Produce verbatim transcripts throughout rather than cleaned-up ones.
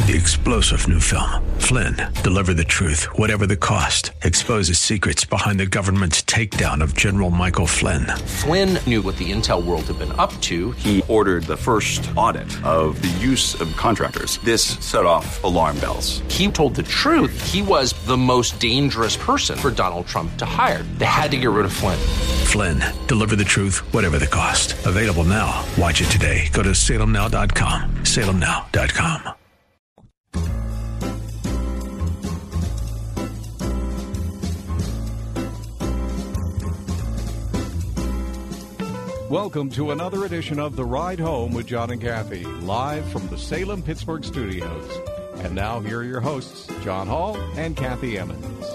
the explosive new film, Flynn, deliver the truth, whatever the cost, exposes secrets behind the government's takedown of General Michael Flynn. Flynn knew what the intel world had been up to. He ordered the first audit of the use of contractors. This set off alarm bells. He told the truth. He was the most dangerous person for Donald Trump to hire. They had to get rid of Flynn. Flynn, deliver the truth, whatever the cost. Available now. Watch it today. Go to salem now dot com. salem now dot com. Welcome to another edition of The Ride Home with John and Kathy, live from the Salem-Pittsburgh studios. And now here are your hosts, John Hall and Kathy Emmons.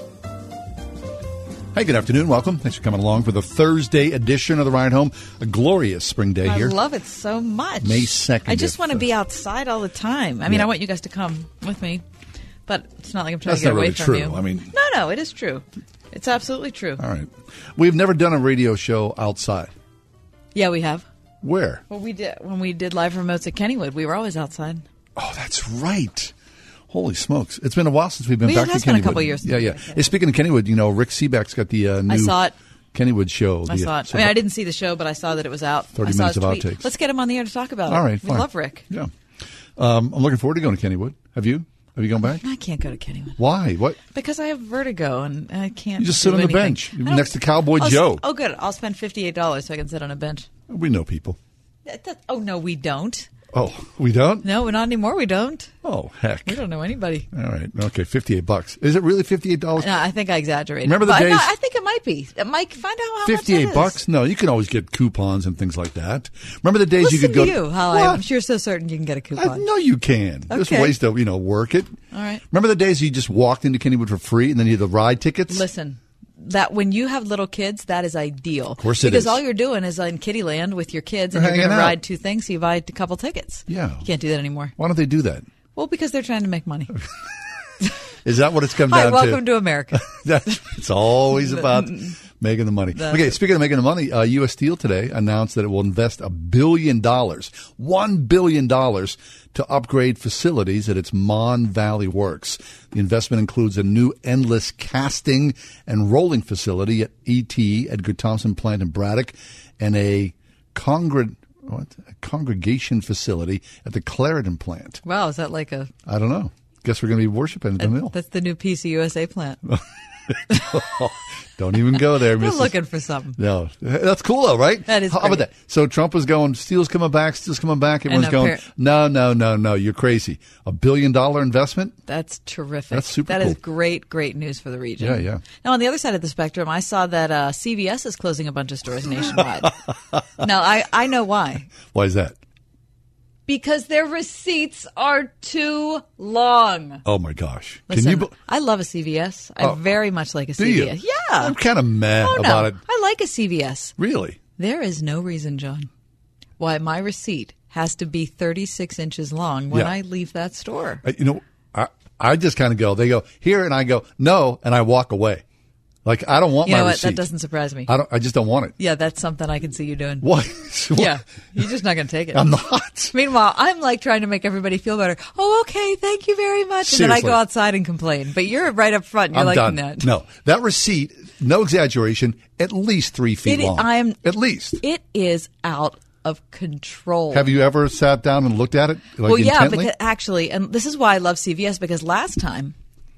Hey, good afternoon. Welcome. Thanks for coming along for the Thursday edition of The Ride Home. A glorious spring day I here. I love it so much. May second. I just want to be outside all the time. I mean, yeah. I want you guys to come with me, but it's not like I'm trying That's to get away really from true. you. I mean, no, no, it is true. It's absolutely true. All right. We've never done a radio show outside. Yeah, we have. Where? Well, we did when we did live remotes at Kennywood. We were always outside. Oh, that's right. Holy smokes! It's been a while since we've been we back to Kennywood. It's been a couple years. Yeah, yeah. Hey, speaking of Kennywood, you know, Rick Seebeck's got the uh, new I saw it. Kennywood show. I the, saw it. so I mean, I didn't see the show, but I saw that it was out. Thirty I saw minutes his of tweet. outtakes. Let's get him on the air to talk about it. All right, we fine. love Rick. Yeah, um, I'm looking forward to going to Kennywood. Have you? Have you gone back? I can't go to Kennywood. Why? What? Because I have vertigo and I can't. You just do sit on anything. the bench next to Cowboy I'll, Joe. Oh, good. I'll spend fifty-eight dollars so I can sit on a bench. We know people. That, that, oh no, we don't. Oh, we don't? No, not anymore. We don't. Oh, heck. We don't know anybody. All right. Okay, fifty-eight bucks. Is it really fifty-eight dollars? No, I think I exaggerated. Remember the but days? No, I think it might be. Mike, find out how fifty-eight much bucks? No, you can always get coupons and things like that. Remember the days Listen you could go to you, how What? I'm sure so certain you can get a coupon. I know you can. There's Okay. ways to, you know, work it. All right. Remember the days you just walked into Kennywood for free and then you had the ride tickets? Listen. That when you have little kids, that is ideal. Of course it because is. all you're doing is in Kittyland with your kids, and They're you're going to hanging out. ride two things, so you buy a couple tickets. Yeah. You can't do that anymore. Why don't they do that? Well, because they're trying to make money. Is that what it's come Hi, down welcome to? to America. That's, it's always about making the money. That's Okay, it. speaking of making the money, uh, U S Steel today announced that it will invest a billion dollars, one billion dollars, to upgrade facilities at its Mon Valley Works. The investment includes a new endless casting and rolling facility at E T, Edgar Thompson plant in Braddock, and a congr- what? a congregation facility at the Clarendon plant. Wow, is that like a... I don't know. Guess we're going to be worshiping at the mill. That's the new P C U S A plant. Don't even go there, We're Missus looking for something. No, that's cool though, right? That is How about great. that? So Trump was going, Steel's coming back, Steel's coming back. Everyone's And going, appar- no, no, no, no, you're crazy. A billion dollar investment? That's terrific. That's super That is cool. great, great news for the region. Yeah, yeah. Now, on the other side of the spectrum, I saw that uh, C V S is closing a bunch of stores nationwide. Now, I, I know why. Why is that? Because their receipts are too long. Oh my gosh! Listen, Can you? be- I love a C V S. I Oh. very much like a Do C you? V S. Yeah. I'm kind of meh oh, no. about it. I like a C V S. Really? There is no reason, John, why my receipt has to be thirty-six inches long when Yeah. I leave that store. I, you know, I I just kind of go. They go here, and I go no, and I walk away. Like I don't want You my know what? receipt. That doesn't surprise me. I don't. I just don't want it. Yeah, that's something I can see you doing. What? What? Yeah, you're just not going to take it. I'm not. Meanwhile, I'm like trying to make everybody feel better. Oh, okay, thank you very much. And then I Seriously. go outside and complain. But you're right up front. You're I'm like, done. no. No, that receipt, no exaggeration, at least three feet It- long. I'm- at least. It is out of control. Have you ever sat down and looked at it? Like well, yeah, intently? because actually, and this is why I love C V S, because last time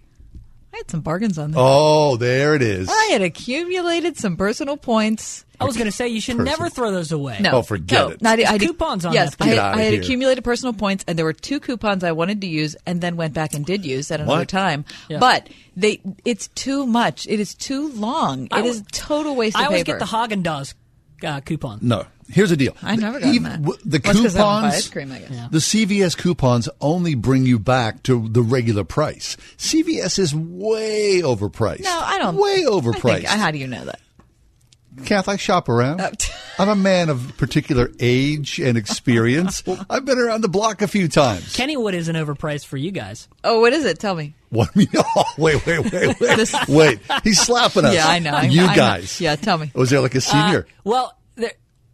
I had some bargains on there. Oh, there it is. I had accumulated some personal points. I was going to say you should Person. never throw those away. No, Oh, forget no, it. not- There's I did- coupons on yes, that I thing. had, Get outta I had here. accumulated personal points, and there were two coupons I wanted to use, and then went back and did use at another What? time. Yeah. But they, it's too much. It is too long. I It is w- total waste I of always paper. get the Haagen-Dazs uh, coupon. No. Here's the deal. I never got Even- that. w- The Well, it's 'cause I don't buy coupons, ice cream, I guess. Yeah. the C V S coupons only bring you back to the regular price. C V S is way overpriced. No, I don't. Way I overpriced. think- how do you know that? Kath, I shop around. Uh, I'm a man of particular age and experience. I've been around the block a few times. Kennywood isn't overpriced for you guys. Oh, what is it? Tell me. What? Oh, wait, wait, wait, wait. This- wait. He's slapping us. Yeah, I know. I- You I know. guys. Yeah, tell me. Was there like a senior? Uh, well, there,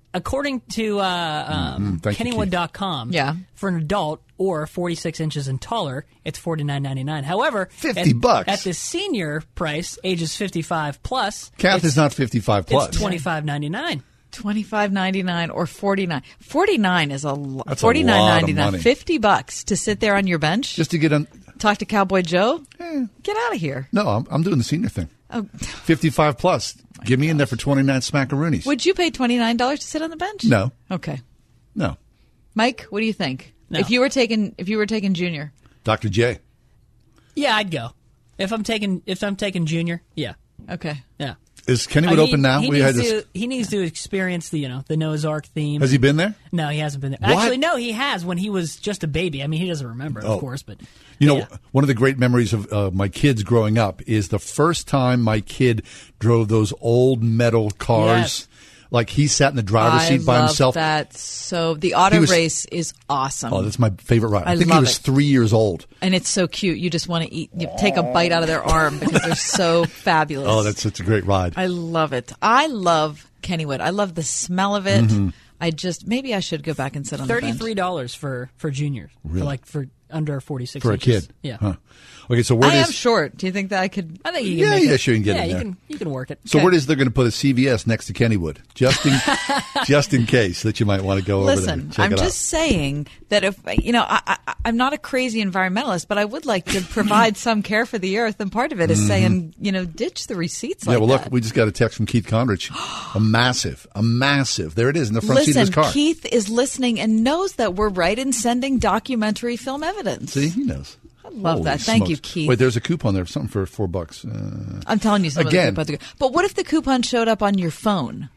according to uh, um, Thank you, Kennywood dot com, Yeah. for an adult or forty-six inches and taller, it's forty-nine ninety-nine. However, fifty at, bucks. at the senior price, ages fifty-five plus, Kath it's, is not fifty-five plus. it's twenty-five ninety-nine. twenty-five ninety-nine or forty-nine. forty-nine is a lot. That's a forty-nine lot of ninety-nine. money. fifty bucks to sit there on your bench, Just to get on. talk to Cowboy Joe. Eh, Get out of here. no, I'm, I'm doing the senior thing. Oh, fifty-five plus. Get me in there for twenty-nine smackaroonies. would you pay twenty-nine dollars to sit on the bench? No. Okay. No. Mike, what do you think? No. If you were taking if you were taking Junior. Doctor J. Yeah, I'd go. If I'm taking if I'm taking junior, yeah. Okay. Yeah. Is Kennywood Uh, he- open now? He, We had needs this. to, he needs to experience the you know the Noah's Ark theme. Has he been there? No, he hasn't been there. What? Actually, no, he has when he was just a baby. I mean, he doesn't remember, Oh. of course, but You know, yeah. one of the great memories of uh, my kids growing up is the first time my kid drove those old metal cars. Yes. Like he sat in the driver's I seat by love himself. that. So the auto He was- race is awesome. Oh, that's my favorite ride. I, I think he love was it. three years old. And it's so cute. You just want to eat, you take a bite out of their arm because they're so fabulous. Oh, that's such a great ride. I love it. I love Kennywood. I love the smell of it. Mm-hmm. I just maybe I should go back and sit on the thirty-three bench. dollars for for juniors, Really? for like for under forty-six For a inches. kid. Yeah, Huh. Okay, so where I am does short. Do you think that I could? I think you can. Yeah, make yeah, it. sure you can get yeah, in you there. can you can work it. so Okay. where is they're going to put a C V S next to Kennywood, just in just in case that you might want to go over there. Listen, and check I'm it just saying that if you know, I, I, I'm not a crazy environmentalist, but I would like to provide some care for the earth, and part of it is saying, you know, ditch the receipts. out. Yeah, like well, look, that. we just got a text from Keith Condrich, a massive, a massive. There it is in the front seat of his Listen, car. Keith is listening and knows that we're right in sending documentary film evidence. See, he knows. I love Holy that. Thank you, smokes. Keith. Wait, there's a coupon there, something for four bucks. Uh, I'm telling you, some Again. of the coupons are good. But what if the coupon showed up on your phone?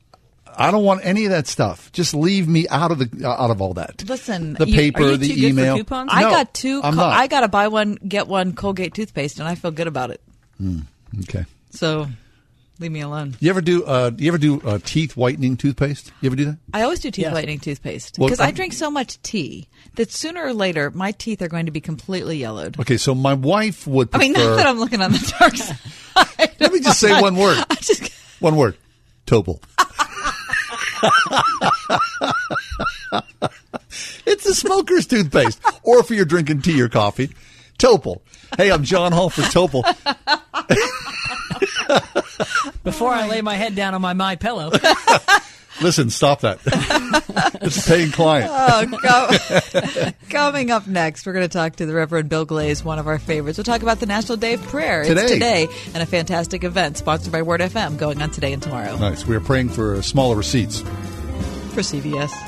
I don't want any of that stuff. Just leave me out of the uh, out of all that. Listen, the you- paper, are you the too good for email. coupons? I No, got two. I'm Col- not. I got to buy one, get one Colgate toothpaste, and I feel good about it. Okay. So, leave me alone. You ever do? Uh, you ever do uh, teeth whitening toothpaste? You ever do that? I always do teeth Yes. whitening toothpaste Well, because I I'm- drink so much tea that sooner or later my teeth are going to be completely yellowed. Okay, so my wife would I prefer. mean, not that I'm looking on the dark side. Let me just say one word. I just One word. Topol. It's the smoker's toothpaste. Or if you're drinking tea or coffee, Topol. Hey, I'm John Hall for Topol. Before I lay my head down on my My Pillow. Listen, stop that. It's a paying client. Oh, go, coming up next, we're going to talk to the Reverend Bill Glaze, one of our favorites. We'll talk about the National Day of Prayer. Today. It's today, and a fantastic event sponsored by Word F M going on today and tomorrow Nice. We are praying for uh, smaller receipts. for C B S.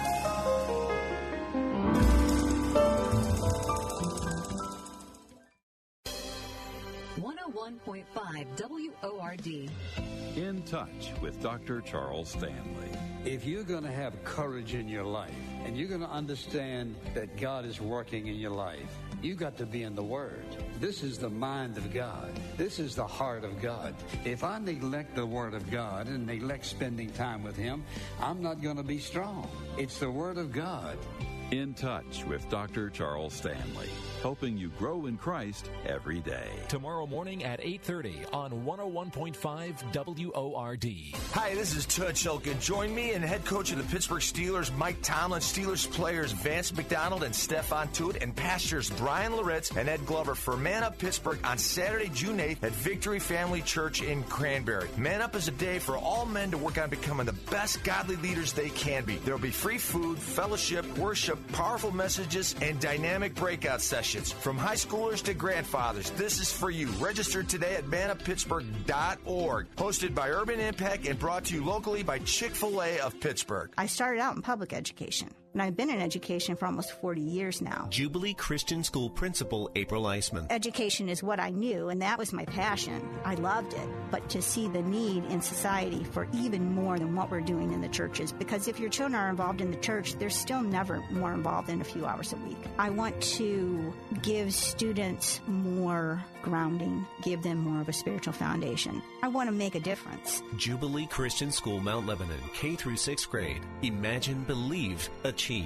one oh one point five W O R D. In Touch with Doctor Charles Stanley. If you're going to have courage in your life and you're going to understand that God is working in your life, you got to be in the Word. This is the mind of God. This is the heart of God. If I neglect the Word of God and neglect spending time with Him, I'm not going to be strong. It's the Word of God. In Touch with Doctor Charles Stanley, helping you grow in Christ every day. Tomorrow morning at eight thirty on one oh one point five W O R D. Hi, this is Tud Shulkin. Join me and head coach of the Pittsburgh Steelers, Mike Tomlin, Steelers players Vance McDonald and Stephon Tuitt, and pastors Brian Loritz and Ed Glover for Man Up Pittsburgh on Saturday, June eighth at Victory Family Church in Cranberry. Man Up is a day for all men to work on becoming the best godly leaders they can be. There will be free food, fellowship, worship, powerful messages, and dynamic breakout sessions. From high schoolers to grandfathers, this is for you. Register today at man up pittsburgh dot org. Hosted by Urban Impact and brought to you locally by Chick-fil-A of Pittsburgh. I started out in public education, and I've been in education for almost forty years now. Jubilee Christian School Principal April Eisman. Education is what I knew, and that was my passion. I loved it. But to see the need in society for even more than what we're doing in the churches, because if your children are involved in the church, they're still never more involved than a few hours a week. I want to give students more grounding, give them more of a spiritual foundation. I want to make a difference. Jubilee Christian School Mount Lebanon, K through sixth grade. Imagine, believe, achieve.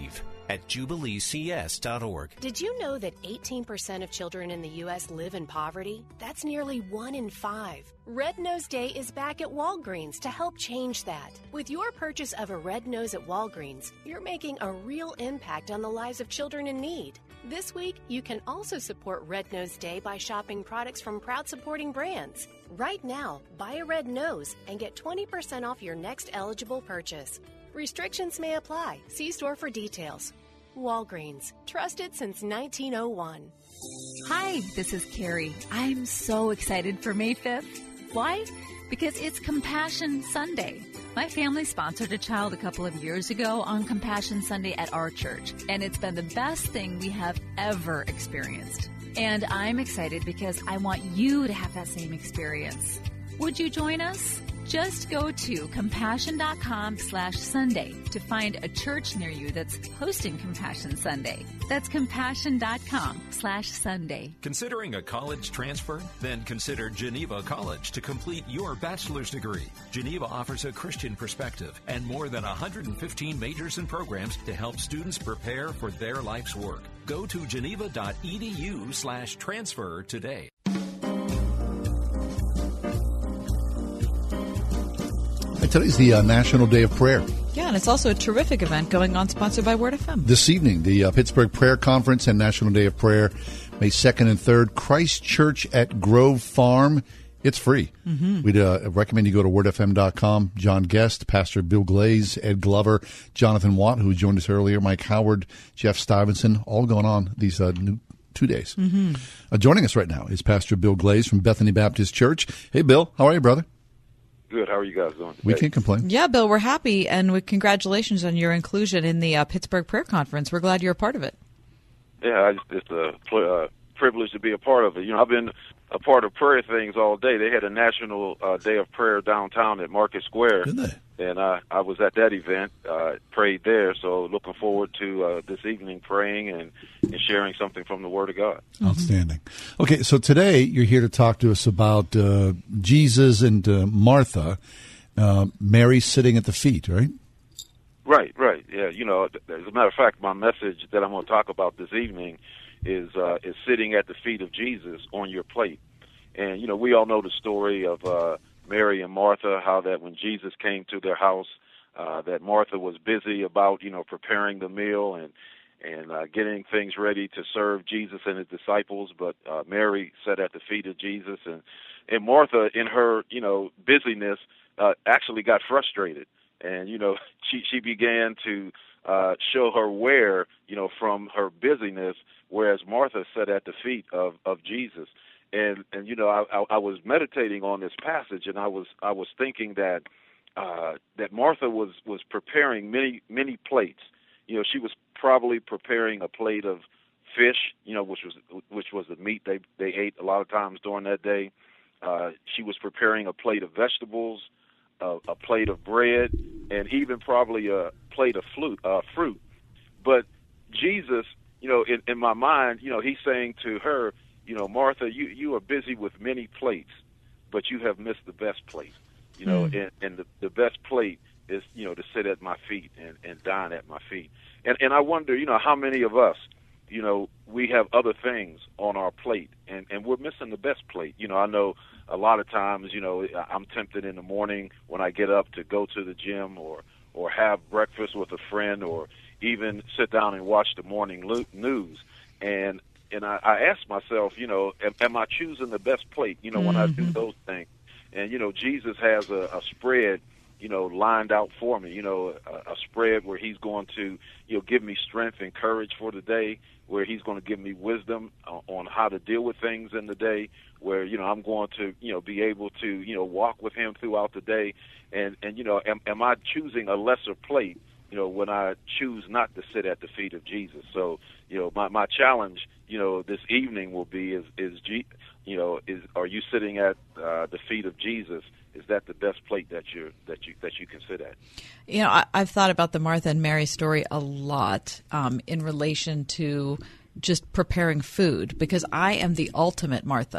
at jubilee c s dot org. Did you know that eighteen percent of children in the U S live in poverty? That's nearly one in five. Red Nose Day is back at Walgreens to help change that. With your purchase of a Red Nose at Walgreens, you're making a real impact on the lives of children in need. This week, you can also support Red Nose Day by shopping products from proud supporting brands. Right now, buy a Red Nose and get twenty percent off your next eligible purchase. Restrictions may apply. See store for details. Walgreens, trusted since nineteen oh one. Hi, this is Carrie. I'm so excited for May fifth. Why? Because it's Compassion Sunday. My family sponsored a child a couple of years ago on Compassion Sunday at our church, and it's been the best thing we have ever experienced. And I'm excited because I want you to have that same experience. Would you join us? Just go to compassion.com slash Sunday to find a church near you that's hosting Compassion Sunday. That's compassion.com slash Sunday. Considering a college transfer? Then consider Geneva College to complete your bachelor's degree. Geneva offers a Christian perspective and more than one hundred fifteen majors and programs to help students prepare for their life's work. Go to geneva.edu slash transfer today. Today's the uh, National Day of Prayer. Yeah, and it's also a terrific event going on, sponsored by Word F M. This evening, the uh, Pittsburgh Prayer Conference and National Day of Prayer, May second and third, Christ Church at Grove Farm. It's free. Mm-hmm. We'd uh, recommend you go to word f m dot com. John Guest, Pastor Bill Glaze, Ed Glover, Jonathan Watt, who joined us earlier, Mike Howard, Jeff Stuyvesant, all going on these uh, new two days. Mm-hmm. Uh, joining us right now is Pastor Bill Glaze from Bethany Baptist Church. Hey, Bill, how are you, brother? Good. How are you guys doing today? We can't complain. Yeah, Bill, we're happy, and we, congratulations on your inclusion in the uh, Pittsburgh Prayer Conference. We're glad you're a part of it. Yeah, I just, it's a uh, privilege to be a part of it. You know, I've been a part of prayer things all day. They had a National uh, Day of Prayer downtown at Market Square. Did they? And I, I was at that event, uh, prayed there, so looking forward to uh, this evening praying and, and sharing something from the Word of God. Outstanding. Okay, so today you're here to talk to us about uh, Jesus and uh, Martha, uh, Mary sitting at the feet, right? Right, right. Yeah, you know, as a matter of fact, my message that I'm going to talk about this evening is uh, is sitting at the feet of Jesus on your plate. And, you know, we all know the story of uh, Mary and Martha, how that when Jesus came to their house, uh, that Martha was busy about, you know, preparing the meal and and uh, getting things ready to serve Jesus and his disciples. But uh, Mary sat at the feet of Jesus, and, and Martha, in her, you know, busyness, uh, actually got frustrated. And, you know, she, she began to uh, show her wear, you know, from her busyness, whereas Martha sat at the feet of, of Jesus. And, and you know, I, I, I was meditating on this passage, and I was I was thinking that uh, that Martha was, was preparing many, many plates. You know, she was probably preparing a plate of fish, you know, which was which was the meat they, they ate a lot of times during that day. Uh, she was preparing a plate of vegetables, a, a plate of bread, and even probably a plate of fruit. Uh, fruit. But Jesus, you know, in, in my mind, you know, he's saying to her, you know, Martha, you, you are busy with many plates, but you have missed the best plate. You know, mm. and, and the, the best plate is, you know, to sit at my feet and, and dine at my feet. And and I wonder, you know, how many of us, you know, we have other things on our plate, and, and we're missing the best plate. You know, I know a lot of times, you know, I'm tempted in the morning when I get up to go to the gym or, or have breakfast with a friend or even sit down and watch the morning lo- news. And and I, I ask myself, you know, am, am I choosing the best plate, you know, when mm-hmm. I do those things? And, you know, Jesus has a, a spread, you know, lined out for me, you know, a, a spread where he's going to, you know, give me strength and courage for the day, where he's going to give me wisdom on how to deal with things in the day, where, you know, I'm going to, you know, be able to, you know, walk with him throughout the day. And, and you know, am, am I choosing a lesser plate, you know, when I choose not to sit at the feet of Jesus? So, you know, my, my challenge, you know, this evening will be is, is G, you know, is are you sitting at uh, the feet of Jesus? Is that the best plate that you that you that you can sit at? You know, I, I've thought about the Martha and Mary story a lot um, in relation to just preparing food, because I am the ultimate Martha.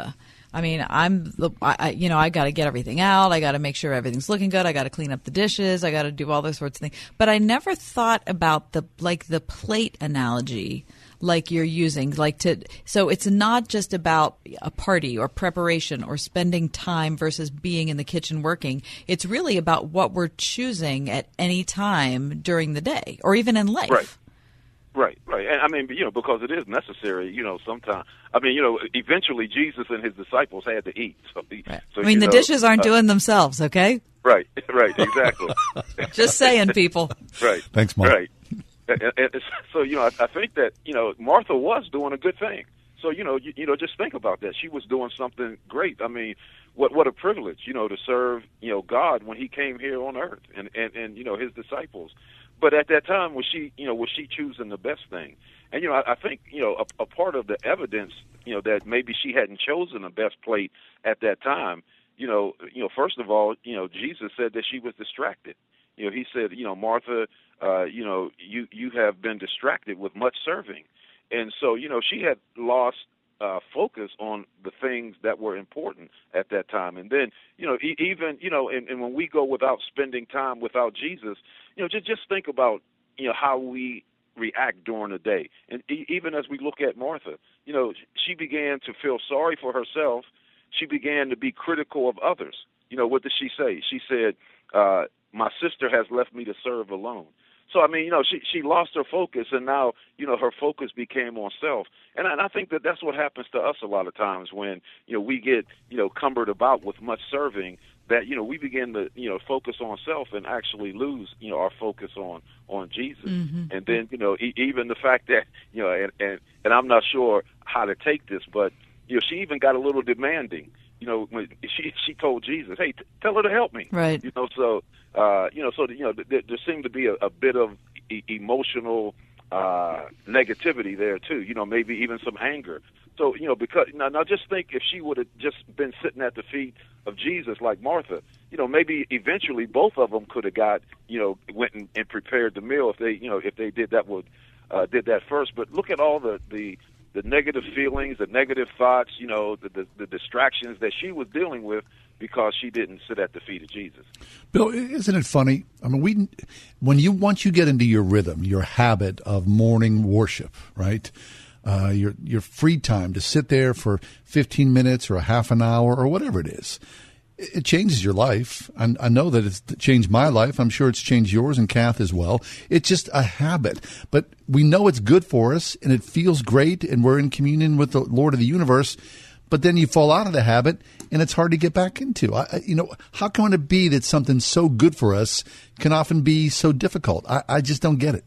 I mean, I'm the, I, you know, I got to get everything out. I got to make sure everything's looking good. I got to clean up the dishes. I got to do all those sorts of things. But I never thought about the, like the plate analogy like you're using, like to, so it's not just about a party or preparation or spending time versus being in the kitchen working. It's really about what we're choosing at any time during the day or even in life. Right. Right, right. And I mean, you know, because it is necessary, you know, sometimes. I mean, you know, eventually Jesus and his disciples had to eat. So, right. so I mean, the know, dishes aren't uh, doing themselves, okay? Right, right, exactly. Just saying, people. Right. Thanks, Mark. Right. And, and, and so, you know, I, I think that, you know, Martha was doing a good thing. So, you know, you, you know, just think about that. She was doing something great. I mean, what what a privilege, you know, to serve, you know, God when he came here on earth and, and, and you know, his disciples. But at that time, was she, you know, was she choosing the best thing? And, you know, I, I think, you know, a, a part of the evidence, you know, that maybe she hadn't chosen the best plate at that time, you know, you know, first of all, you know, Jesus said that she was distracted. You know, he said, you know, Martha, uh, you know, you, you have been distracted with much serving. And so, you know, she had lost uh, focus on the things that were important at that time. And then, you know, e- even, you know, and, and when we go without spending time without Jesus, you know, just, just think about, you know, how we react during the day. And e- even as we look at Martha, you know, she began to feel sorry for herself. She began to be critical of others. You know, what did she say? She said, uh, my sister has left me to serve alone. So, I mean, you know, she she lost her focus, and now, you know, her focus became on self. And I, and I think that that's what happens to us a lot of times when, you know, we get, you know, cumbered about with much serving, that, you know, we begin to, you know, focus on self and actually lose, you know, our focus on, on Jesus. Mm-hmm. And then, you know, e- even the fact that, you know, and, and, and I'm not sure how to take this, but, you know, she even got a little demanding. You know, when she she told Jesus, "Hey, t- tell her to help me." Right. You know, so uh, you know, so you know, th- there seemed to be a, a bit of e- emotional uh, negativity there too. You know, maybe even some anger. So you know, because now, now just think if she would have just been sitting at the feet of Jesus like Martha, you know, maybe eventually both of them could have got, you know, went and, and prepared the meal if they, you know, if they did that would uh, did that first. But look at all the the the negative feelings, the negative thoughts, you know, the, the, the distractions that she was dealing with because she didn't sit at the feet of Jesus. Bill, isn't it funny? I mean, we when you once you get into your rhythm, your habit of morning worship, right? Uh, your your free time to sit there for fifteen minutes or a half an hour or whatever it is. It changes your life. I, I know that it's changed my life. I'm sure it's changed yours and Kath as well. It's just a habit. But we know it's good for us, and it feels great, and we're in communion with the Lord of the universe. But then you fall out of the habit, and it's hard to get back into. I, you know, how can it be that something so good for us can often be so difficult? I, I just don't get it.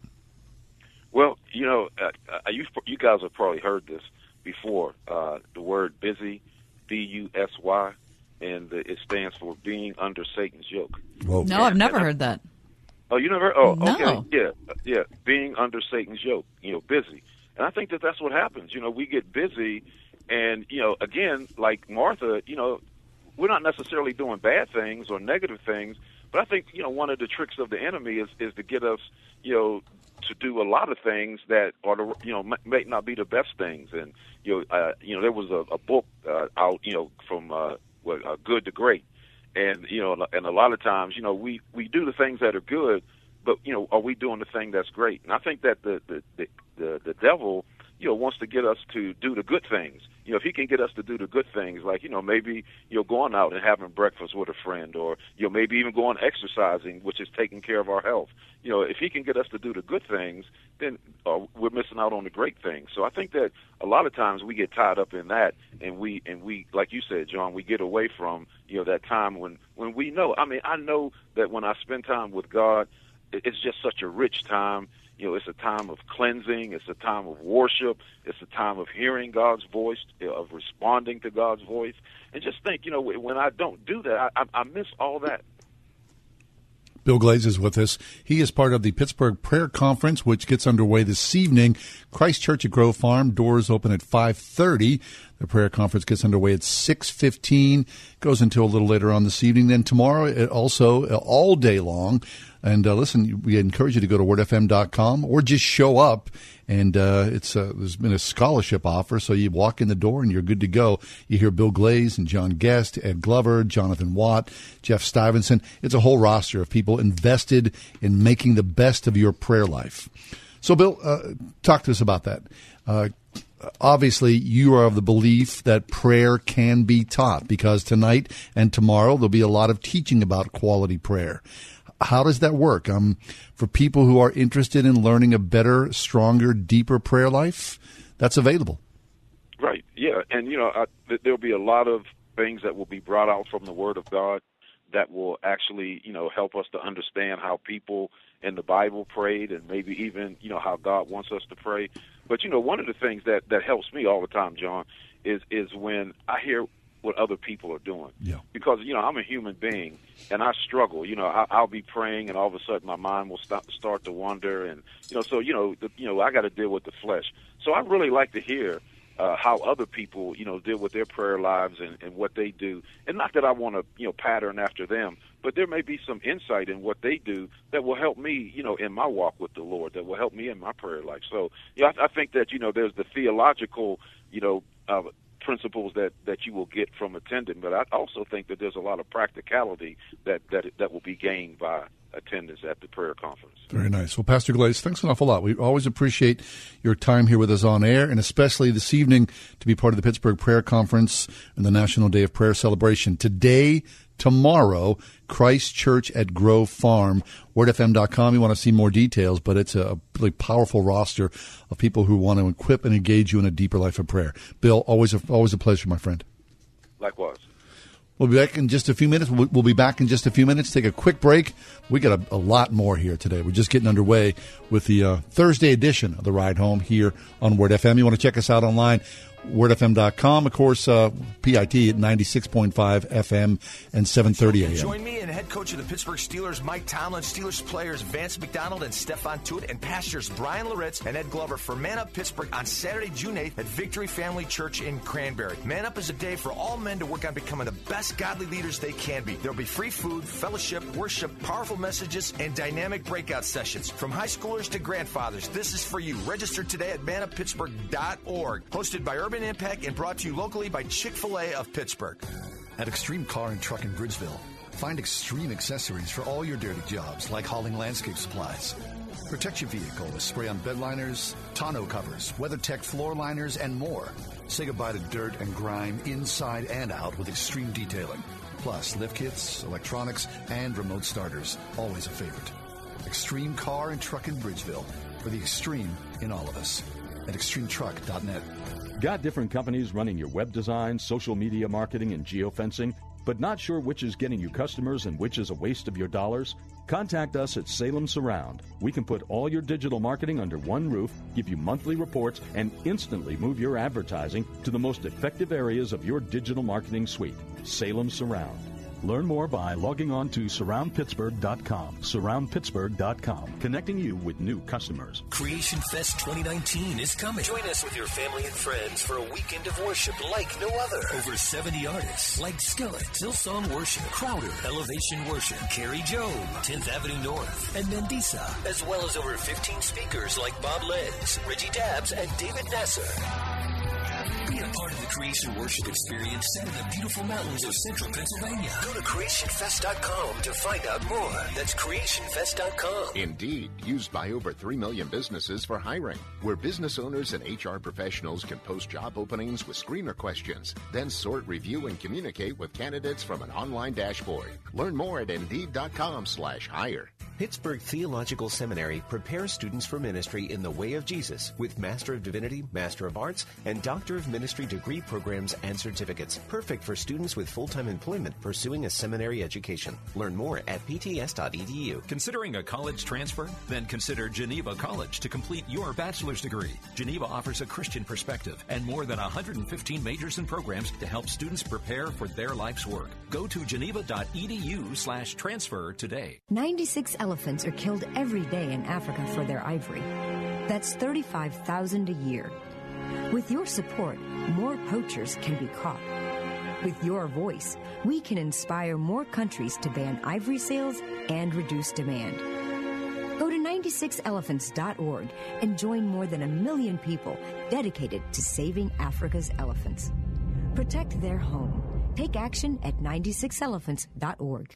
Well, you know, uh, uh, you, you guys have probably heard this before. Uh, the word busy, B U S Y. And the, it stands for being under Satan's yoke. Whoa. No, I've never heard that. Oh, you never? Oh, no. Okay. Yeah, yeah. Being under Satan's yoke, you know, busy. And I think that that's what happens. You know, we get busy, and, you know, again, like Martha, you know, we're not necessarily doing bad things or negative things, but I think, you know, one of the tricks of the enemy is, is to get us, you know, to do a lot of things that are, the, you know, may not be the best things. And, you know, uh, you know, there was a, a book uh, out, you know, from uh, well, uh, good to great. And, you know, and a lot of times, you know, we, we do the things that are good, but, you know, are we doing the thing that's great? And I think that the, the, the, the, the devil, you know, wants to get us to do the good things. You know, if he can get us to do the good things, like, you know, maybe, you know, going out and having breakfast with a friend, or, you know, maybe even going exercising, which is taking care of our health. You know, if he can get us to do the good things, then uh, we're missing out on the great things. So I think that a lot of times we get tied up in that, and we, and we, like you said, John, we get away from, you know, that time when, when we know, I mean, I know that when I spend time with God, it's just such a rich time. You know, it's a time of cleansing. It's a time of worship. It's a time of hearing God's voice, of responding to God's voice. And just think, you know, when I don't do that, I, I miss all that. Bill Glaze is with us. He is part of the Pittsburgh Prayer Conference, which gets underway this evening. Christ Church at Grove Farm, doors open at five thirty. The prayer conference gets underway at six fifteen, goes until a little later on this evening. Then tomorrow, it also uh, all day long. And uh, listen, we encourage you to go to word f m dot com or just show up. And uh, it's uh, there's been a scholarship offer, so you walk in the door and you're good to go. You hear Bill Glaze and John Guest, Ed Glover, Jonathan Watt, Jeff Stuyvesant. It's a whole roster of people invested in making the best of your prayer life. So, Bill, uh, talk to us about that. Uh, obviously, you are of the belief that prayer can be taught, because tonight and tomorrow there'll be a lot of teaching about quality prayer. How does that work? Um, for people who are interested in learning a better, stronger, deeper prayer life, that's available. Right, yeah. And, you know, I, th- there'll be a lot of things that will be brought out from the Word of God that will actually, you know, help us to understand how people in the Bible prayed, and maybe even, you know, how God wants us to pray. But, you know, one of the things that, that helps me all the time, John, is is when I hear what other people are doing. Yeah. Because, you know, I'm a human being, and I struggle. You know, I, I'll be praying, and all of a sudden my mind will start, start to wander. And, you know, so, you know, the, you know, I got to deal with the flesh. So I really like to hear uh, how other people, you know, deal with their prayer lives and, and what they do. And not that I want to, you know, pattern after them, but there may be some insight in what they do that will help me, you know, in my walk with the Lord, that will help me in my prayer life. So, yeah, I, I think that, you know, there's the theological, you know, uh, principles that, that you will get from attending, but I also think that there's a lot of practicality that, that that will be gained by attendance at the prayer conference. Very nice. Well, Pastor Glaze, thanks an awful lot. We always appreciate your time here with us on air, and especially this evening to be part of the Pittsburgh Prayer Conference and the National Day of Prayer celebration. Today, tomorrow, Christ Church at Grove Farm, word f m dot com. You want to see more details, but it's a really powerful roster of people who want to equip and engage you in a deeper life of prayer. Bill, always a, always a pleasure, my friend. Likewise. We'll be back in just a few minutes. We'll, we'll be back in just a few minutes. Take a quick break. We got a, a lot more here today. We're just getting underway with the uh, Thursday edition of The Ride Home here on Word F M. You want to check us out online, word f m dot com. Of course, uh, P I T at ninety-six point five F M and seven thirty A M. Join me and head coach of the Pittsburgh Steelers, Mike Tomlin, Steelers players Vance McDonald and Stefan Tuitt, and pastors Brian Loritz and Ed Glover for Man Up Pittsburgh on Saturday, June eighth at Victory Family Church in Cranberry. Man Up is a day for all men to work on becoming the best godly leaders they can be. There'll be free food, fellowship, worship, powerful messages, and dynamic breakout sessions. From high schoolers to grandfathers, this is for you. Register today at man up pittsburgh dot org. Hosted by Urban Impact and brought to you locally by Chick-fil-A of Pittsburgh. At Extreme Car and Truck in Bridgeville, find extreme accessories for all your dirty jobs, like hauling landscape supplies. Protect your vehicle with spray-on bed liners, tonneau covers, WeatherTech floor liners, and more. Say goodbye to dirt and grime inside and out with extreme detailing. Plus, lift kits, electronics, and remote starters. Always a favorite. Extreme Car and Truck in Bridgeville, for the extreme in all of us. At extreme truck dot net. Got different companies running your web design, social media marketing, and geofencing, but not sure which is getting you customers and which is a waste of your dollars? Contact us at Salem Surround. We can put all your digital marketing under one roof, give you monthly reports, and instantly move your advertising to the most effective areas of your digital marketing suite. Salem Surround. Learn more by logging on to surround pittsburgh dot com. surround pittsburgh dot com, connecting you with new customers. Creation Fest twenty nineteen is coming. Join us with your family and friends for a weekend of worship like no other. Over seventy artists like Skillet, Hillsong Worship, Crowder, Elevation Worship, Carrie Job, tenth Avenue North, and Mendisa, as well as over fifteen speakers like Bob Lenz, Reggie Dabbs, and David Nasser. Be a part of the Creation Worship experience set in the beautiful mountains of central Pennsylvania. Go to creation fest dot com to find out more. That's creation fest dot com. Indeed, used by over three million businesses for hiring, where business owners and H R professionals can post job openings with screener questions, then sort, review, and communicate with candidates from an online dashboard. Learn more at indeed dot com slash hire. Pittsburgh Theological Seminary prepares students for ministry in the way of Jesus with Master of Divinity, Master of Arts, and Doctor of Ministry degree programs and certificates. Perfect for students with full-time employment pursuing a seminary education. Learn more at p t s dot e d u. Considering a college transfer? Then consider Geneva College to complete your bachelor's degree. Geneva offers a Christian perspective and more than one hundred fifteen majors and programs to help students prepare for their life's work. Go to geneva dot e d u slash transfer today. ninety-six elephants are killed every day in Africa for their ivory. That's thirty-five thousand a year. With your support, more poachers can be caught. With your voice, we can inspire more countries to ban ivory sales and reduce demand. Go to ninety-six elephants dot org and join more than a million people dedicated to saving Africa's elephants. Protect their home. Take action at ninety-six elephants dot org.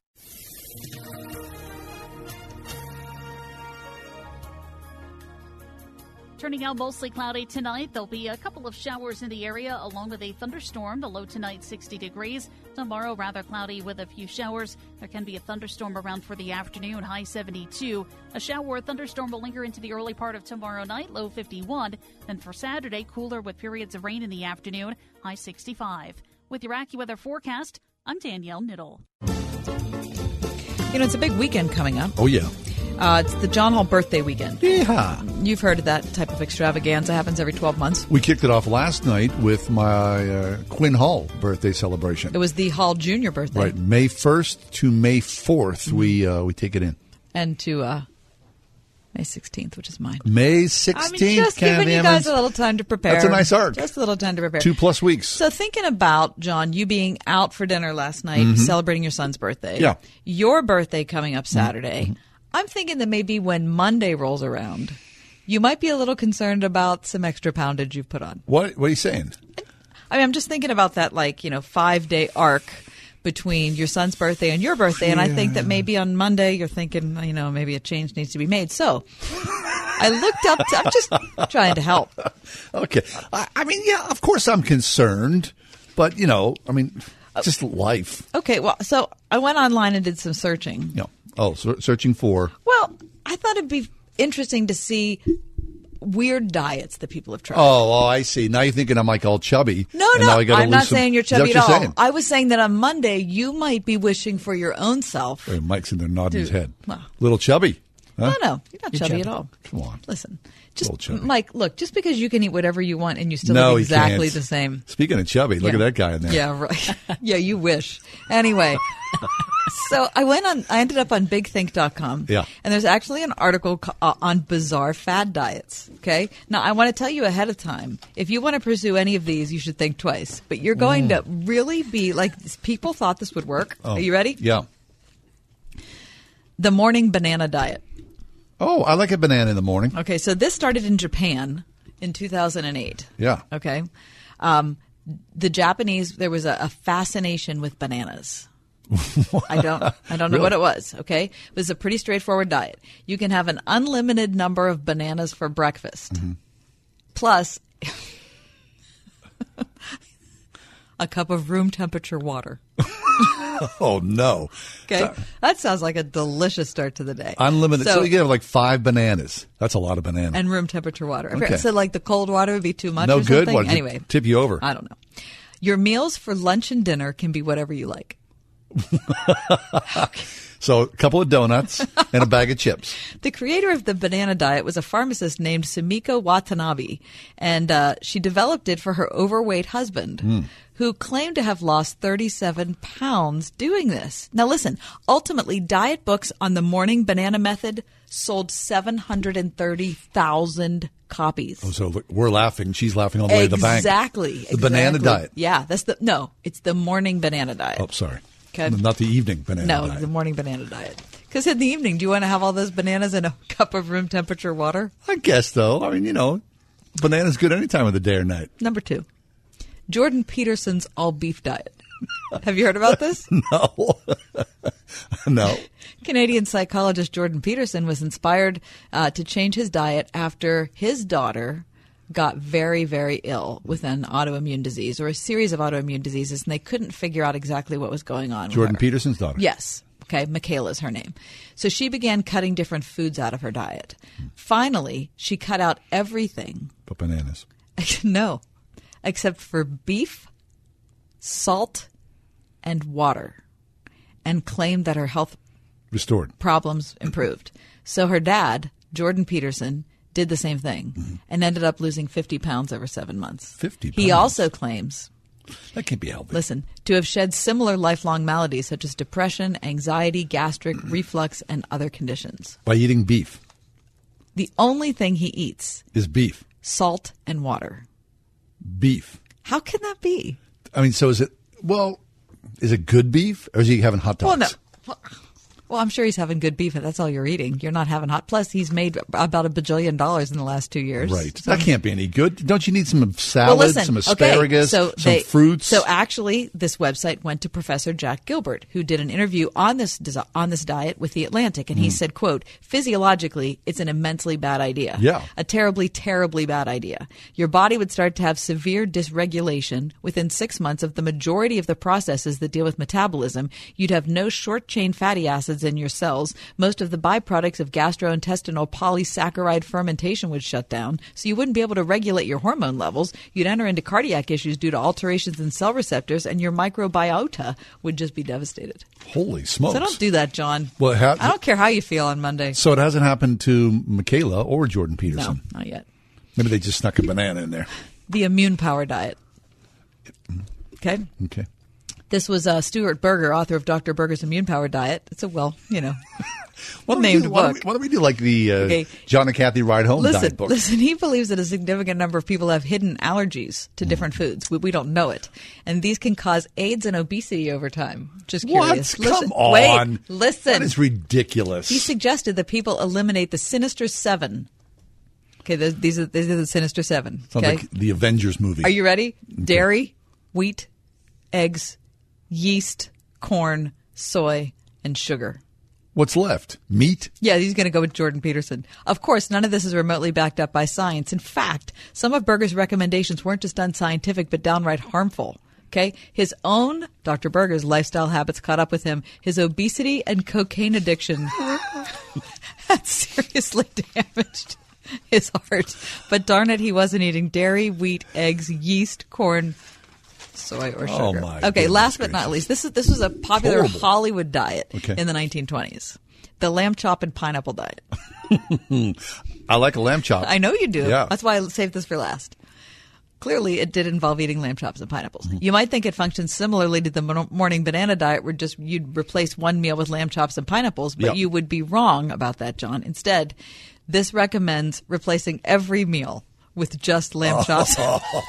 Turning out mostly cloudy tonight. There'll be a couple of showers in the area along with a thunderstorm. The low tonight sixty degrees. Tomorrow rather cloudy with a few showers. There can be a thunderstorm around for the afternoon, high seventy-two. A shower or thunderstorm will linger into the early part of tomorrow night, low fifty-one. Then for Saturday, cooler with periods of rain in the afternoon, high sixty-five. With your AccuWeather forecast, I'm Danielle Niddle. You know, it's a big weekend coming up. Oh, yeah. Uh, it's the John Hall birthday weekend. Yeah. You've heard of that type of extravaganza. Happens every twelve months. We kicked it off last night with my uh, Quinn Hall birthday celebration. It was the Hall Junior birthday. Right. May first to May fourth, mm-hmm. we uh, we take it in. And to uh, May sixteenth, which is mine. May sixteenth, I mean, just Kathy giving you Emmons. guys a little time to prepare. That's a nice arc. Just a little time to prepare. Two plus weeks. So thinking about, John, you being out for dinner last night, mm-hmm. celebrating your son's birthday. Yeah. Your birthday coming up Saturday. Mm-hmm. I'm thinking that maybe when Monday rolls around, you might be a little concerned about some extra poundage you've put on. What, what are you saying? I mean, I'm just thinking about that, like, you know, five-day arc between your son's birthday and your birthday. And yeah. I think that maybe on Monday you're thinking, you know, maybe a change needs to be made. So I looked up to, I'm just trying to help. Okay. I, I mean, yeah, of course I'm concerned. But, you know, I mean, just life. Okay. Well, so I went online and did some searching. Yeah. Oh, so searching for. Well, I thought it'd be interesting to see weird diets that people have tried. Oh, oh I see. Now you're thinking I'm like all chubby. No, and no, now I gotta I'm lose not some, saying you're chubby at all. Saying? I was saying that on Monday you might be wishing for your own self. Hey, Mike's in there nodding his Dude, head. well. Little chubby. Huh? No, no, you're not You're chubby, chubby at all. Come on. Listen, just Mike, look, just because you can eat whatever you want and you still no, look exactly he can't. the same. Speaking of chubby, look yeah. at that guy in there. Yeah, right. Yeah, you wish. Anyway, so I went on, I ended up on big think dot com. Yeah. And there's actually an article uh, on bizarre fad diets. Okay. Now, I want to tell you ahead of time, if you want to pursue any of these, you should think twice. But you're going mm. to really be like, people thought this would work. Oh. Are you ready? Yeah. The morning banana diet. Oh, I like a banana in the morning. Okay, so this started in Japan in two thousand eight. Yeah. Okay. Um, the Japanese, there was a, a fascination with bananas. I don't I don't know really? what it was, okay? It was a pretty straightforward diet. You can have an unlimited number of bananas for breakfast. Mm-hmm. Plus a cup of room temperature water. Oh, no. Okay. So, that sounds like a delicious start to the day. Unlimited. So, so you can have like five bananas. That's a lot of bananas. And room temperature water. Okay. So like the cold water would be too much no or something? good? What, anyway. Tip you over? I don't know. Your meals for lunch and dinner can be whatever you like. Okay. So a couple of donuts and a bag of chips. The creator of the banana diet was a pharmacist named Sumiko Watanabe, and uh, she developed it for her overweight husband, mm. who claimed to have lost thirty-seven pounds doing this. Now listen, ultimately, diet books on the morning banana method sold seven hundred thirty thousand copies. Oh, so look, we're laughing. She's laughing all the way to the bank. Exactly. The exactly. banana diet. Yeah, that's the no. It's the morning banana diet. Oh, sorry. Okay. Not the evening banana no, diet. No, the morning banana diet. Because in the evening, do you want to have all those bananas in a cup of room temperature water? I guess, though. I mean, you know, banana's good any time of the day or night. Number two, Jordan Peterson's all beef diet. Have you heard about this? No. No. Canadian psychologist Jordan Peterson was inspired uh, to change his diet after his daughter got very, very ill with an autoimmune disease or a series of autoimmune diseases, and they couldn't figure out exactly what was going on Jordan with her. Peterson's daughter? Yes. Okay, Michaela's her name. So she began cutting different foods out of her diet. Finally, she cut out everything. But bananas. No, except for beef, salt, and water, and claimed that her health restored problems improved. So her dad, Jordan Peterson, did the same thing mm-hmm. and ended up losing fifty pounds over seven months. fifty pounds? He also claims, that can't be healthy. Listen, to have shed similar lifelong maladies such as depression, anxiety, gastric, reflux, and other conditions. By eating beef. The only thing he eats is beef. Salt and water. Beef. How can that be? I mean, so is it, well, is it good beef or is he having hot dogs? Well, no. Well, Well, I'm sure he's having good beef, and that's all you're eating. You're not having hot. Plus, he's made about a bajillion dollars in the last two years. Right. So. That can't be any good. Don't you need some salad, well, listen, some asparagus, okay, so some they, fruits? So actually, this website went to Professor Jack Gilbert, who did an interview on this on this diet with The Atlantic, and he Mm. said, quote, physiologically, it's an immensely bad idea. Yeah. A terribly, terribly bad idea. Your body would start to have severe dysregulation within six months of the majority of the processes that deal with metabolism. You'd have no short-chain fatty acids in your cells. Most of the byproducts of gastrointestinal polysaccharide fermentation would shut down, so you wouldn't be able to regulate your hormone levels. You'd enter into cardiac issues due to alterations in cell receptors, and your microbiota would just be devastated. Holy smokes. So don't do that, John. Well, it ha- I don't care how you feel on Monday. So it hasn't happened to Michaela or Jordan Peterson? No, not yet. Maybe they just snuck a banana in there. The immune power diet. Okay? Okay. This was uh, Stuart Berger, author of Doctor Berger's Immune Power Diet. It's a, well, you know, Why don't, we named do, why, don't book. we, why don't we do like the uh, Okay. John and Kathy Ride Home Listen, diet book? listen. He believes that a significant number of people have hidden allergies to different foods. We, we don't know it, and these can cause AIDS and obesity over time. Just curious. What? Listen, Come on. Wait, listen. That is ridiculous. He suggested that people eliminate the Sinister Seven. Okay, those, these are these are the Sinister Seven. Sounds Okay, like the Avengers movie. are you ready? Dairy, wheat, eggs, yeast, corn, soy, and sugar. What's left? Meat? Yeah, he's going to go with Jordan Peterson. Of course, none of this is remotely backed up by science. In fact, some of Berger's recommendations weren't just unscientific, but downright harmful. Okay? His own, Doctor Berger's, lifestyle habits caught up with him. His obesity and cocaine addiction had seriously damaged his heart. But darn it, he wasn't eating dairy, wheat, eggs, yeast, corn, soy, or sugar. Oh, my okay, goodness last but not gracious. least, this is this was a popular Horrible. Hollywood diet Okay. in the nineteen twenties. The lamb chop and pineapple diet. I like a lamb chop. I know you do. Yeah. That's why I saved this for last. Clearly, it did involve eating lamb chops and pineapples. Mm-hmm. You might think it functions similarly to the mon- morning banana diet, where just you'd replace one meal with lamb chops and pineapples, but Yep. you would be wrong about that, John. Instead, this recommends replacing every meal with just lamb chops.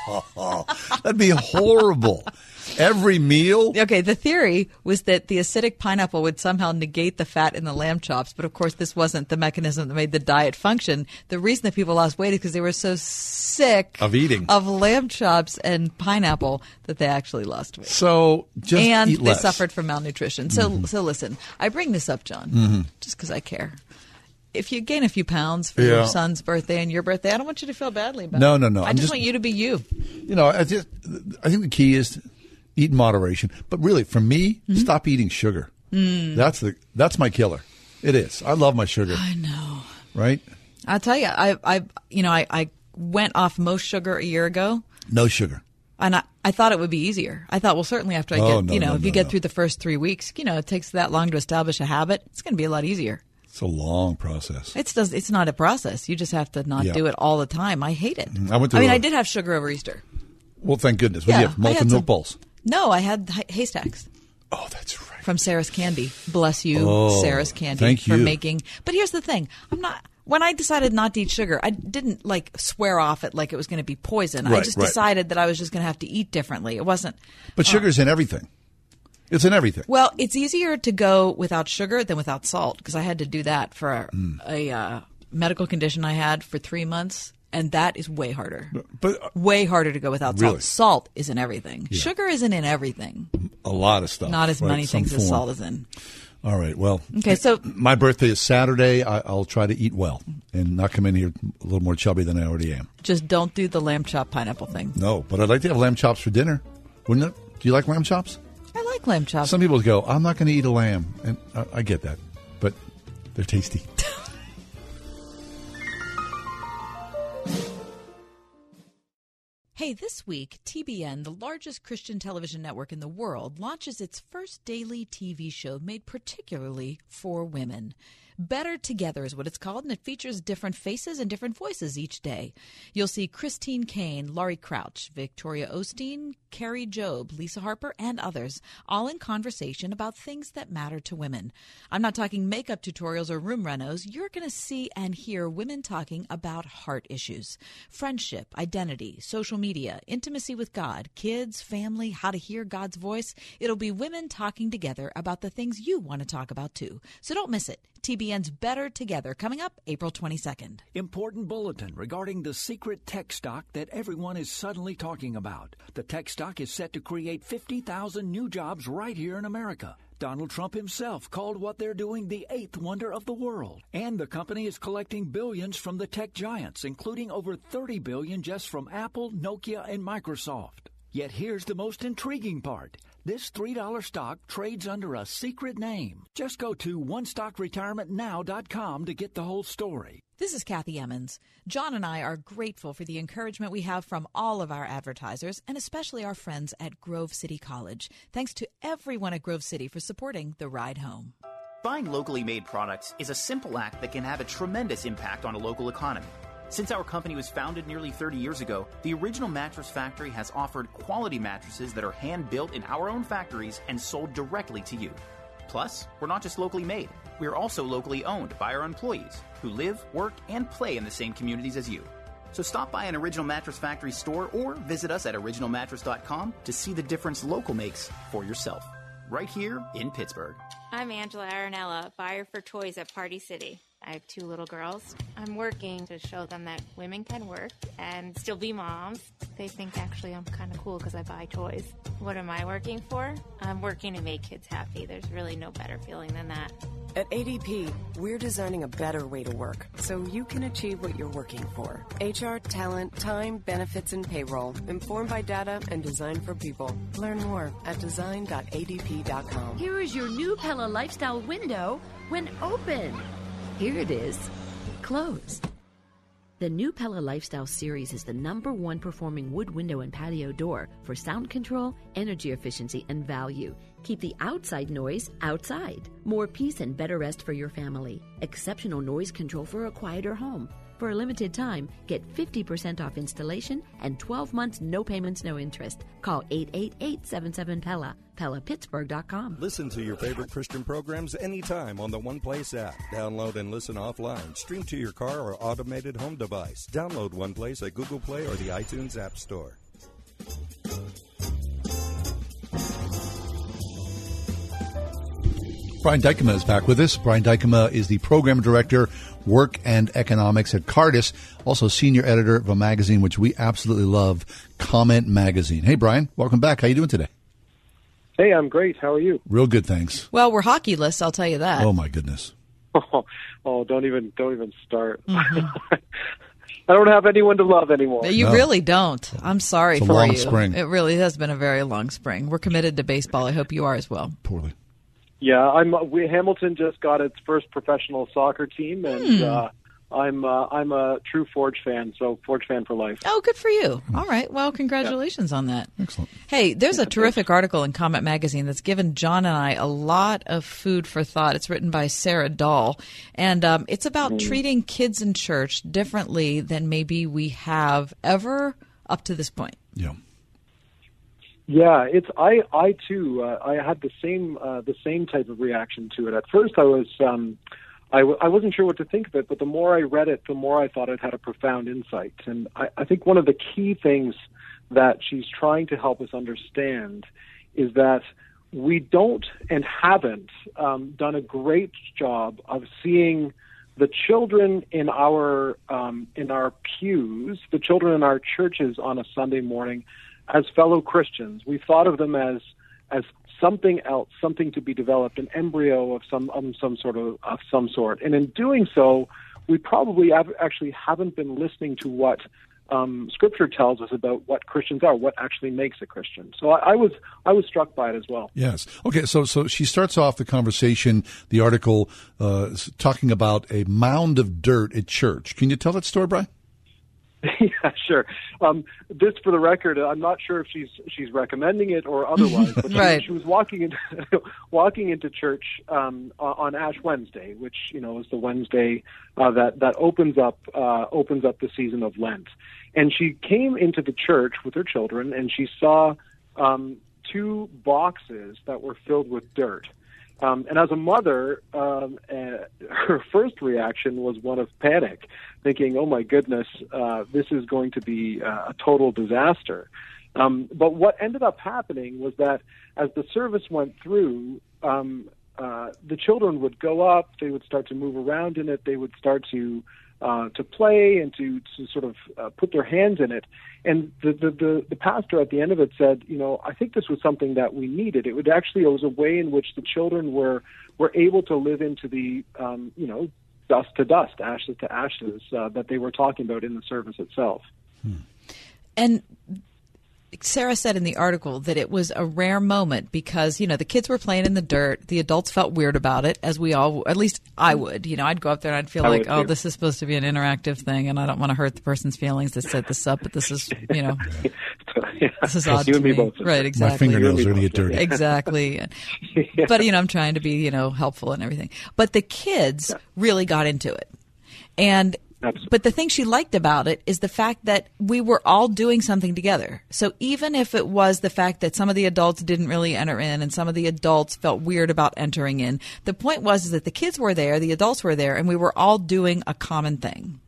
That'd be horrible. Every meal? Okay, the theory was that the acidic pineapple would somehow negate the fat in the lamb chops, but of course this wasn't the mechanism that made the diet function. The reason that people lost weight is because they were so sick Of eating. of lamb chops and pineapple that they actually lost weight. So just and eat they less. suffered from malnutrition. So, Mhm. so listen, I bring this up, John, Mhm. just because I care. If you gain a few pounds for Yeah. your son's birthday and your birthday, I don't want you to feel badly about No, it. no, no. I I'm just, just- want you to be you. You know, I just I think the key is eat in moderation. But really, for me, Mm-hmm. stop eating sugar. Mm. That's the that's my killer. It is. I love my sugar. I know. Right? I'll tell you, I, I, you know, I, I went off most sugar a year ago, No sugar. and I, I thought it would be easier. I thought, well, certainly after I Oh, get, no, you know, no, if you no, get no. through the first three weeks, you know, it takes that long to establish a habit. It's going to be a lot easier. It's a long process. It's does. It's not a process. You just have to not Yeah. do it all the time. I hate it. I went to I mean, a- I did have sugar over Easter. Well, thank goodness. What Yeah, do you have? I Molten had milk some- balls. No, I had hay- haystacks. Oh, that's right. From Sarah's Candy. Bless you, Oh, Sarah's Candy, thank for you. making. But here's the thing: I'm not. When I decided not to eat sugar, I didn't like swear off it like it was going to be poison. I Right, just right. decided that I was just going to have to eat differently. It wasn't. But sugar's in everything. It's in everything. Well, it's easier to go without sugar than without salt because I had to do that for a, Mm. a uh, medical condition I had for three months, and that is way harder. But uh, way harder to go without Really? salt. Salt is in everything. Yeah. Sugar isn't in everything. a lot of stuff. Not as right? many Some things as form. salt is in. All right. Well, Okay, so- my birthday is Saturday. I, I'll try to eat well and not come in here a little more chubby than I already am. Just don't do the lamb chop pineapple thing. No, but I'd like to have lamb chops for dinner. Wouldn't it? Do you like lamb chops? I like lamb chops. Some people go, I'm not going to eat a lamb. And I, I get that. But they're tasty. Hey, this week, T B N, the largest Christian television network in the world, launches its first daily T V show made particularly for women. Better Together is what it's called, and it features different faces and different voices each day. You'll see Christine Kane, Laurie Crouch, Victoria Osteen, Carrie Job, Lisa Harper, and others, all in conversation about things that matter to women. I'm not talking makeup tutorials or room renos. You're going to see and hear women talking about heart issues, friendship, identity, social media, intimacy with God, kids, family, how to hear God's voice. It'll be women talking together about the things you want to talk about too. So don't miss it. T B N's Better Together, coming up April twenty-second. Important bulletin regarding the secret tech stock that everyone is suddenly talking about. The tech stock is set to create fifty thousand new jobs right here in America. Donald Trump himself called what they're doing the eighth wonder of the world. And the company is collecting billions from the tech giants, including over thirty billion dollars just from Apple, Nokia, and Microsoft. Yet here's the most intriguing part. This three dollar stock trades under a secret name. Just go to one stock retirement now dot com to get the whole story. This is Kathy Emmons. John and I are grateful for the encouragement we have from all of our advertisers, and especially our friends at Grove City College. Thanks to everyone at Grove City for supporting The Ride Home. Buying locally made products is a simple act that can have a tremendous impact on a local economy. Since our company was founded nearly thirty years ago, the Original Mattress Factory has offered quality mattresses that are hand-built in our own factories and sold directly to you. Plus, we're not just locally made. We are also locally owned by our employees who live, work, and play in the same communities as you. So stop by an Original Mattress Factory store or visit us at original mattress dot com to see the difference local makes for yourself. Right here in Pittsburgh. I'm Angela Aranella, buyer for toys at Party City. I have two little girls. I'm working to show them that women can work and still be moms. They think actually I'm kind of cool because I buy toys. What am I working for? I'm working to make kids happy. There's really no better feeling than that. At A D P, we're designing a better way to work so you can achieve what you're working for. H R, talent, time, benefits, and payroll. Informed by data and designed for people. Learn more at design dot a d p dot com. Here is your new Pella Lifestyle window when open. Here it is, closed. The new Pella Lifestyle series is the number one performing wood window and patio door for sound control, energy efficiency, and value. Keep the outside noise outside. More peace and better rest for your family. Exceptional noise control for a quieter home. For a limited time, get fifty percent off installation and twelve months, no payments, no interest. Call eight eight eight, seven seven, P E L L A, Pella Pittsburgh dot com. Listen to your favorite Christian programs anytime on the One Place app. Download and listen offline. Stream to your car or automated home device. Download One Place at Google Play or the iTunes App Store. Brian Dykema is back with us. Brian Dykema is the Program Director, Work and Economics at Cardis, also Senior Editor of a magazine which we absolutely love, Comment Magazine. Hey, Brian, welcome back. How you doing today? Hey, I'm great. How are you? Real good, thanks. Well, we're hockeyless, I'll tell you that. Oh, my goodness. Oh, oh don't even don't even start. Mm-hmm. I don't have anyone to love anymore. You no. really don't. I'm sorry it's a for long you. Spring. It really has been a very long spring. We're committed to baseball. I hope you are as well. Poorly. Yeah, I'm. We, Hamilton just got its first professional soccer team, and hmm. uh, I'm. Uh, I'm a true Forge fan, so Forge fan for life. Oh, good for you! All right, well, congratulations yeah. on that. Excellent. Hey, there's a terrific article in Comment Magazine that's given John and I a lot of food for thought. It's written by Sarah Dahl, and um, it's about mm. treating kids in church differently than maybe we have ever up to this point. Yeah. Yeah, it's I. I too. Uh, I had the same uh, the same type of reaction to it. At first, I was um, I, w- I wasn't sure what to think of it, but the more I read it, the more I thought it had a profound insight. And I, I think one of the key things that she's trying to help us understand is that we don't and haven't um, done a great job of seeing the children in our um, in our pews, the children in our churches on a Sunday morning, as fellow Christians. We've thought of them as as something else, something to be developed, an embryo of some um, some sort of of some sort. And in doing so, we probably have, actually haven't been listening to what um, Scripture tells us about what Christians are, what actually makes a Christian. So I, I was I was struck by it as well. Yes. Okay. So so she starts off the conversation, the article, uh, talking about a mound of dirt at church. Can you tell that story, Brian? Yeah, sure. Um, this, for the record, I'm not sure if she's she's recommending it or otherwise. But right. she, she was walking into walking into church um, on Ash Wednesday, which you know is the Wednesday uh, that that opens up uh, opens up the season of Lent. And she came into the church with her children, and she saw um, two boxes that were filled with dirt. Um, and as a mother, um, uh, her first reaction was one of panic, thinking, oh, my goodness, uh, this is going to be uh, a total disaster. Um, but what ended up happening was that as the service went through, um, uh, the children would go up, they would start to move around in it, they would start to uh, to play and to, to sort of uh, put their hands in it. And the, the, the, the pastor at the end of it said, you know, I think this was something that we needed. It would actually, it was a way in which the children were, were able to live into the, um, you know, dust to dust, ashes to ashes uh, that they were talking about in the service itself. Hmm. And Sarah said in the article that it was a rare moment because, you know, the kids were playing in the dirt. The adults felt weird about it, as we all, at least I would. You know, I'd go up there and I'd feel I like, would oh, too. this is supposed to be an interactive thing, and I don't want to hurt the person's feelings that set this up, but this is, you know, yeah. this is odd you to and me me. both. Right, exactly. My fingernails are going to get dirty. Exactly. Yeah. But, you know, I'm trying to be, you know, helpful and everything. But the kids really got into it. And Absolutely. But the thing she liked about it is the fact that we were all doing something together. So even if it was the fact that some of the adults didn't really enter in and some of the adults felt weird about entering in, the point was is that the kids were there, the adults were there, and we were all doing a common thing.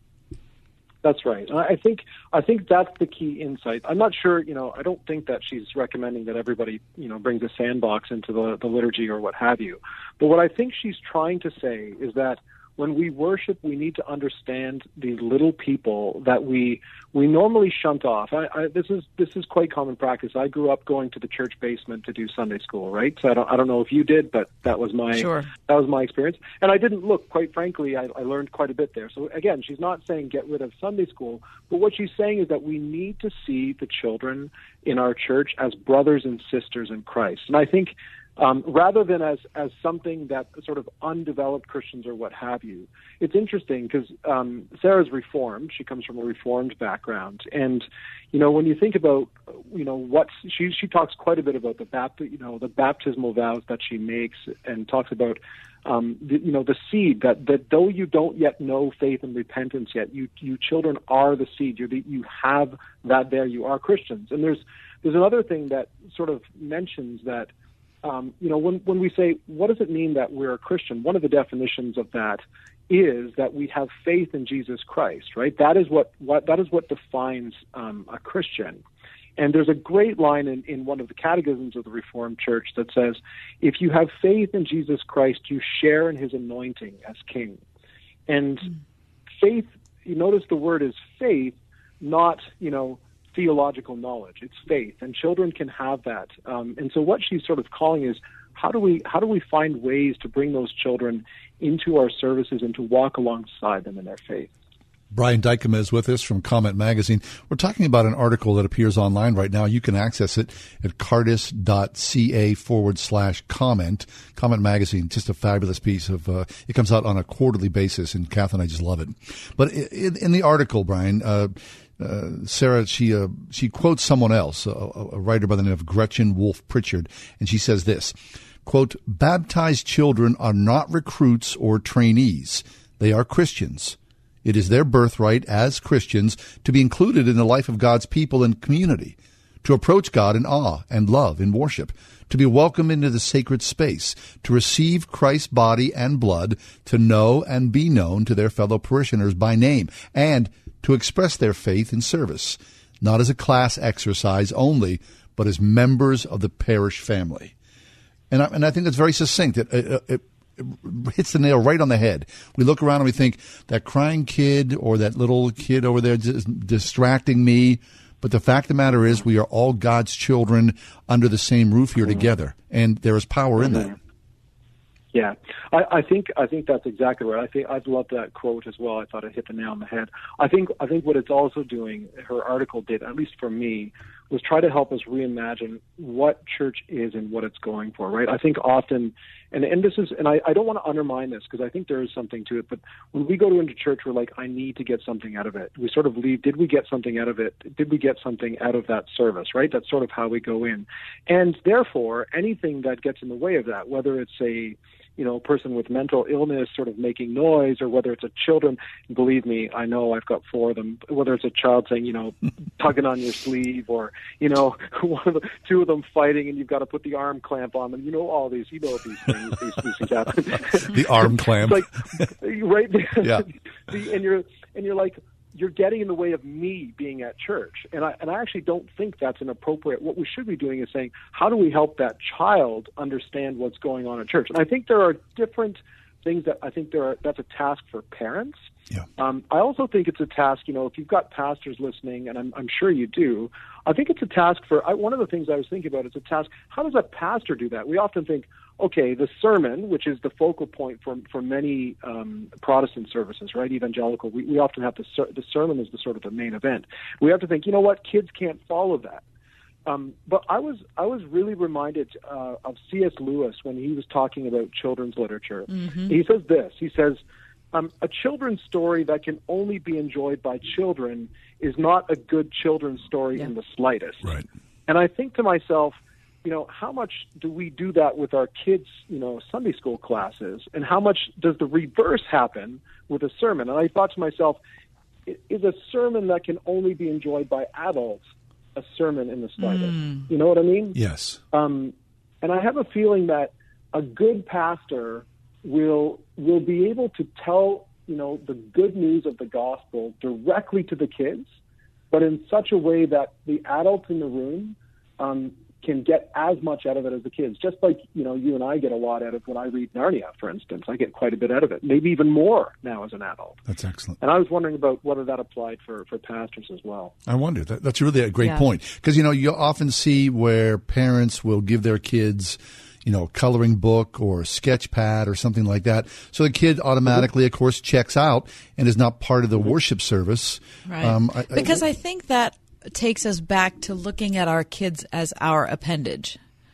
That's right. I think I think that's the key insight. I'm not sure, you know, I don't think that she's recommending that everybody, you know, brings a sandbox into the, the liturgy or what have you. But what I think she's trying to say is that when we worship, we need to understand these little people that we we normally shunt off. I, I, this is this is quite common practice. I grew up going to the church basement to do Sunday school, right? So I don't I don't know if you did, but that was my sure. that was my experience. And I didn't look. Quite frankly, I, I learned quite a bit there. So again, she's not saying get rid of Sunday school, but what she's saying is that we need to see the children in our church as brothers and sisters in Christ. And I think. Um, rather than as, as something that sort of undeveloped Christians or what have you. It's interesting because um, Sarah's Reformed. She comes from a Reformed background. And, you know, when you think about, you know, what she she talks quite a bit about the bapti- you know, the baptismal vows that she makes and talks about, um, the, you know, the seed that, that though you don't yet know faith and repentance yet, you, you children are the seed. You're the, you have that there. You are Christians. And there's there's another thing that sort of mentions that, Um, you know, when, when we say, what does it mean that we're a Christian? One of the definitions of that is that we have faith in Jesus Christ, right? That is what, what, that is what defines um, a Christian. And there's a great line in, in one of the catechisms of the Reformed Church that says, if you have faith in Jesus Christ, you share in his anointing as king. And mm. faith, you notice the word is faith, not, you know, theological knowledge. It's faith, and children can have that. Um, and so what she's sort of calling is, how do we how do we find ways to bring those children into our services and to walk alongside them in their faith? Brian Dykema is with us from Comment Magazine. We're talking about an article that appears online right now. You can access it at cardis.ca forward slash comment. Comment Magazine, just a fabulous piece of, uh, it comes out on a quarterly basis, and Kath and I just love it. But in, in the article, Brian, uh, Uh, Sarah, she uh, she quotes someone else, a, a writer by the name of Gretchen Wolfe Pritchard, and she says this, quote, baptized children are not recruits or trainees. They are Christians. It is their birthright as Christians to be included in the life of God's people and community, to approach God in awe and love in worship, to be welcomed into the sacred space, to receive Christ's body and blood, to know and be known to their fellow parishioners by name, and to express their faith in service, not as a class exercise only, but as members of the parish family. And I, and I think that's very succinct. It, it, it, it hits the nail right on the head. We look around and we think, that crying kid or that little kid over there is distracting me. But the fact of the matter is, we are all God's children under the same roof here together, and there is power in that. Yeah, I, I think I think that's exactly right. I think I've loved that quote as well. I thought it hit the nail on the head. I think I think what it's also doing, her article did, at least for me, was try to help us reimagine what church is and what it's going for, right? I think often, and, and this is, and I, I don't want to undermine this because I think there is something to it, but when we go into church, we're like, I need to get something out of it. We sort of leave, did we get something out of it? Did we get something out of that service, right? That's sort of how we go in. And therefore, anything that gets in the way of that, whether it's a, you know, a person with mental illness sort of making noise, or whether it's a children, believe me, I know I've got four of them, whether it's a child saying, you know, tugging on your sleeve, or, you know, one of the, two of them fighting and you've got to put the arm clamp on them, you know, all these, you know, these things, these, these things happen. The arm clamp. Like, right? Yeah. The, and you're, and you're like, you're getting in the way of me being at church. And I, and I actually don't think that's an appropriate, what we should be doing is saying, how do we help that child understand what's going on at church? And I think there are different things that I think there are, that's a task for parents. Yeah. Um, I also think it's a task, you know, if you've got pastors listening, and I'm, I'm sure you do, I think it's a task for, I, one of the things I was thinking about is a task, how does a pastor do that? We often think, okay, the sermon, which is the focal point for for many um, Protestant services, right, evangelical, we, we often have to, the sermon is the sort of the main event. We have to think, you know what, kids can't follow that. Um, but I was I was really reminded uh, of C S Lewis when he was talking about children's literature. Mm-hmm. He says this, he says, um, a children's story that can only be enjoyed by children is not a good children's story yeah. in the slightest. Right. And I think to myself, you know, how much do we do that with our kids, you know, Sunday school classes? And how much does the reverse happen with a sermon? And I thought to myself, is a sermon that can only be enjoyed by adults a sermon in the slightest? Mm. You know what I mean? Yes. Um, and I have a feeling that a good pastor will will be able to tell, you know, the good news of the gospel directly to the kids, but in such a way that the adults in the room um, can get as much out of it as the kids. Just like, you know, you and I get a lot out of when I read Narnia, for instance. I get quite a bit out of it, maybe even more now as an adult. That's excellent. And I was wondering about whether that applied for, for pastors as well. I wonder. That, that's really a great Yeah. point. Because, you know, you often see where parents will give their kids, you know, coloring book or sketch pad or something like that. So the kid automatically, of course, checks out and is not part of the worship service. Right. Um, I, because I, I think that takes us back to looking at our kids as our appendage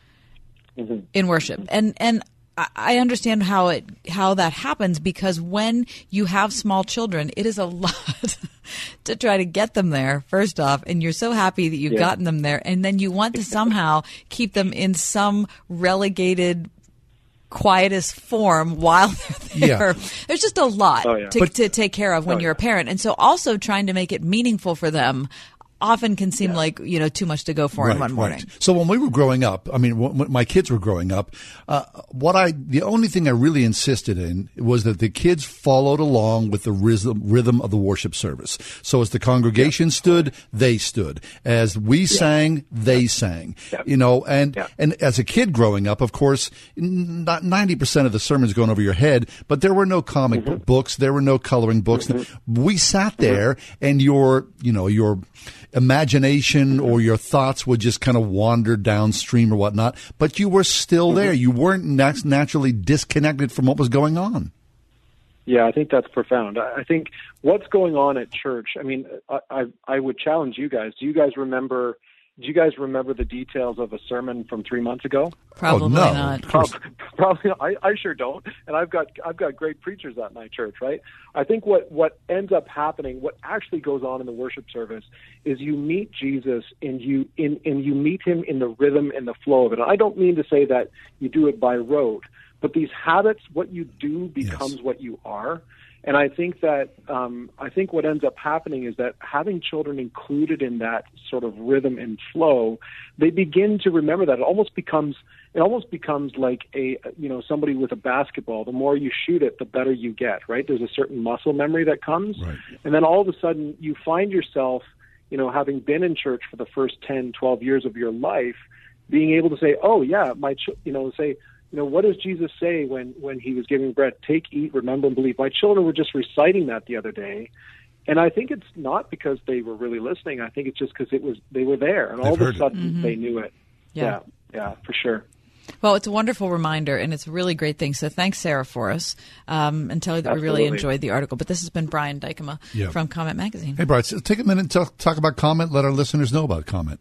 mm-hmm. in worship. And and I- I understand how it how that happens, because when you have small children, it is a lot to try to get them there, first off, and you're so happy that you've Yeah. gotten them there, and then you want to somehow keep them in some relegated quietest form while they're there. Yeah. There's just a lot Oh, yeah. to, But- to take care of when Oh, you're a parent. And so also trying to make it meaningful for them often can seem like, you know, too much to go for in one morning. Right. So when we were growing up, I mean, when my kids were growing up, uh, what I, the only thing I really insisted in was that the kids followed along with the rhythm, rhythm of the worship service. So as the congregation stood, they stood. As we sang, they sang. You know, and, and as a kid growing up, of course, not ninety percent of the sermons going over your head, but there were no comic book books. There were no coloring books. We sat there and your, you know, your imagination or your thoughts would just kind of wander downstream or whatnot, but you were still there. You weren't nat- naturally disconnected from what was going on. Yeah, I think that's profound. I I think what's going on at church, I mean, I, I, I would challenge you guys. Do you guys remember, do you guys remember the details of a sermon from three months ago? Probably Oh, no. not. Probably, probably I, I sure don't. And I've got I've got great preachers at my church, right? I think what, what ends up happening, what actually goes on in the worship service, is you meet Jesus and you in and you meet him in the rhythm and the flow of it. And I don't mean to say that you do it by rote, but these habits, what you do becomes Yes. what you are. And I think that um, I think what ends up happening is that having children included in that sort of rhythm and flow, they begin to remember that. It almost becomes it almost becomes like a you know somebody with a basketball. The more you shoot it, the better you get. Right? There's a certain muscle memory that comes, Right. and then all of a sudden you find yourself, you know, having been in church for the first ten, twelve years of your life, being able to say, oh yeah, my ch-, you know say. You know, what does Jesus say when, when he was giving bread? Take, eat, remember, and believe. My children were just reciting that the other day. And I think it's not because they were really listening. I think it's just because it was they were there. And all They've of heard a it. sudden, Mhm. they knew it. Yeah. yeah, yeah, for sure. Well, it's a wonderful reminder, and it's a really great thing. So thanks, Sarah, for us, um, and tell you that we really Absolutely. enjoyed the article. But this has been Brian Dykema Yeah. from Comment Magazine. Hey, Brian, so take a minute and talk, talk about Comment. Let our listeners know about Comment.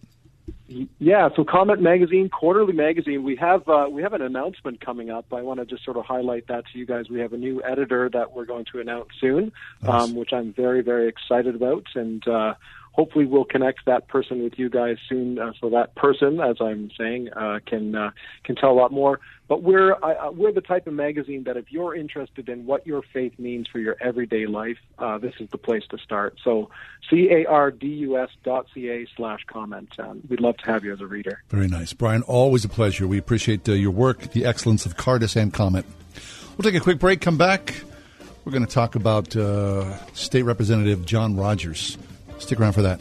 Yeah, so Comment Magazine, quarterly magazine. We have uh, we have an announcement coming up. I want to just sort of highlight that to you guys. We have a new editor that we're going to announce soon, nice. um, which I'm very, very excited about. And uh, hopefully we'll connect that person with you guys soon, uh, so that person, as I'm saying, uh, can uh, can tell a lot more. But we're uh, we're the type of magazine that if you're interested in what your faith means for your everyday life, uh, this is the place to start. So C-A-R-D-U-S dot C-A slash comment. Um, we'd love to have you as a reader. Very nice. Brian, always a pleasure. We appreciate uh, your work, the excellence of Cardis and Comment. We'll take a quick break, come back. We're going to talk about uh, State Representative John Rogers. Stick around for that.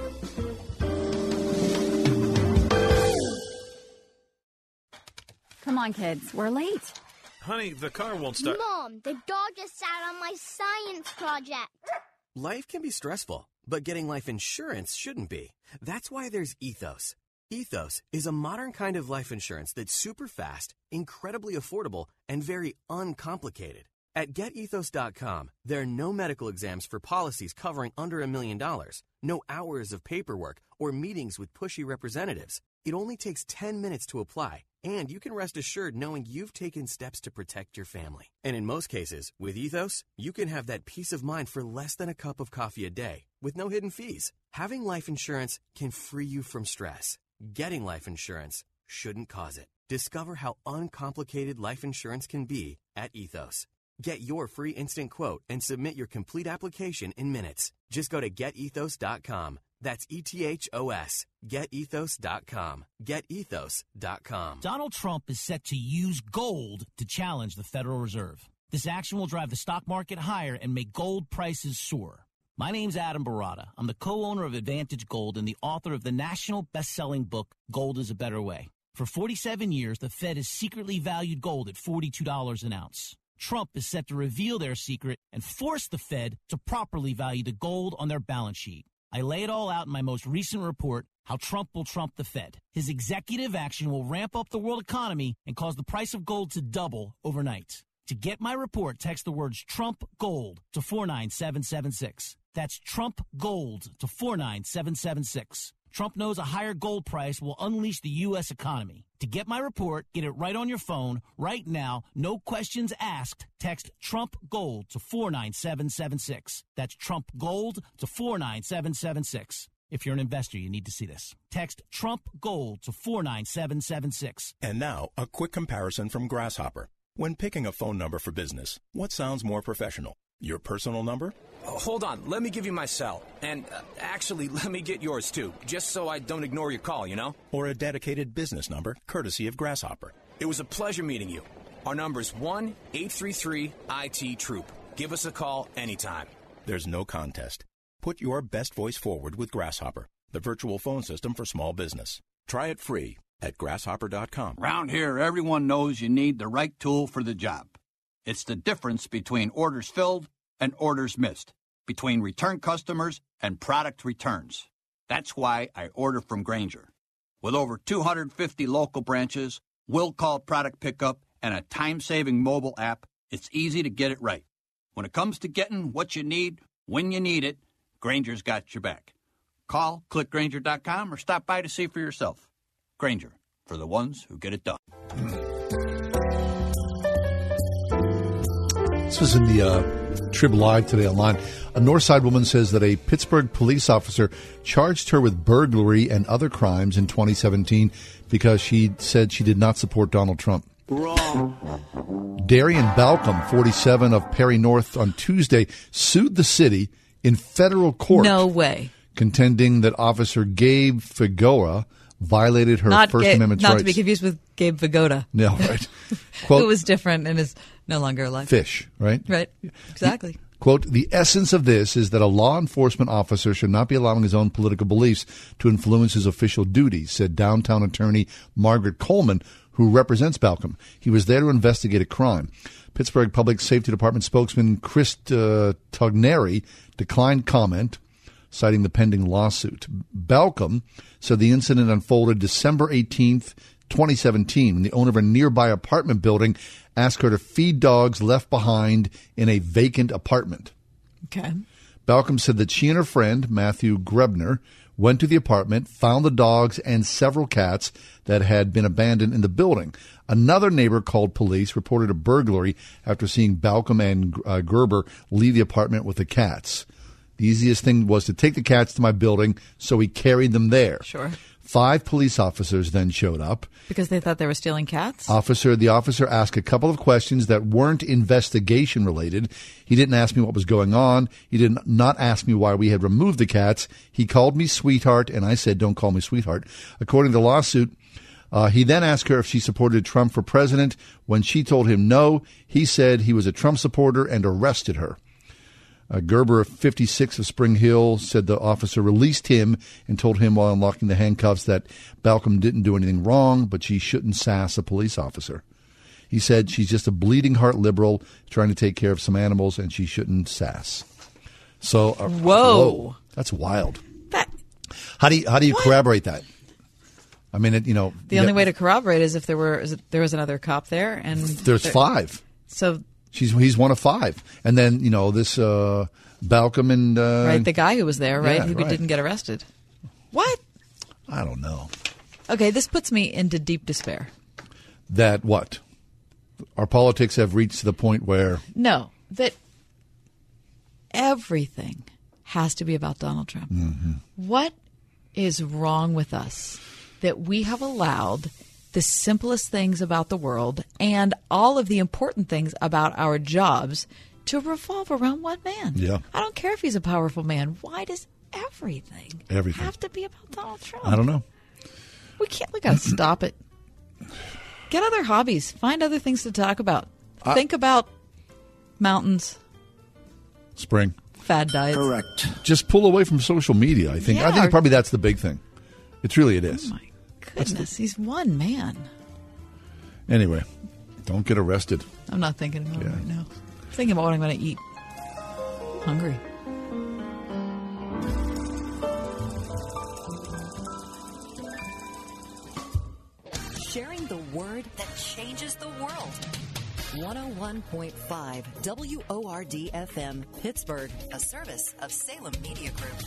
Come on, kids. We're late. Honey, the car won't start. Mom, the dog just sat on my science project. Life can be stressful, but getting life insurance shouldn't be. That's why there's Ethos. Ethos is a modern kind of life insurance that's super fast, incredibly affordable, and very uncomplicated. At get ethos dot com, there are no medical exams for policies covering under a million dollars, no hours of paperwork, or meetings with pushy representatives. It only takes ten minutes to apply, and you can rest assured knowing you've taken steps to protect your family. And in most cases, with Ethos, you can have that peace of mind for less than a cup of coffee a day, with no hidden fees. Having life insurance can free you from stress. Getting life insurance shouldn't cause it. Discover how uncomplicated life insurance can be at Ethos. Get your free instant quote and submit your complete application in minutes. Just go to get ethos dot com. That's E T H O S. get ethos dot com. get ethos dot com. Donald Trump is set to use gold to challenge the Federal Reserve. This action will drive the stock market higher and make gold prices soar. My name's Adam Barada. I'm the co-owner of Advantage Gold and the author of the national best-selling book, Gold is a Better Way. For forty-seven years, the Fed has secretly valued gold at forty-two dollars an ounce. Trump is set to reveal their secret and force the Fed to properly value the gold on their balance sheet. I lay it all out in my most recent report, How Trump Will Trump the Fed. His executive action will ramp up the world economy and cause the price of gold to double overnight. To get my report, text the words Trump Gold to four nine seven seven six. That's Trump Gold to four nine seven seven six. Trump knows a higher gold price will unleash the U S economy. To get my report, get it right on your phone, right now, no questions asked. Text Trump Gold to four nine seven seven six. That's Trump Gold to four nine seven seven six. If you're an investor, you need to see this. Text Trump Gold to four nine seven seven six. And now, a quick comparison from Grasshopper. When picking a phone number for business, what sounds more professional? Your personal number? Oh, hold on. Let me give you my cell. And uh, actually, let me get yours, too, just so I don't ignore your call, you know? Or a dedicated business number, courtesy of Grasshopper. It was a pleasure meeting you. Our number's one eight three three I T Troop. Give us a call anytime. There's no contest. Put your best voice forward with Grasshopper, the virtual phone system for small business. Try it free at grasshopper dot com. Around here, everyone knows you need the right tool for the job. It's the difference between orders filled and orders missed, between return customers and product returns. That's why I order from Grainger. With over two hundred fifty local branches, will call product pickup, and a time-saving mobile app, it's easy to get it right. When it comes to getting what you need, when you need it, Grainger's got your back. Call, click Grainger dot com, or stop by to see for yourself. Grainger, for the ones who get it done. This was in the uh, Trib Live today online. A Northside woman says that a Pittsburgh police officer charged her with burglary and other crimes in twenty seventeen because she said she did not support Donald Trump. Wrong. Darian Balcom, forty-seven, of Perry North, on Tuesday sued the city in federal court. No way. Contending that Officer Gabe Figueroa violated her not First Ga- Amendment not rights. Not to be confused with Gabe Vigoda. No, right. Quote, who was different and is no longer alive. Fish, right? Right, exactly. Quote, the essence of this is that a law enforcement officer should not be allowing his own political beliefs to influence his official duties, said downtown attorney Margaret Coleman, who represents Balcom. He was there to investigate a crime. Pittsburgh Public Safety Department spokesman Chris uh, Togneri declined comment, citing the pending lawsuit. Balcom said the incident unfolded December eighteenth, twenty seventeen, when the owner of a nearby apartment building asked her to feed dogs left behind in a vacant apartment. Okay. Balcom said that she and her friend, Matthew Grebner, went to the apartment, found the dogs and several cats that had been abandoned in the building. Another neighbor called police, reported a burglary after seeing Balcom and uh, Gerber leave the apartment with the cats. The easiest thing was to take the cats to my building, so he carried them there. Sure. Five police officers then showed up. Because they thought they were stealing cats? Officer, the officer asked a couple of questions that weren't investigation related. He didn't ask me what was going on. He did not ask me why we had removed the cats. He called me sweetheart, and I said, don't call me sweetheart. According to the lawsuit, uh, he then asked her if she supported Trump for president. When she told him no, he said he was a Trump supporter and arrested her. Uh, Gerber, fifty-six of Spring Hill, said the officer released him and told him while unlocking the handcuffs that Balcom didn't do anything wrong, but she shouldn't sass a police officer. He said she's just a bleeding heart liberal trying to take care of some animals, and she shouldn't sass. So, uh, whoa. whoa, that's wild. That, how do you how do you what? corroborate that? I mean, it, you know, the you only got, way to corroborate is if there were is there was another cop there, and there's there, five. So. She's he's one of five, and then you know this uh, Balcom and uh, right the guy who was there, right, yeah, who right. didn't get arrested. What? I don't know. Okay, this puts me into deep despair. That what? Our politics have reached the point where no, that everything has to be about Donald Trump. Mm-hmm. What is wrong with us that we have allowed the simplest things about the world and all of the important things about our jobs to revolve around one man? Yeah. I don't care if he's a powerful man. Why does everything, everything. have to be about Donald Trump? I don't know. We can't. We got to stop it. Get other hobbies. Find other things to talk about. I, Think about mountains. Spring. Fad diets. Correct. Just pull away from social media, I think. Yeah, I think or, probably that's the big thing. It's really, it is. Oh, my goodness. He's one man. Anyway, don't get arrested. I'm not thinking about yeah. it right now. I'm thinking about what I'm going to eat. I'm hungry. Sharing the word that changes the world. one oh one point five W O R D F M, Pittsburgh, a service of Salem Media Group.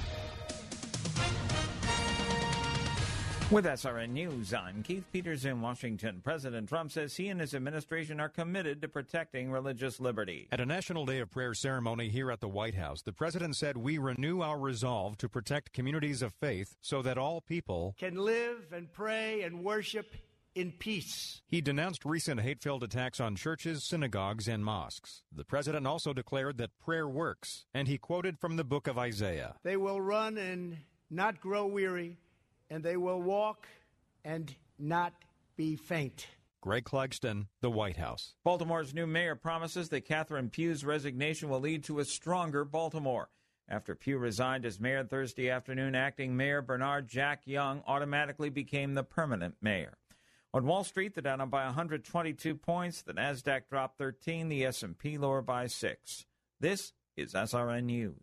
With S R N News, I'm Keith Peters in Washington. President Trump says he and his administration are committed to protecting religious liberty. At a National Day of Prayer ceremony here at the White House, the president said we renew our resolve to protect communities of faith so that all people can live and pray and worship in peace. He denounced recent hate-filled attacks on churches, synagogues, and mosques. The president also declared that prayer works, and he quoted from the book of Isaiah. They will run and not grow weary, and they will walk and not be faint. Greg Clugston, the White House. Baltimore's new mayor promises that Catherine Pugh's resignation will lead to a stronger Baltimore. After Pugh resigned as mayor Thursday afternoon, acting mayor Bernard Jack Young automatically became the permanent mayor. On Wall Street, the Dow by one hundred twenty-two points, the Nasdaq dropped thirteen, the S and P lower by six. This is S R N News.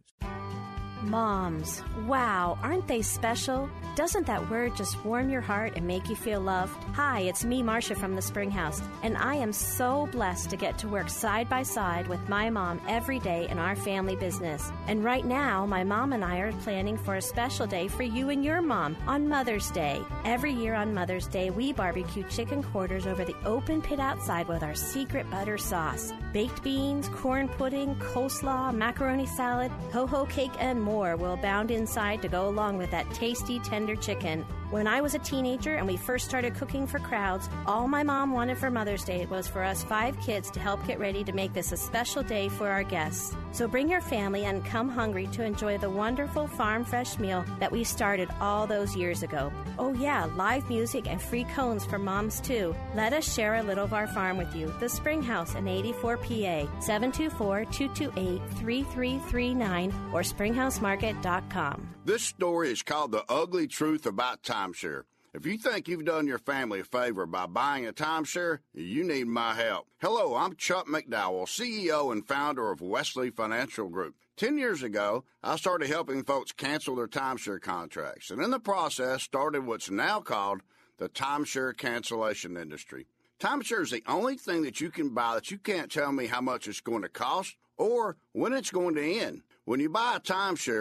Moms, wow, aren't they special? Doesn't that word just warm your heart and make you feel loved? Hi, it's me, Marcia from the Spring House, and I am so blessed to get to work side by side with my mom every day in our family business. And right now, my mom and I are planning for a special day for you and your mom on Mother's Day. Every year on Mother's Day, we barbecue chicken quarters over the open pit outside with our secret butter sauce. Baked beans, corn pudding, coleslaw, macaroni salad, ho-ho cake, and more will abound inside to go along with that tasty, tender chicken. When I was a teenager and we first started cooking for crowds, all my mom wanted for Mother's Day was for us five kids to help get ready to make this a special day for our guests. So bring your family and come hungry to enjoy the wonderful farm fresh meal that we started all those years ago. Oh yeah, live music and free cones for moms too. Let us share a little of our farm with you. The Spring House in eighty-four P A, seven two four, two two eight, three three three nine or spring house market dot com. This story is called The Ugly Truth About Timeshare. If you think you've done your family a favor by buying a timeshare, you need my help. Hello, I'm Chuck McDowell, C E O and founder of Wesley Financial Group. Ten years ago, I started helping folks cancel their timeshare contracts, and in the process started what's now called the timeshare cancellation industry. Timeshare is the only thing that you can buy that you can't tell me how much it's going to cost or when it's going to end. When you buy a timeshare,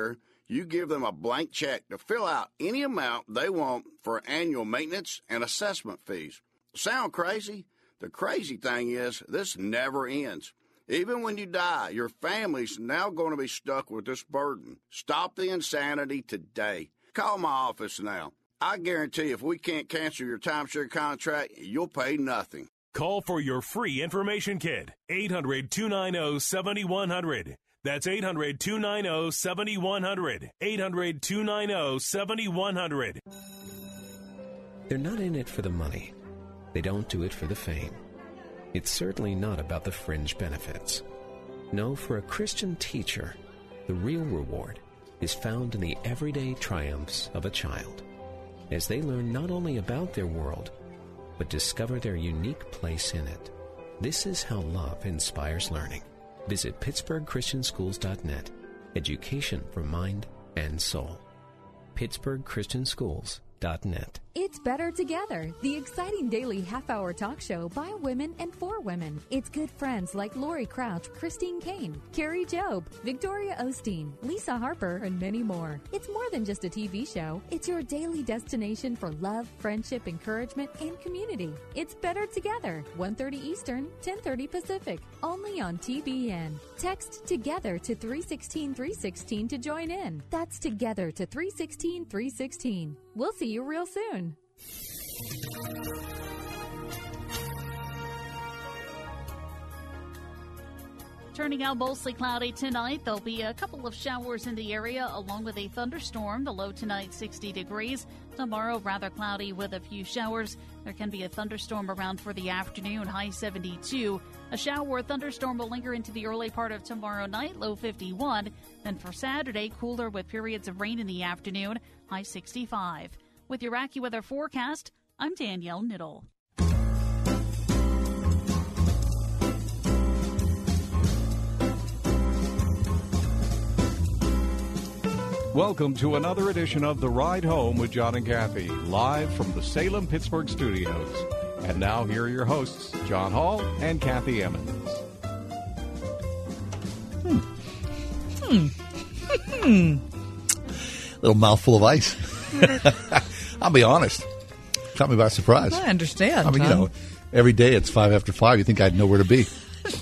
You give them a blank check to fill out any amount they want for annual maintenance and assessment fees. Sound crazy? The crazy thing is, this never ends. Even when you die, your family's now going to be stuck with this burden. Stop the insanity today. Call my office now. I guarantee if we can't cancel your timeshare contract, you'll pay nothing. Call for your free information kit. eight hundred, two nine zero, seven one zero zero. That's eight hundred, two nine zero, seven one zero zero. eight hundred, two nine zero, seven one zero zero. They're not in it for the money. They don't do it for the fame. It's certainly not about the fringe benefits. No, for a Christian teacher, the real reward is found in the everyday triumphs of a child, as they learn not only about their world, but discover their unique place in it. This is how love inspires learning. Visit Pittsburgh Christian Schools dot net. Education for mind and soul. Pittsburgh Christian Schools dot net. It's Better Together, the exciting daily half-hour talk show by women and for women. It's good friends like Lori Crouch, Christine Kane, Carrie Job, Victoria Osteen, Lisa Harper, and many more. It's more than just a T V show. It's your daily destination for love, friendship, encouragement, and community. It's Better Together, one thirty Eastern, ten thirty Pacific, only on T B N. Text TOGETHER to three one six, three one six to join in. That's TOGETHER to three one six, three one six. We'll see you real soon. Turning out mostly cloudy tonight. There'll be a couple of showers in the area along with a thunderstorm. The low tonight sixty degrees. Tomorrow rather cloudy with a few showers. There can be a thunderstorm around for the afternoon, high seventy-two. A shower or thunderstorm will linger into the early part of tomorrow night, low fifty-one. Then for Saturday, cooler with periods of rain in the afternoon, high sixty-five. With your AccuWeather forecast, I'm Danielle Niddle. Welcome to another edition of The Ride Home with John and Kathy, live from the Salem-Pittsburgh studios. And now here are your hosts, John Hall and Kathy Emmons. Hmm. Hmm. Hmm. Little mouthful of ice. I'll be honest. Caught me by surprise. I understand. I mean, Tom. you know, every day it's five after five. You think I'd know where to be.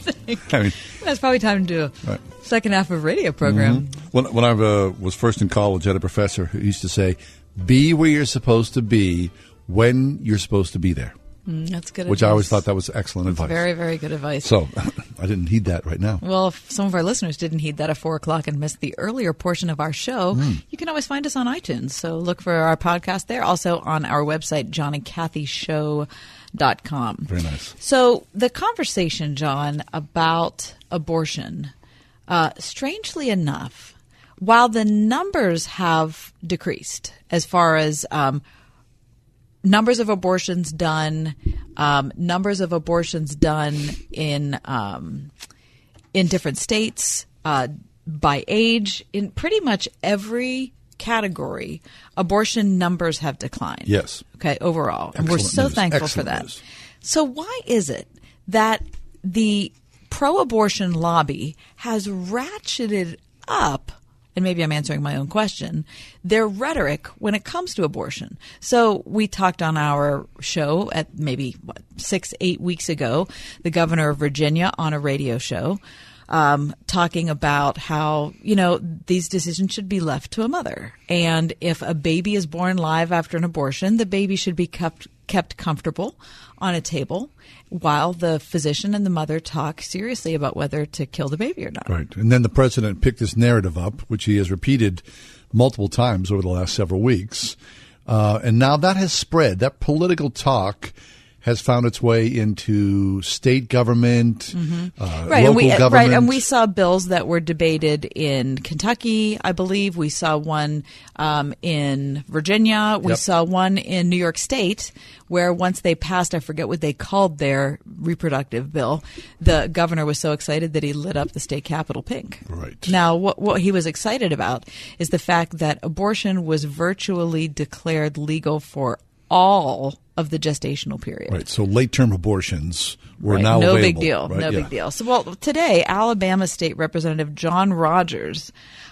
I mean, That's probably time to do a right. second half of radio program. Mm-hmm. When, when I uh, was first in college, I had a professor who used to say, be where you're supposed to be when you're supposed to be there. Mm, that's good Which advice. I always thought that was excellent That's advice. Very, very good advice. So I didn't heed that right now. Well, if some of our listeners didn't heed that at four o'clock and missed the earlier portion of our show, mm. you can always find us on iTunes. So look for our podcast there. Also on our website, john and kathy show dot com. Very nice. So the conversation, John, about abortion, uh, strangely enough, while the numbers have decreased as far as um, numbers of abortions done, um, numbers of abortions done in um, in different states, uh, by age, in pretty much every category, abortion numbers have declined. Yes. Okay, overall. Excellent and we're so news. thankful Excellent for that. news. So why is it that the pro-abortion lobby has ratcheted up, and maybe I'm answering my own question, their rhetoric when it comes to abortion? So we talked on our show at maybe what, six, eight weeks ago, the governor of Virginia on a radio show, um, talking about how, you know, these decisions should be left to a mother. And if a baby is born live after an abortion, the baby should be kept kept comfortable on a table while the physician and the mother talk seriously about whether to kill the baby or not. Right. And then the president picked this narrative up, which he has repeated multiple times over the last several weeks. Uh, and now that has spread. That political talk has found its way into state government, Mm-hmm. uh, Right, local and we, government. right, and we saw bills that were debated in Kentucky, I believe. We saw one um, in Virginia. We Yep. saw one in New York State, where once they passed, I forget what they called their reproductive bill, the governor was so excited that he lit up the state capitol pink. Right. Now, what, what he was excited about is the fact that abortion was virtually declared legal for all of the gestational period. Right. So late-term abortions were Right. now no available. big deal. Right? No Yeah. big deal. So, well, today, Alabama State Representative John Rogers,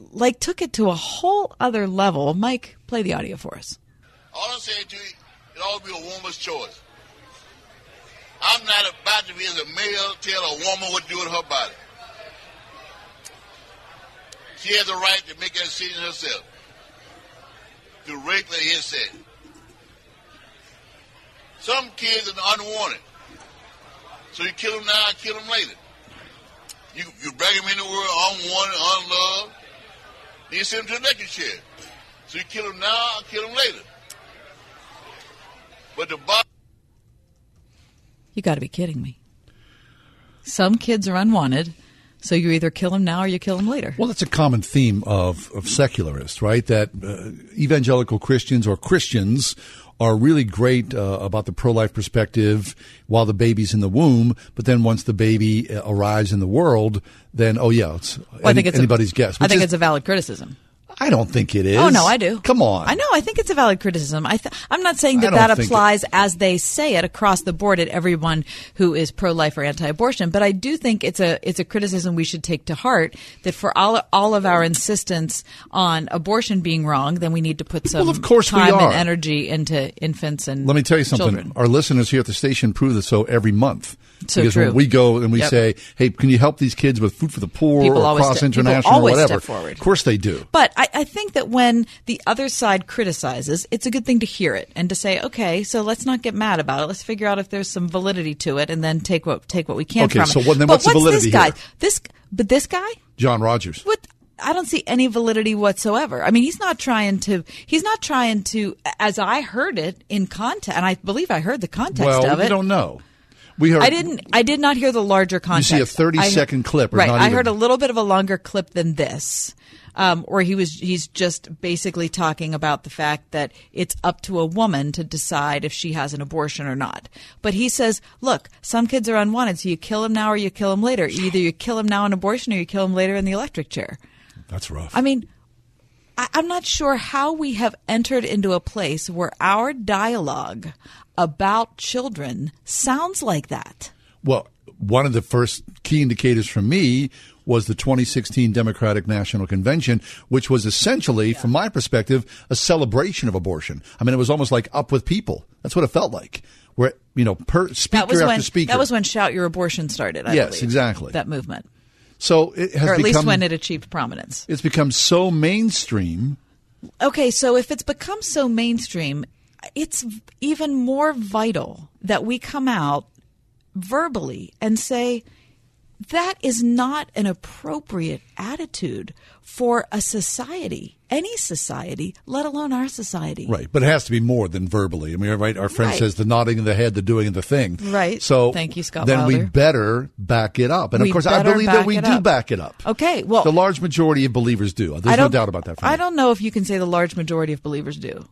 like took it to a whole other level. Mike, play the audio for us. All I'm saying to you, it ought to be a woman's choice. I'm not about to be as a male tell a woman what to do with her body. She has a right to make that decision herself. To rape like he said. Some kids are unwanted. So you kill them now and kill them later. You you bring them in the world unwanted, unloved. Then you send them to the electric chair. So you kill them now and kill them later. But the body... You got to be kidding me. Some kids are unwanted, so you either kill them now or you kill them later. Well, that's a common theme of, of secularists, right? That uh, evangelical Christians or Christians are really great uh, about the pro-life perspective while the baby's in the womb, but then once the baby uh, arrives in the world, then, oh, yeah, it's, well, any, I think it's anybody's a, guess. I think is, it's a valid criticism. I don't think it is. Oh, no, I do. Come on. I know. I think it's a valid criticism. I th- I'm not saying that that applies it. as they say it across the board at everyone who is pro-life or anti-abortion, but I do think it's a it's a criticism we should take to heart, that for all all of our insistence on abortion being wrong, then we need to put some well, of course time we are. and energy into infants and Let me tell you something. children. Our listeners here at the station prove this so every month. So because true. when we go and we Yep. say, hey, can you help these kids with Food for the Poor People or always Cross step- people International or always whatever? step forward. Of course they do. But I, I think that when the other side criticizes, it's a good thing to hear it and to say, okay, so let's not get mad about it. Let's figure out if there's some validity to it, and then take what take what we can Okay, from so it. what- then but what's the validity this guy? here? This, but this guy, John Rogers. what? I don't see any validity whatsoever. I mean, he's not trying to. He's not trying to. As I heard it in context, and I believe I heard the context well, of it. we don't know. We heard. I didn't. I did not hear the larger context. You see a thirty-second I, clip, or right? not I even. heard a little bit of a longer clip than this, um, where he was. He's just basically talking about the fact that it's up to a woman to decide if she has an abortion or not. But he says, "Look, some kids are unwanted, so you kill them now or you kill them later. Either you kill them now in abortion or you kill them later in the electric chair." That's rough. I mean, I, I'm not sure how we have entered into a place where our dialogue about children sounds like that. Well, one of the first key indicators for me was the twenty sixteen Democratic National Convention, which was essentially, yeah. from my perspective, a celebration of abortion. I mean, it was almost like Up with People. That's what it felt like. Where, you know, per speaker that was after when, speaker. That was when Shout Your Abortion started, I yes, believe. exactly. That movement. So it has or at become, least when it achieved prominence. It's become so mainstream. Okay, so if it's become so mainstream, it's even more vital that we come out verbally and say that is not an appropriate attitude for a society, any society, let alone our society. Right, but it has to be more than verbally. I mean, right? Our friend Right. says the nodding of the head, the doing of the thing. Right. So thank you, Scott then Wilder. we better back it up. And We of course, I better believe that back we it do up. back it up. Okay, well, the large majority of believers do. There's I no don't- doubt about that. For I me. don't know if you can say the large majority of believers do.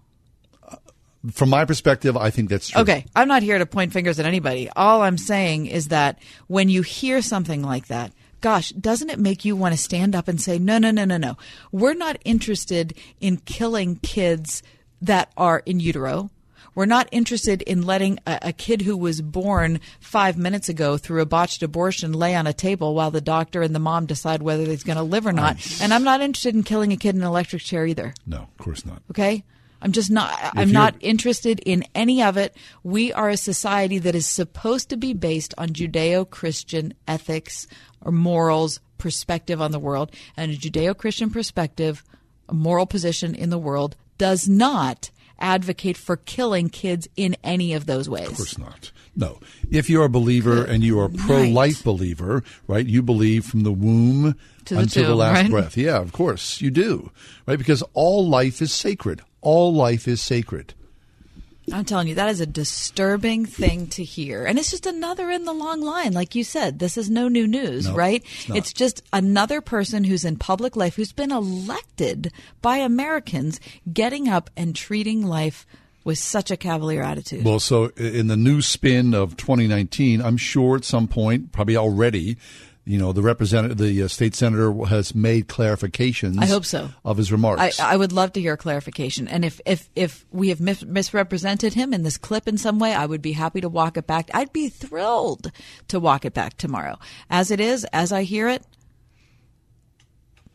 From my perspective, I think that's true. Okay, I'm not here to point fingers at anybody. All I'm saying is that when you hear something like that, gosh, doesn't it make you want to stand up and say, no, no, no, no, no. We're not interested in killing kids that are in utero. We're not interested in letting a, a kid who was born five minutes ago through a botched abortion lay on a table while the doctor and the mom decide whether he's going to live or not. Nice. And I'm not interested in killing a kid in an electric chair either. No, of course not. Okay? I'm just not, I'm you're- not interested in any of it. We are a society that is supposed to be based on Judeo-Christian ethics or morals, perspective on the world. And a Judeo-Christian perspective, a moral position in the world, does not advocate for killing kids in any of those ways. Of course not. No. If you're a believer and you are a pro-life believer, right, you believe from the womb To the until the tomb, last right? breath. Yeah, of course you do, right? Because all life is sacred. All life is sacred. I'm telling you, that is a disturbing thing to hear. And it's just another in the long line. Like you said, this is no new news, No, right? it's not. It's just another person who's in public life, who's been elected by Americans, getting up and treating life with such a cavalier attitude. Well, so in the new spin of twenty nineteen, I'm sure at some point, probably already, you know, the representative, the uh, state senator has made clarifications. I hope so. Of his remarks. I, I would love to hear clarification. And if, if, if we have mis- misrepresented him in this clip in some way, I would be happy to walk it back. I'd be thrilled to walk it back tomorrow. As it is, as I hear it,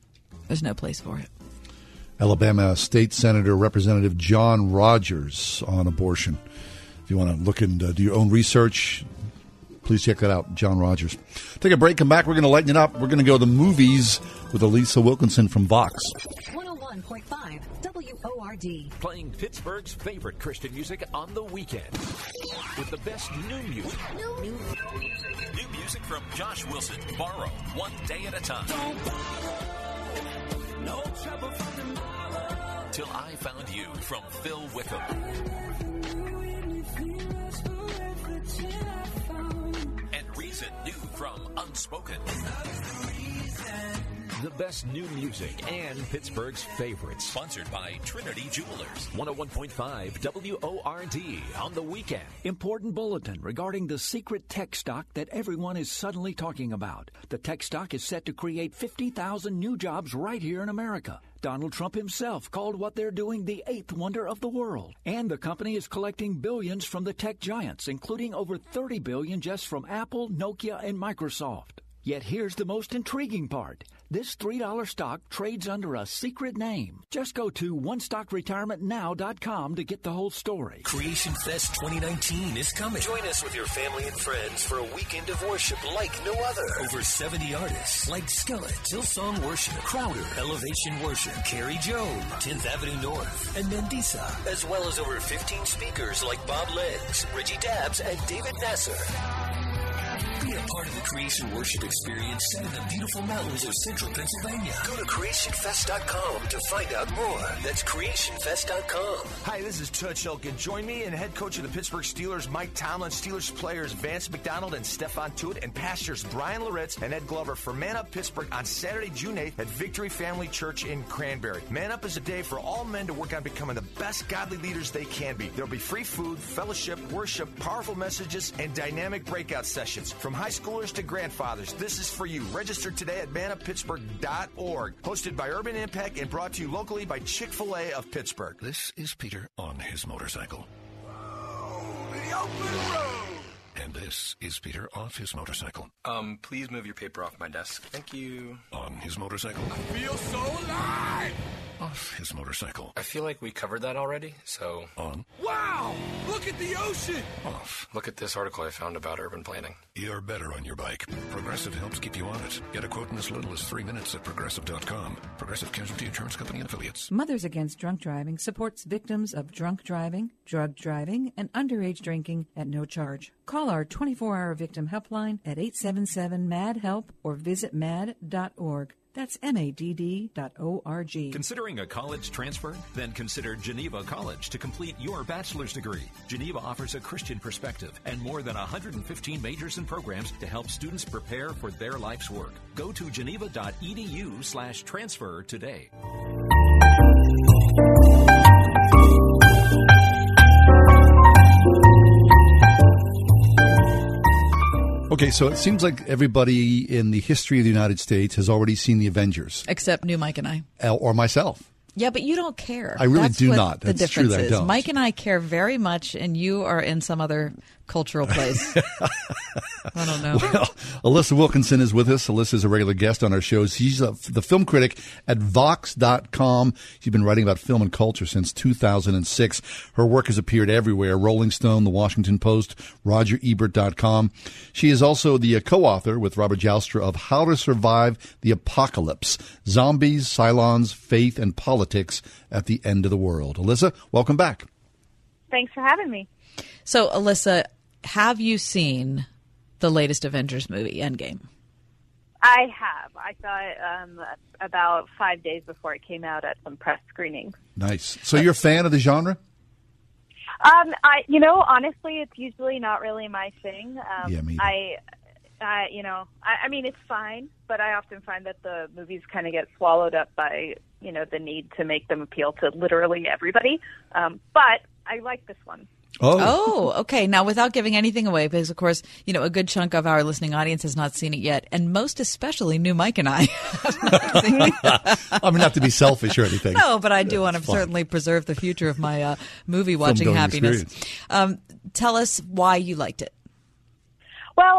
There's no place for it. Alabama State Senator Representative John Rogers on abortion. If you want to look and uh, do your own research, please check that out, John Rogers. Take a break, come back. We're going to lighten it up. We're going to go to the movies with Elisa Wilkinson from Vox. one oh one point five W O R D. Playing Pittsburgh's favorite Christian music on the weekend with the best new music. New, new. new music from Josh Wilson. Borrow, One Day at a Time. Don't borrow, no trouble from tomorrow. Till I Found You from Phil Wickham. And Reason New from Unspoken. The best new music and Pittsburgh's favorites. Sponsored by Trinity Jewelers. one oh one point five W O R D on the weekend. Important bulletin regarding the secret tech stock that everyone is suddenly talking about. The tech stock is set to create fifty thousand new jobs right here in America. Donald Trump himself called what they're doing the eighth wonder of the world. And the company is collecting billions from the tech giants, including over thirty billion dollars just from Apple, Nokia, and Microsoft. Yet here's the most intriguing part. This three dollar stock trades under a secret name. Just go to one stock retirement now dot com to get the whole story. Creation Fest twenty nineteen is coming. Join us with your family and friends for a weekend of worship like no other. Over seventy artists like Skillet, Hillsong Worship, Crowder, Elevation Worship, Carrie Job, tenth Avenue North, and Mendisa, as well as over fifteen speakers like Bob Leggs, Reggie Dabbs, and David Nasser. Be a part of the Creation Worship experience set in the beautiful mountains of central Pennsylvania. Go to creation fest dot com to find out more. That's creation fest dot com. Hi, this is Toots Ilkin. Join me and head coach of the Pittsburgh Steelers, Mike Tomlin, Steelers players Vance McDonald and Stephon Tuitt, and pastors Brian Loritz and Ed Glover for Man Up Pittsburgh on Saturday, June eighth at Victory Family Church in Cranberry. Man Up is a day for all men to work on becoming the best godly leaders they can be. There'll be free food, fellowship, worship, powerful messages, and dynamic breakout sessions. From high schoolers to grandfathers, this is for you. Register today at man up pittsburgh dot org. Hosted by Urban Impact and brought to you locally by Chick-fil-A of Pittsburgh. This is Peter on his motorcycle. The open road. And this is Peter off his motorcycle. Um, please move your paper off my desk. Thank you. On his motorcycle. I feel so alive. Off his motorcycle. I feel like we covered that already, so... On. Wow! Look at the ocean! Off. Look at this article I found about urban planning. You're better on your bike. Progressive helps keep you on it. Get a quote in as little as three minutes at progressive dot com. Progressive Casualty Insurance Company and Affiliates. Mothers Against Drunk Driving supports victims of drunk driving, drug driving, and underage drinking at no charge. Call our twenty-four hour victim helpline at eight seven seven, M A D, HELP or visit mad dot org. That's M A D D dot O R G. Considering a college transfer? Then consider Geneva College to complete your bachelor's degree. Geneva offers a Christian perspective and more than one hundred fifteen majors and programs to help students prepare for their life's work. Go to geneva dot e d u slash transfer today. Okay, so it seems like everybody in the history of the United States has already seen the Avengers. Except new Mike and I. Or myself. Yeah, but you don't care. I really That's do what not. The That's difference true that I is. don't. Mike and I care very much, and you are in some other cultural place. I don't know. Well, Alyssa Wilkinson is with us. Alyssa is a regular guest on our shows. She's a, the film critic at vox dot com. She's been writing about film and culture since two thousand six. Her work has appeared everywhere: Rolling Stone, The Washington Post, roger ebert dot com. She is also the co-author with Robert Joustra of How to Survive the Apocalypse: Zombies, Cylons, Faith, and Politics at the End of the World. Alyssa, welcome back. Thanks for having me. So, Alyssa, have you seen the latest Avengers movie, Endgame? I have. I saw it um, about five days before it came out at some press screenings. Nice. So you're a fan of the genre? Um, I, you know, honestly, it's usually not really my thing. Um, yeah, me I, I, you know, I, I mean, it's fine, but I often find that the movies kind of get swallowed up by, you know, the need to make them appeal to literally everybody. Um, but I like this one. Oh. oh, okay. Now, without giving anything away, because, of course, you know, a good chunk of our listening audience has not seen it yet, and most especially new Mike and I have not seen it. I mean, not to be selfish or anything. No, but I do yeah, want to fun. certainly preserve the future of my uh, movie-watching happiness. Um, tell us why you liked it. Well,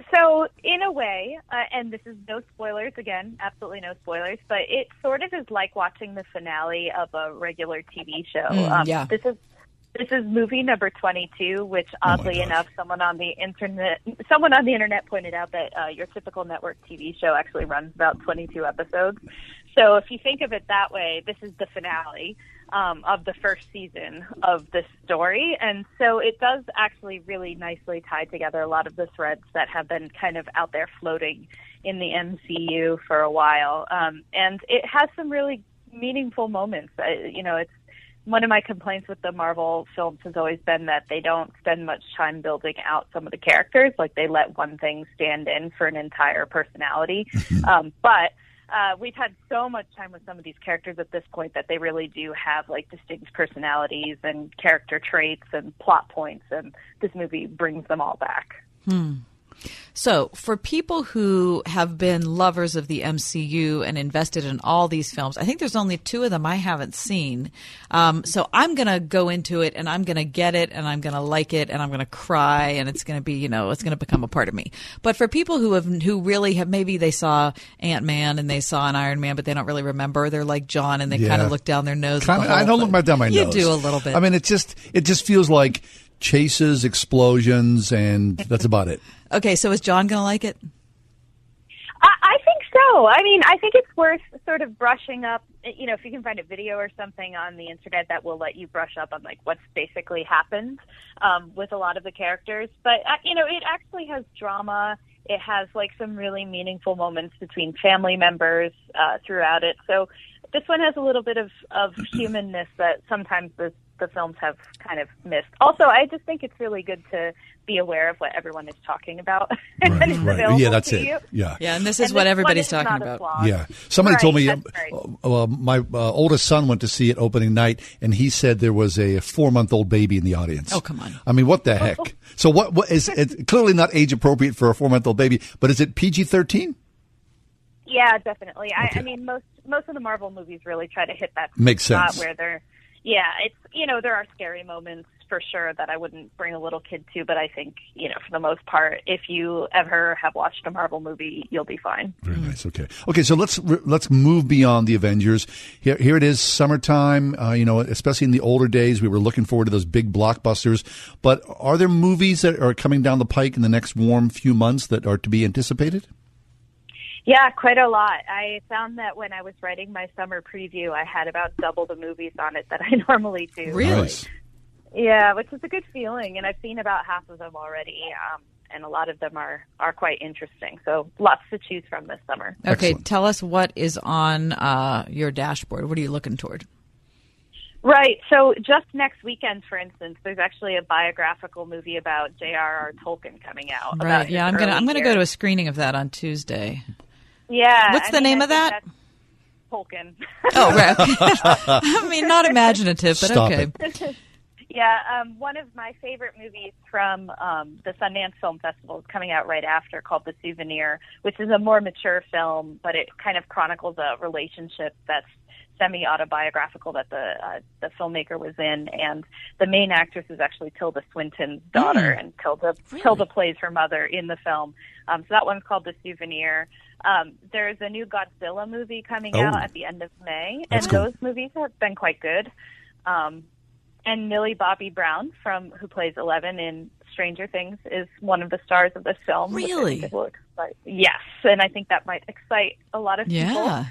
So, in a way, uh, and this is no spoilers, again, absolutely no spoilers, but it sort of is like watching the finale of a regular T V show. Mm, um, yeah. This is this is movie number twenty-two, which oddly Oh enough, someone on the internet someone on the internet pointed out that uh, your typical network T V show actually runs about twenty-two episodes. So, if you think of it that way, this is the finale um, of the first season of this story. And so it does actually really nicely tie together a lot of the threads that have been kind of out there floating in the M C U for a while. Um, and it has some really meaningful moments. Uh, you know, it's one of my complaints with the Marvel films has always been that they don't spend much time building out some of the characters. Like they let one thing stand in for an entire personality. um, but Uh, we've had so much time with some of these characters at this point that they really do have like distinct personalities and character traits and plot points, and this movie brings them all back. Hmm. So for people who have been lovers of the M C U and invested in all these films, I think there's only two of them I haven't seen. Um, so I'm going to go into it and I'm going to get it and I'm going to like it and I'm going to cry and it's going to be, you know, it's going to become a part of me. But for people who have, who really have, maybe they saw Ant-Man and they saw an Iron Man, but they don't really remember. They're like John and they Yeah. kind of look down their nose. Kinda, at the whole I don't thing. look down my you nose. You do a little bit. I mean, it just it just feels like chases, explosions, and that's about it. Okay, so is John going to like it? I, I think so. I mean, I think it's worth sort of brushing up. You know, if you can find a video or something on the internet that will let you brush up on like what's basically happened um, with a lot of the characters. But uh, you know, it actually has drama. It has like some really meaningful moments between family members uh, throughout it. So this one has a little bit of, of humanness that sometimes the the films have kind of missed. Also, I just think it's really good to be aware of what everyone is talking about. Right, and it's right. available Yeah, that's to it. you. Yeah. Yeah, and this is And what this everybody's one is talking not a about. flop. Yeah. Somebody Right, told me that's uh, right. uh, my uh, oldest son went to see it opening night, and he said there was a four-month-old baby in the audience. Oh, come on. I mean, what the heck? So what, what is it's clearly not age appropriate for a four-month-old baby, but is it P G thirteen? Yeah, definitely. I, Okay. I mean, most most of the Marvel movies really try to hit that Makes spot sense. where they're, yeah, it's, you know, there are scary moments for sure that I wouldn't bring a little kid to, but I think, you know, for the most part, if you ever have watched a Marvel movie, you'll be fine. Very nice. Okay. Okay. So let's let's move beyond the Avengers. Here, here it is, summertime. Uh, you know, especially in the older days, we were looking forward to those big blockbusters. But are there movies that are coming down the pike in the next warm few months that are to be anticipated? Yeah, quite a lot. I found that when I was writing my summer preview, I had about double the movies on it that I normally do. Really? Yeah, which is a good feeling, and I've seen about half of them already, um, and a lot of them are, are quite interesting. So lots to choose from this summer. Okay, Excellent. tell us what is on uh, your dashboard. What are you looking toward? Right. So just next weekend, for instance, there's actually a biographical movie about J R R Tolkien coming out. about Right. his Yeah, I'm gonna early I'm gonna go years. to a screening of that on Tuesday. Yeah. What's I the mean, name I of think that? that's Tolkien. Oh, right. Okay. I mean, not imaginative, but Stop okay. it. Yeah, um, one of my favorite movies from um, the Sundance Film Festival is coming out right after, called The Souvenir, which is a more mature film, but it kind of chronicles a relationship that's semi-autobiographical that the uh, the filmmaker was in, and the main actress is actually Tilda Swinton's daughter, Mm. and Tilda Really? Tilda plays her mother in the film. Um, so that one's called The Souvenir. Um, there's a new Godzilla movie coming Oh. out at the end of May, That's and cool. those movies have been quite good. Um, and Millie Bobby Brown, from who plays Eleven in Stranger Things, is one of the stars of this film. which I Really? think will excite- Yes, and I think that might excite a lot of people. Yeah.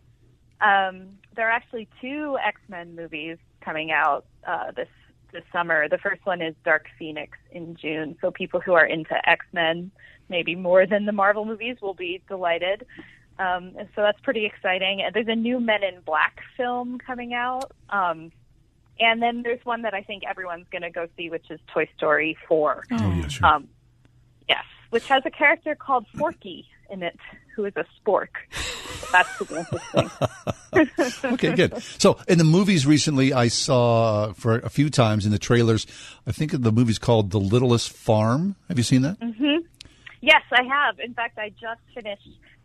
Um, there are actually two X-Men movies coming out uh, this this summer. The first one is Dark Phoenix in June, so people who are into X-Men, maybe more than the Marvel movies, will be delighted. Um, and so that's pretty exciting. And there's a new Men in Black film coming out. Um, and then there's one that I think everyone's going to go see, which is Toy Story four. Oh, yeah, sure. Um, yes, which has a character called Forky in it, who is a spork. That's super interesting. Okay, good. So in the movies recently, I saw uh, for a few times in the trailers, I think the movie's called The Littlest Farm. Have you seen that? hmm Yes, I have. In fact, I just finished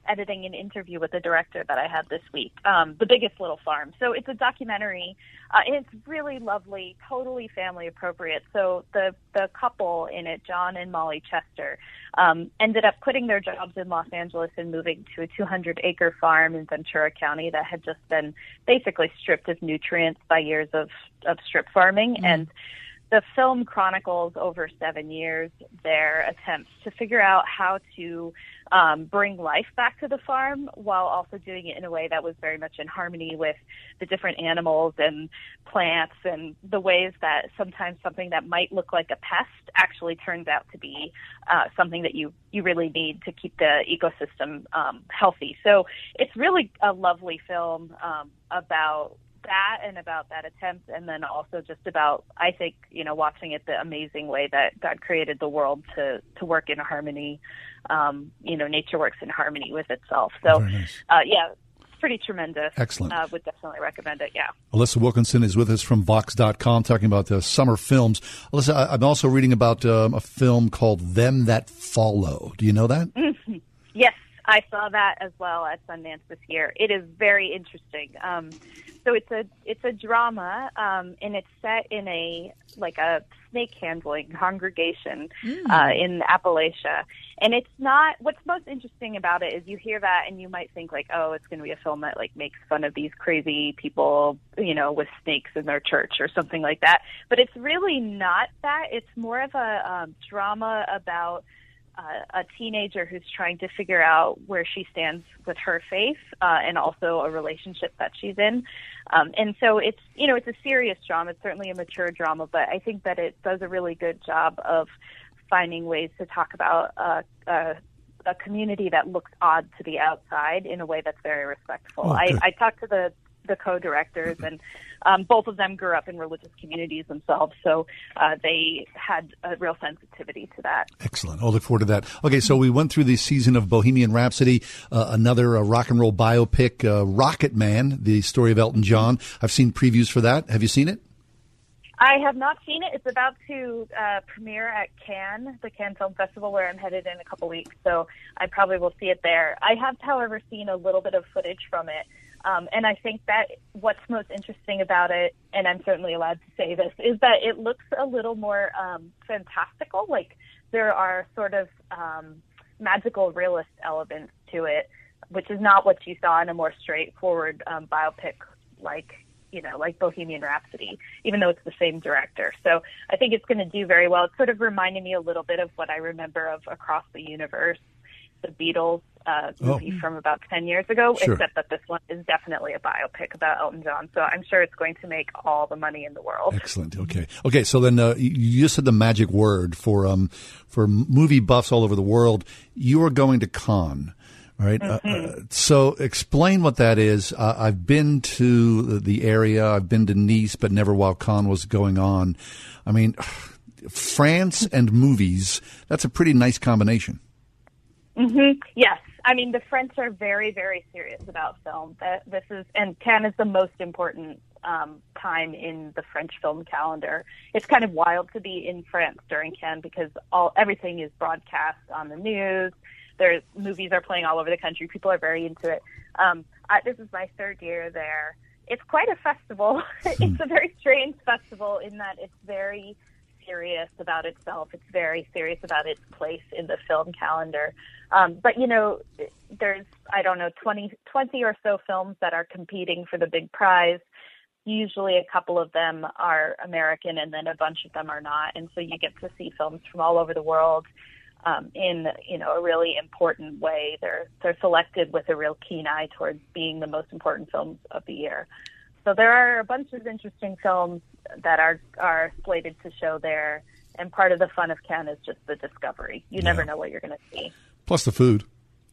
editing an interview with the director that I had this week, um, The Biggest Little Farm. So it's a documentary. Uh, and it's really lovely, totally family appropriate. So the, the couple in it, John and Molly Chester, um, ended up quitting their jobs in Los Angeles and moving to a two hundred acre farm in Ventura County that had just been basically stripped of nutrients by years of, of strip farming. Mm. And the film chronicles over seven years their attempts to figure out how to um, bring life back to the farm while also doing it in a way that was very much in harmony with the different animals and plants and the ways that sometimes something that might look like a pest actually turns out to be uh, something that you, you really need to keep the ecosystem um, healthy. So it's really a lovely film um, about that and about that attempt, and then also just about, I think, you know, watching it the amazing way that God created the world to, to work in harmony. Um, you know, nature works in harmony with itself. So, nice. uh, yeah, pretty tremendous. Excellent. Uh, would definitely recommend it, yeah. Alyssa Wilkinson is with us from Vox dot com talking about the summer films. Alyssa, I, I'm also reading about um, a film called Them That Follow. Do you know that? Mm-hmm. Yes, I saw that as well at Sundance this year. It is very interesting. Um, So it's a it's a drama, um, and it's set in a like a snake handling congregation mm. uh, in Appalachia. And it's not. What's most interesting about it is you hear that and you might think like, oh, it's going to be a film that like makes fun of these crazy people, you know, with snakes in their church or something like that. But it's really not that. It's more of a um, drama about Uh, a teenager who's trying to figure out where she stands with her faith uh, and also a relationship that she's in. Um, and so it's, you know, it's a serious drama. It's certainly a mature drama, but I think that it does a really good job of finding ways to talk about uh, uh, a community that looks odd to the outside in a way that's very respectful. Oh, I, I talked to the the co-directors, and um, both of them grew up in religious communities themselves, so uh, they had a real sensitivity to that. Excellent. I'll look forward to that. Okay, so we went through the season of Bohemian Rhapsody, uh, another uh, rock and roll biopic, uh, Rocket Man, the story of Elton John. I've seen previews for that. Have you seen it? I have not seen it. It's about to uh, premiere at Cannes, the Cannes Film Festival, where I'm headed in a couple weeks, so I probably will see it there. I have, however, seen a little bit of footage from it. Um, and I think that what's most interesting about it, and I'm certainly allowed to say this, is that it looks a little more um, fantastical. Like there are sort of um, magical realist elements to it, which is not what you saw in a more straightforward um, biopic like, you know, like Bohemian Rhapsody, even though it's the same director. So I think it's going to do very well. It's sort of reminding me a little bit of what I remember of Across the Universe, the Beatles uh, movie oh. from about ten years ago, sure. except that this one is definitely a biopic about Elton John. So I'm sure it's going to make all the money in the world. Excellent. Okay. Okay. So then uh, you just said the magic word for um, for movie buffs all over the world. You are going to Cannes. Right. Mm-hmm. Uh, so explain what that is. Uh, I've been to the area. I've been to Nice, but never while Cannes was going on. I mean, France and movies, that's a pretty nice combination. Mm-hmm. Yes. I mean, the French are very, very serious about film. That this is, and Cannes is the most important um, time in the French film calendar. It's kind of wild to be in France during Cannes because all everything is broadcast on the news. There's movies are playing all over the country. People are very into it. Um, I, this is my third year there. It's quite a festival. It's a very strange festival in that it's very serious about itself. It's very serious about its place in the film calendar. Um, but, you know, there's, I don't know, twenty, twenty or so films that are competing for the big prize. Usually a couple of them are American and then a bunch of them are not. And so you get to see films from all over the world um, in, you know, a really important way. They're, they're selected with a real keen eye towards being the most important films of the year. So there are a bunch of interesting films that are are slated to show there, and part of the fun of Cannes is just the discovery. You yeah. never know what you're going to see. Plus the food.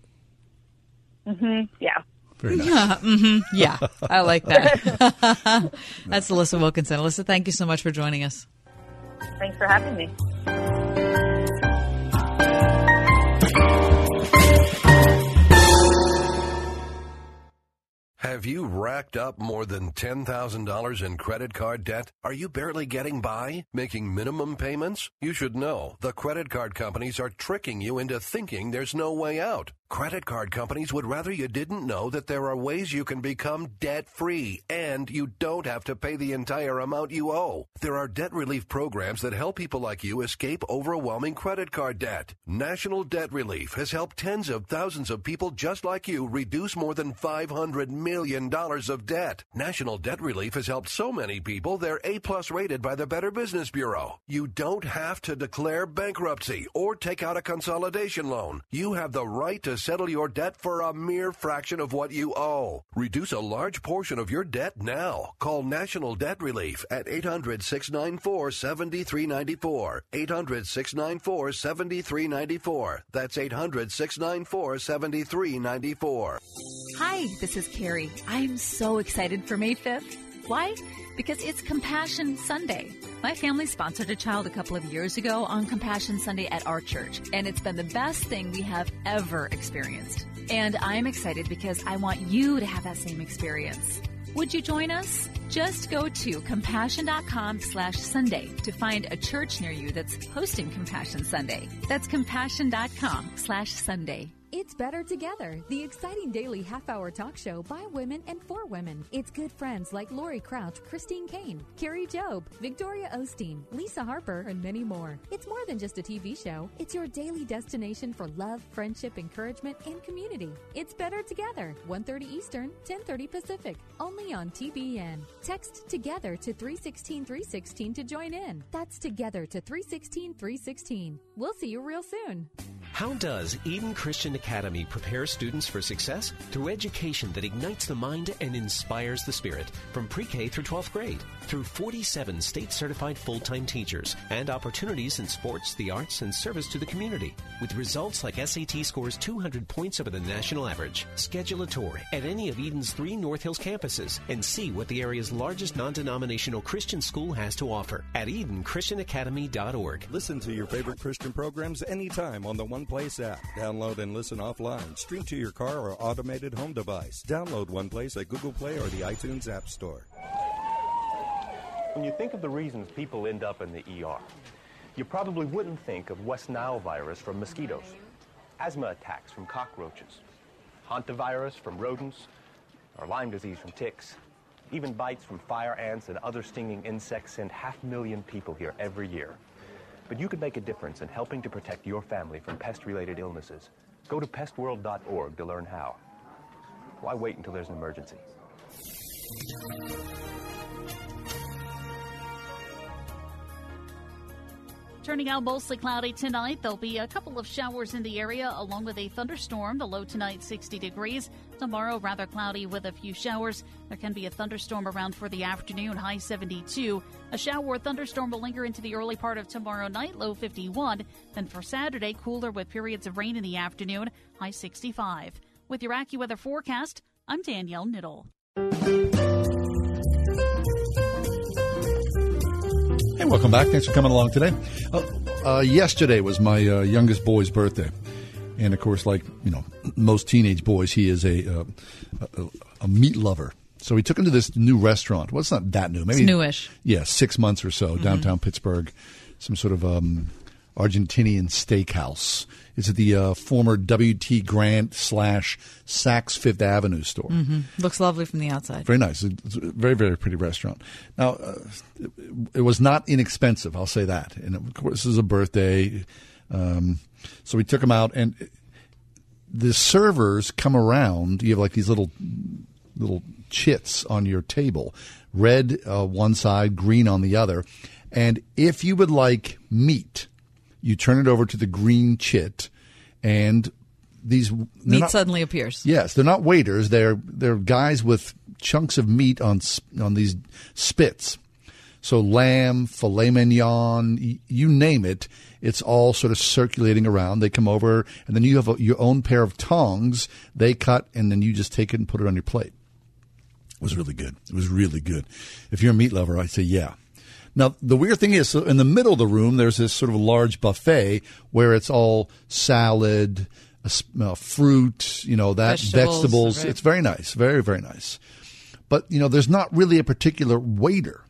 Mm-hmm. Yeah. Very nice. Yeah, mm-hmm. yeah, I like that. That's Alyssa Wilkinson. Alyssa, thank you so much for joining us. Thanks for having me. Have you racked up more than ten thousand dollars in credit card debt? Are you barely getting by, making minimum payments? You should know the credit card companies are tricking you into thinking there's no way out. Credit card companies would rather you didn't know that there are ways you can become debt-free and you don't have to pay the entire amount you owe. There are debt relief programs that help people like you escape overwhelming credit card debt. National Debt Relief has helped tens of thousands of people just like you reduce more than five hundred million dollars of debt. National Debt Relief has helped so many people they're A-plus rated by the Better Business Bureau. You don't have to declare bankruptcy or take out a consolidation loan. You have the right to settle your debt for a mere fraction of what you owe. Reduce a large portion of your debt now. Call National Debt Relief at eight hundred, six nine four, seven three nine four. eight hundred, six nine four, seven three nine four. That's eight hundred, six nine four, seven three nine four. Hi, this is Carrie. I'm so excited for May fifth. Why? Because it's Compassion Sunday. My family sponsored a child a couple of years ago on Compassion Sunday at our church, and it's been the best thing we have ever experienced. And I'm excited because I want you to have that same experience. Would you join us? Just go to compassion.com slash Sunday to find a church near you that's hosting Compassion Sunday. That's compassion.com slash Sunday. It's Better Together, the exciting daily half-hour talk show by women and for women. It's good friends like Lori Crouch, Christine Kane, Carrie Job, Victoria Osteen, Lisa Harper, and many more. It's more than just a T V show. It's your daily destination for love, friendship, encouragement, and community. It's Better Together, one thirty Eastern, ten thirty Pacific, only on T B N. Text TOGETHER to three one six, three one six to join in. That's TOGETHER to three one six, three one six. We'll see you real soon. How does Eden Christian Academy prepare students for success? Through education that ignites the mind and inspires the spirit, from pre-K through twelfth grade, through forty-seven state-certified full-time teachers, and opportunities in sports, the arts, and service to the community. With results like S A T scores two hundred points over the national average. Schedule a tour at any of Eden's three North Hills campuses and see what the area's largest non-denominational Christian school has to offer at eden christian academy dot org. Listen to your favorite Christian programs anytime on the One Place app. Download and listen offline. Stream to your car or automated home device. Download One Place at Google Play or the iTunes App Store. When you think of the reasons people end up in the E R, you probably wouldn't think of West Nile virus from mosquitoes, asthma attacks from cockroaches, hantavirus from rodents, or Lyme disease from ticks. Even bites from fire ants and other stinging insects send half a million people here every year. But you could make a difference in helping to protect your family from pest-related illnesses. Go to pest world dot org to learn how. Why wait until there's an emergency? Turning out mostly cloudy tonight. There'll be a couple of showers in the area along with a thunderstorm. The low tonight sixty degrees. Tomorrow rather cloudy with a few showers. There can be a thunderstorm around for the afternoon, high seventy-two. A shower or thunderstorm will linger into the early part of tomorrow night, low fifty-one. Then for Saturday, cooler with periods of rain in the afternoon, high sixty-five. With your AccuWeather forecast, I'm Danielle Niddle. Hey, welcome back. Thanks for coming along today. Uh, uh, yesterday was my uh, youngest boy's birthday. And, of course, like, you know, most teenage boys, he is a, uh, a, a meat lover. So we took him to this new restaurant. Well, it's not that new. Maybe it's newish. Yeah, six months or so, mm-hmm. downtown Pittsburgh. Some sort of um, Argentinian steakhouse. It's at the uh, former W T Grant slash Saks Fifth Avenue store. Mm-hmm. Looks lovely from the outside. Very nice. It's a very, very pretty restaurant. Now, uh, it, it was not inexpensive, I'll say that. And, of course, this is a birthday. Um, so we took him out, and the servers come around. You have like these little little chits on your table, red uh, one side, green on the other. And if you would like meat, you turn it over to the green chit, and these meat not, suddenly appears. Yes, they're not waiters; they're they're guys with chunks of meat on on these spits. So lamb, filet mignon, you name it, it's all sort of circulating around. They come over, and then you have a, your own pair of tongs. They cut, and then you just take it and put it on your plate. It was really good. It was really good. If you're a meat lover, I'd say yeah. Now, the weird thing is, so in the middle of the room, there's this sort of large buffet where it's all salad, uh, fruit, you know, that Vegetables, vegetables. right. It's very nice, very, very nice. But, you know, there's not really a particular waiter.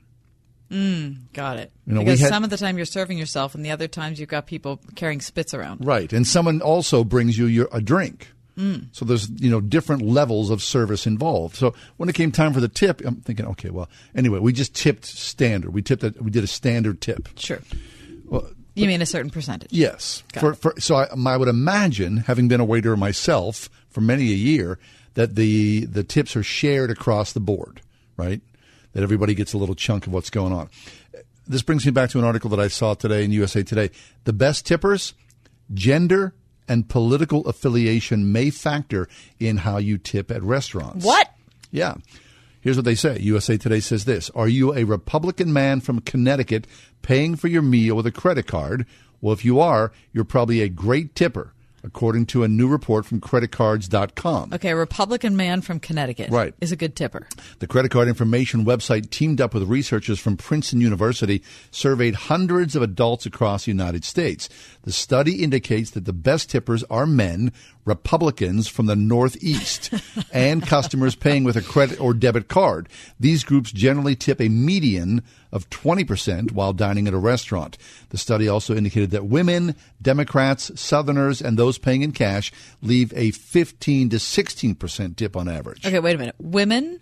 Mm, got it. You know, we because had- some of the time you're serving yourself, and the other times you've got people carrying spits around. Right. And someone also brings you your a drink. Mm. So there's, you know, different levels of service involved. So when it came time for the tip, I'm thinking, okay, well, anyway, we just tipped standard. We tipped. A, we did a standard tip. Sure. Well, You mean a certain percentage? yes. Got For, it. for, so I, I would imagine, having been a waiter myself for many a year, that the the tips are shared across the board, right? That everybody gets a little chunk of what's going on. This brings me back to an article that I saw today in U S A Today. The best tippers, gender and political affiliation may factor in how you tip at restaurants. What? Yeah. Here's what they say. U S A Today says this. Are you a Republican man from Connecticut paying for your meal with a credit card? Well, if you are, you're probably a great tipper, according to a new report from credit cards dot com. Okay, a Republican man from Connecticut Right. is a good tipper. The credit card information website teamed up with researchers from Princeton University, surveyed hundreds of adults across the United States. The study indicates that the best tippers are men, Republicans from the Northeast, and customers paying with a credit or debit card. These groups generally tip a median of twenty percent while dining at a restaurant. The study also indicated that women, Democrats, Southerners, and those paying in cash leave a fifteen to sixteen percent tip on average. Okay, wait a minute. Women,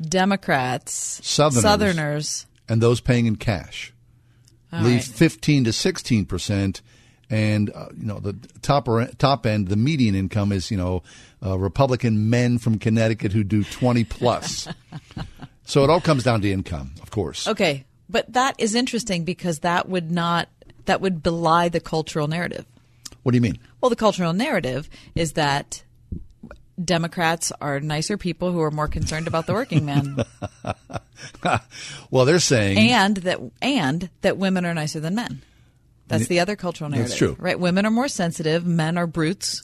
Democrats, Southerners, Southerners. and those paying in cash All leave right. fifteen to sixteen percent. And, uh, you know, the top, or, top end, the median income is, you know, uh, Republican men from Connecticut who do twenty plus. So it all comes down to income, of course. Okay, but that is interesting because that would not that would belie the cultural narrative. What do you mean? Well, the cultural narrative is that Democrats are nicer people who are more concerned about the working man, Well, they're saying and that and that women are nicer than men. That's N- the other cultural narrative. That's true. Right? Women are more sensitive, men are brutes,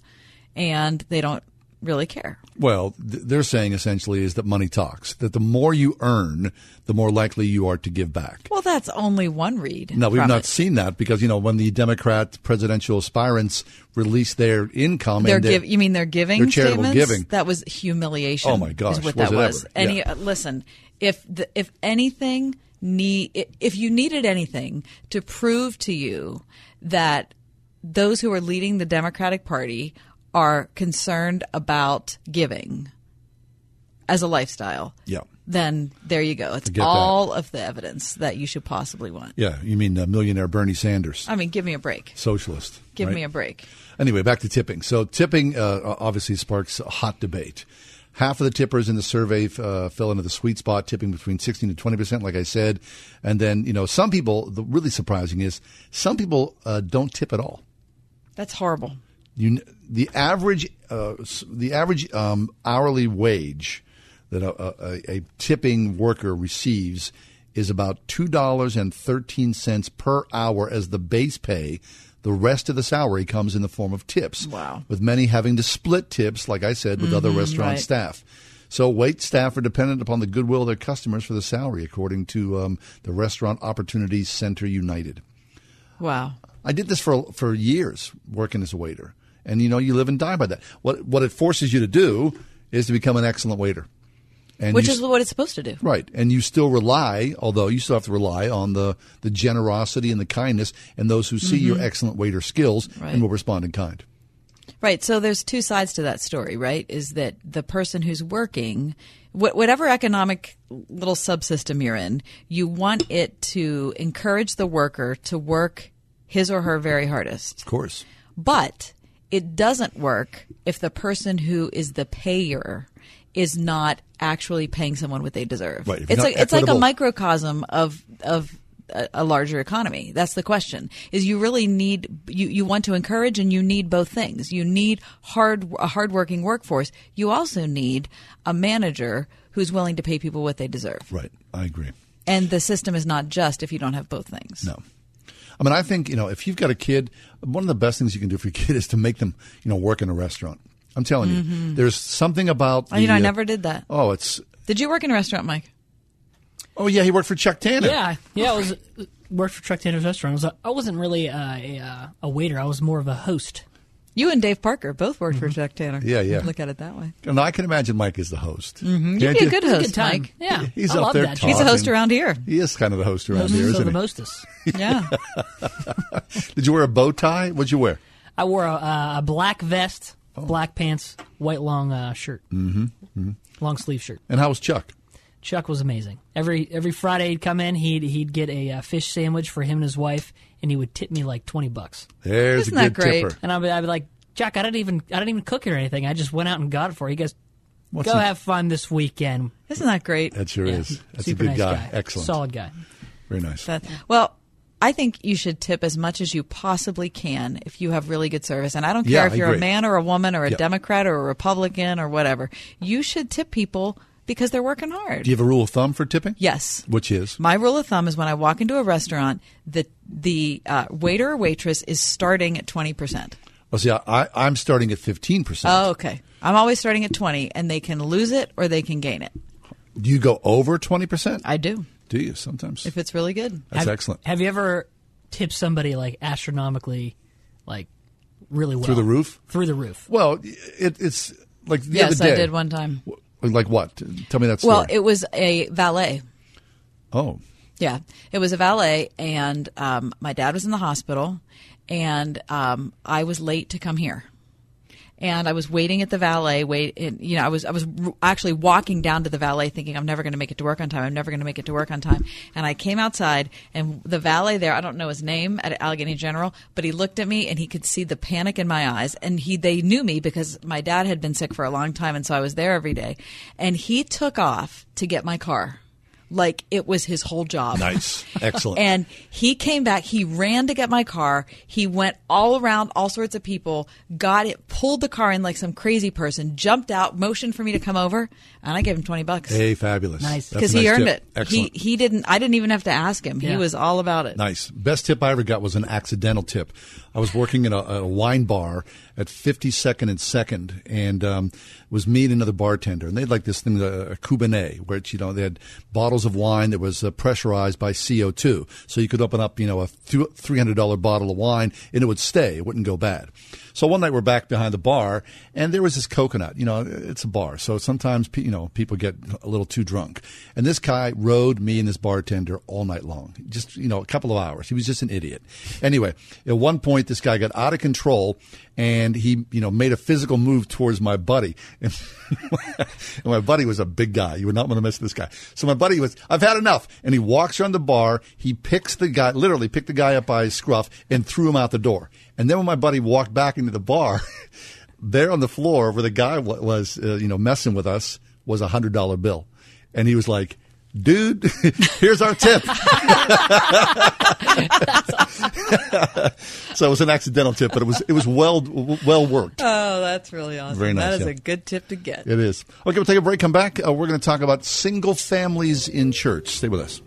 and they don't really care. Well, th- they're saying essentially is that money talks. That the more you earn, the more likely you are to give back. Well, that's only one read. No, we've from not it. seen that because, you know, when the Democrat presidential aspirants release their income They're and their- give, you mean they're giving their charitable statements? giving. That was humiliation. Oh, my gosh, is what was that it was. ever? Any Yeah. uh, listen, if the, if anything need i- if you needed anything to prove to you that those who are leading the Democratic Party are concerned about giving as a lifestyle, Yeah. then there you go. It's Forget that. all of the evidence that you should possibly want. Yeah, you mean uh, millionaire Bernie Sanders, I mean, give me a break. socialist. Give right? me a break. Anyway, back to tipping. So tipping uh, obviously sparks a hot debate. Half of the tippers in the survey uh, fell into the sweet spot, tipping between sixteen to twenty percent, like I said. And then, you know, some people, the really surprising is some people uh, don't tip at all. That's horrible. You, the average, uh, s- the average um, hourly wage that a, a, a tipping worker receives is about two dollars and thirteen cents per hour as the base pay. The rest of the salary comes in the form of tips. Wow. With many having to split tips, like I said, with other Mhm, restaurant right. staff. So wait staff are dependent upon the goodwill of their customers for the salary, according to um, the Restaurant Opportunities Center United. Wow. I did this for for years, working as a waiter. And, you know, you live and die by that. What what it forces you to do is to become an excellent waiter. And Which you is what it's supposed to do. Right. And you still rely, although you still have to rely on the, the generosity and the kindness and those who see Mhm. your excellent waiter skills Right. and will respond in kind. Right. So there's two sides to that story, right? Is that the person who's working, wh- whatever economic little subsystem you're in, you want it to encourage the worker to work his or her very hardest. Of course. But it doesn't work if the person who is the payer is not actually paying someone what they deserve. Right. If you're It's not like it's like a equitable- microcosm of of a, a larger economy. That's the question. Is you really need you, you want to encourage and you need both things. You need hard a hardworking workforce. You also need a manager who's willing to pay people what they deserve. Right. I agree. And the system is not just if you don't have both things. No. I mean, I think, you know, if you've got a kid, one of the best things you can do for your kid is to make them, you know, work in a restaurant. I'm telling you, Mhm. there's something about Oh, you know, the, I uh, never did that. Oh, it's. Did you work in a restaurant, Mike? Oh, yeah, he worked for Chuck Tanner. Yeah, yeah. I was worked for Chuck Tanner's restaurant. I, was, I wasn't really uh, a uh, a waiter. I was more of a host. You and Dave Parker both worked for Jack Tanner. Yeah, yeah. Look at it that way. And I can imagine Mike is the host. Mm-hmm. You'd Can't be a you? good It's a host, good time. Mike. Yeah. He's I up love there that. talking. He's a host around here. He is kind of the host around Hostess here, of isn't the he? mostest. Yeah. Did you wear a bow tie? What'd you wear? I wore a, uh, a black vest, black pants, white long uh, shirt, Mm-hmm. mm-hmm. long sleeve shirt. And how was Chuck? Chuck was amazing. Every every Friday he'd come in, he'd he'd get a uh, fish sandwich for him and his wife, and he would tip me like twenty bucks. There's Isn't a that good great? tipper. And I'd be, I'd be like, Chuck, I didn't even I didn't even cook it or anything. I just went out and got it for you. He goes, What's go he- have fun this weekend. Isn't that great? That sure Yeah, is. That's super a good nice guy. guy. Excellent. Solid guy. Very nice. That, well, I think you should tip as much as you possibly can if you have really good service. And I don't care Yeah, if I you're agree. a man or a woman or a Yeah. Democrat or a Republican or whatever. You should tip people because they're working hard. Do you have a rule of thumb for tipping? Yes. Which is? My rule of thumb is when I walk into a restaurant, the the uh, waiter or waitress is starting at twenty percent. Well, see, I, I'm starting at fifteen percent. Oh, okay. I'm always starting at twenty, and they can lose it or they can gain it. Do you go over twenty percent? I do. Do you sometimes? If it's really good. That's have, excellent. Have you ever tipped somebody like astronomically, like really well? Through the roof? Through the roof. Well, it, it's like the Yes, other day. I did one time. Like what? Tell me that story. Well, it was a valet. oh. Yeah, it was a valet, and um, my dad was in the hospital, and um, I was late to come here. And I was waiting at the valet. Wait, and, you know, I was I was r- actually walking down to the valet, thinking I'm never going to make it to work on time. I'm never going to make it to work on time. And I came outside, and the valet there, I don't know his name at Allegheny General, but he looked at me, and he could see the panic in my eyes. And he they knew me because my dad had been sick for a long time, and so I was there every day. And he took off to get my car. Like it was his whole job. Nice. Excellent. And he came back. He ran to get my car. He went all around all sorts of people, got it, pulled the car in like some crazy person, jumped out, motioned for me to come over, and I gave him twenty bucks. Hey, fabulous. Nice. Because That's a he nice earned tip. it. Excellent. He he didn't. I didn't even have to ask him. He Yeah. was all about it. Nice. Best tip I ever got was an accidental tip. I was working in a, a wine bar at fifty-second and second, and um, it was me and another bartender, and they had like this thing, a, a Cubanet, where it's, you know, they had bottles of wine that was uh, pressurized by C O two, so you could open up, you know, a three hundred dollars bottle of wine, and it would stay. It wouldn't go bad. So one night we're back behind the bar, and there was this coconut. You know, it's a bar, so sometimes pe- you know people get a little too drunk. And this guy rode me and this bartender all night long, just you know a couple of hours. He was just an idiot. Anyway, at one point this guy got out of control, and he you know made a physical move towards my buddy. And, and my buddy was a big guy. You would not want to mess with this guy. So my buddy was, I've had enough. And he walks around the bar. He picks the guy, literally picked the guy up by his scruff and threw him out the door. And then when my buddy walked back into the bar, there on the floor where the guy w- was, uh, you know, messing with us was a hundred dollar bill. And he was like, dude, here's our tip. So it was an accidental tip, but it was, it was well, well worked. Oh, that's really awesome. Very nice, That is yeah. a good tip to get. It is. Okay, we'll take a break, come back. Uh, we're going to talk about single families in church. Stay with us.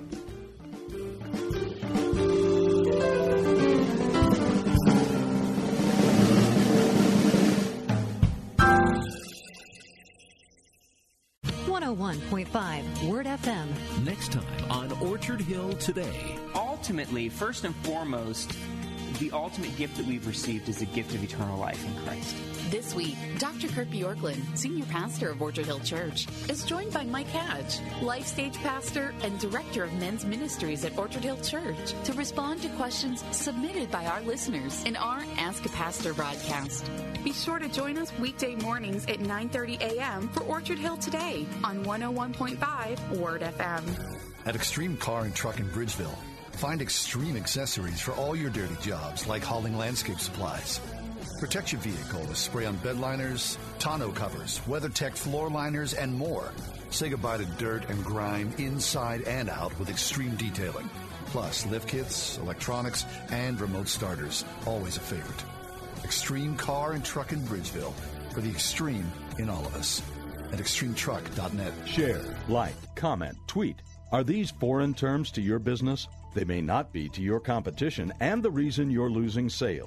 one oh one point five Word F M. Next time on Orchard Hill Today. Ultimately, first and foremost, the ultimate gift that we've received is a gift of eternal life in Christ. This week, Doctor Kurt Bjorklund, Senior Pastor of Orchard Hill Church, is joined by Mike Hatch, Life Stage Pastor and Director of Men's Ministries at Orchard Hill Church, to respond to questions submitted by our listeners in our Ask a Pastor broadcast. Be sure to join us weekday mornings at nine thirty a.m. for Orchard Hill Today on one oh one point five Word F M. At Extreme Car and Truck in Bridgeville, find extreme accessories for all your dirty jobs, like hauling landscape supplies. Protect your vehicle with spray-on bed liners, tonneau covers, WeatherTech floor liners, and more. Say goodbye to dirt and grime inside and out with extreme detailing. Plus, lift kits, electronics, and remote starters. Always a favorite. Extreme Car and Truck in Bridgeville. For the extreme in all of us. At extreme truck dot net. Share, like, comment, tweet. Are these foreign terms to your business? They may not be to your competition and the reason you're losing sales.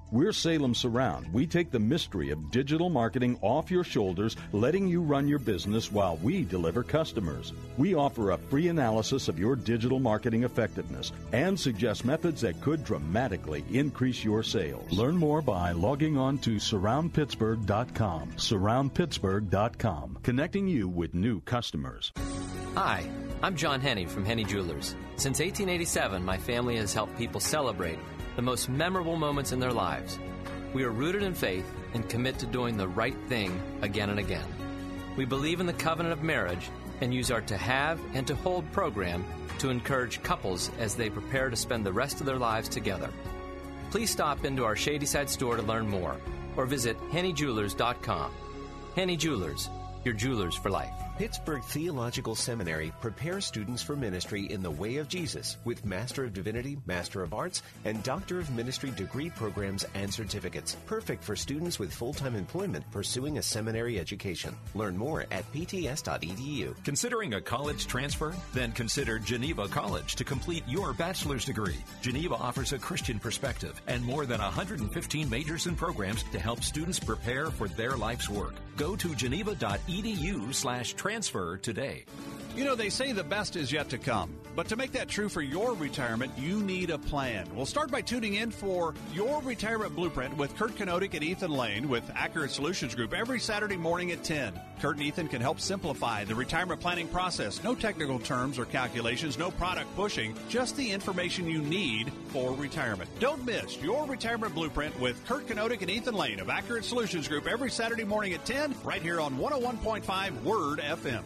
We're Salem Surround. We take the mystery of digital marketing off your shoulders, letting you run your business while we deliver customers. We offer a free analysis of your digital marketing effectiveness and suggest methods that could dramatically increase your sales. Learn more by logging on to surround pittsburgh dot com. surround pittsburgh dot com, connecting you with new customers. Hi, I'm John Henney from Henney Jewelers. Since eighteen eighty-seven, my family has helped people celebrate the most memorable moments in their lives. We are rooted in faith and commit to doing the right thing again and again. We believe in the covenant of marriage and use our To Have and To Hold program to encourage couples as they prepare to spend the rest of their lives together. Please stop into our Shadyside store to learn more or visit henney jewelers dot com. Henney Jewelers, your jewelers for life. Pittsburgh Theological Seminary prepares students for ministry in the way of Jesus with Master of Divinity, Master of Arts, and Doctor of Ministry degree programs and certificates. Perfect for students with full-time employment pursuing a seminary education. Learn more at p t s dot e d u. Considering a college transfer? Then consider Geneva College to complete your bachelor's degree. Geneva offers a Christian perspective and more than one hundred fifteen majors and programs to help students prepare for their life's work. Go to geneva dot e d u slash transfer today. You know, they say the best is yet to come. But to make that true for your retirement, you need a plan. We'll start by tuning in for Your Retirement Blueprint with Kurt Kanodik and Ethan Lane with Accurate Solutions Group every Saturday morning at ten. Kurt and Ethan can help simplify the retirement planning process. No technical terms or calculations, no product pushing, just the information you need for retirement. Don't miss Your Retirement Blueprint with Kurt Kanodik and Ethan Lane of Accurate Solutions Group every Saturday morning at ten, right here on one oh one point five Word F M.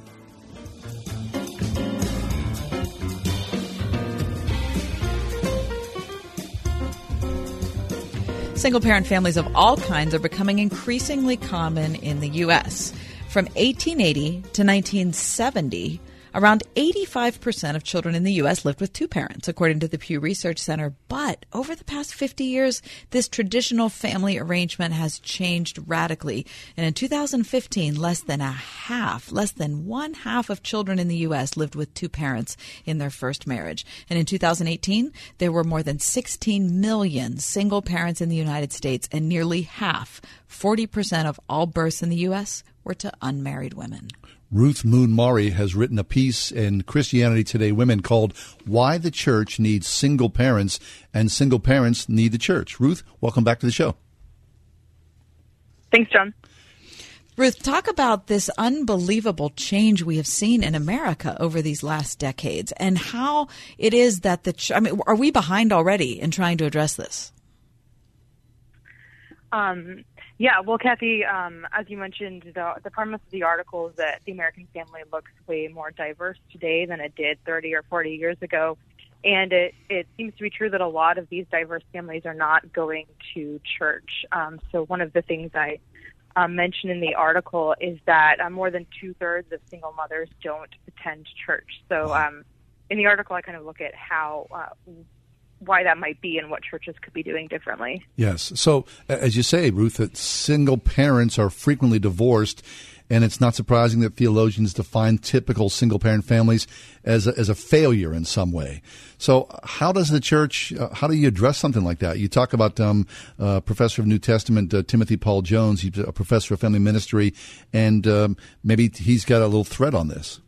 Single-parent families of all kinds are becoming increasingly common in the U S. From eighteen eighty to nineteen seventy, around eighty-five percent of children in the U S lived with two parents, according to the Pew Research Center. But over the past fifty years, this traditional family arrangement has changed radically. And in two thousand fifteen, less than a half, less than one half of children in the U S lived with two parents in their first marriage. And in two thousand eighteen, there were more than sixteen million single parents in the United States, and nearly half, forty percent of all births in the U S, were to unmarried women. Ruth Moon Maury has written a piece in Christianity Today Women called Why the Church Needs Single Parents and Single Parents Need the Church. Ruth, welcome back to the show. Thanks, John. Ruth, talk about this unbelievable change we have seen in America over these last decades and how it is that the ch- I mean, are we behind already in trying to address this? Um, yeah, well, Kathy, um, as you mentioned, the, the premise of the article is that the American family looks way more diverse today than it did thirty or forty years ago. And it, it seems to be true that a lot of these diverse families are not going to church. Um, so one of the things I um, mentioned in the article is that uh, more than two-thirds of single mothers don't attend church. So um, in the article, I kind of look at how uh, why that might be and what churches could be doing differently. Yes. So as you say, Ruth, that single parents are frequently divorced, and it's not surprising that theologians define typical single-parent families as a, as a failure in some way. So how does the church, uh, how do you address something like that? You talk about um, uh, Professor of New Testament, uh, Timothy Paul Jones. He's a professor of family ministry, and um, maybe he's got a little thread on this.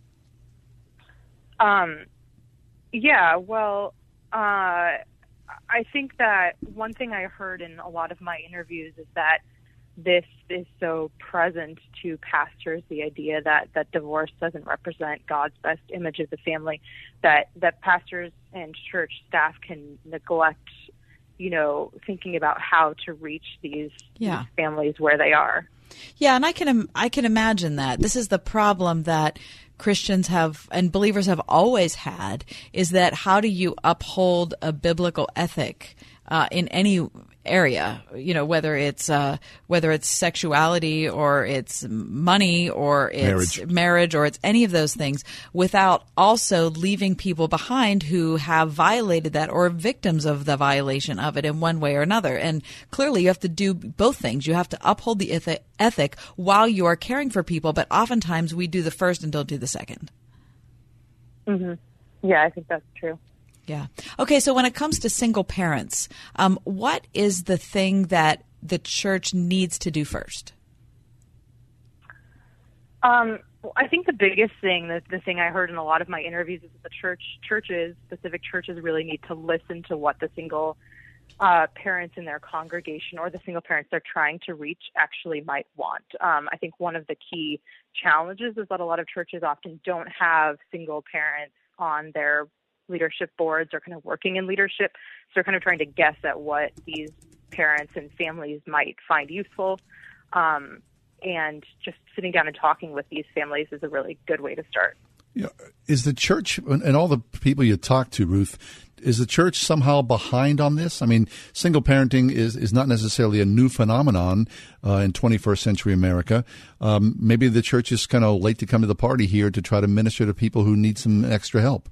Um. Yeah, well, uh, I think that one thing I heard in a lot of my interviews is that this is so present to pastors, the idea that, that divorce doesn't represent God's best image of the family, that, that pastors and church staff can neglect, you know, thinking about how to reach these, yeah. these families where they are. Yeah, and I can I can imagine that. This is the problem that Christians have and believers have always had, is that how do you uphold a biblical ethic uh, in any area, you know, whether it's uh, whether it's sexuality or it's money or it's marriage. marriage or it's any of those things, without also leaving people behind who have violated that or are victims of the violation of it in one way or another. And clearly you have to do both things. You have to uphold the ethic, ethic while you are caring for people, but oftentimes we do the first and don't do the second. Mm-hmm. Yeah, I think that's true. Yeah. Okay, so when it comes to single parents, um, what is the thing that the church needs to do first? Um, well, I think the biggest thing, the, the thing I heard in a lot of my interviews is that the church, churches, specific churches really need to listen to what the single uh, parents in their congregation or the single parents they're trying to reach actually might want. Um, I think one of the key challenges is that a lot of churches often don't have single parents on their leadership boards or kind of working in leadership. So they're kind of trying to guess at what these parents and families might find useful. Um, and just sitting down and talking with these families is a really good way to start. You know, is the church, and all the people you talk to, Ruth, is the church somehow behind on this? I mean, single parenting is, is not necessarily a new phenomenon uh, in twenty-first century America. Um, maybe the church is kind of late to come to the party here to try to minister to people who need some extra help.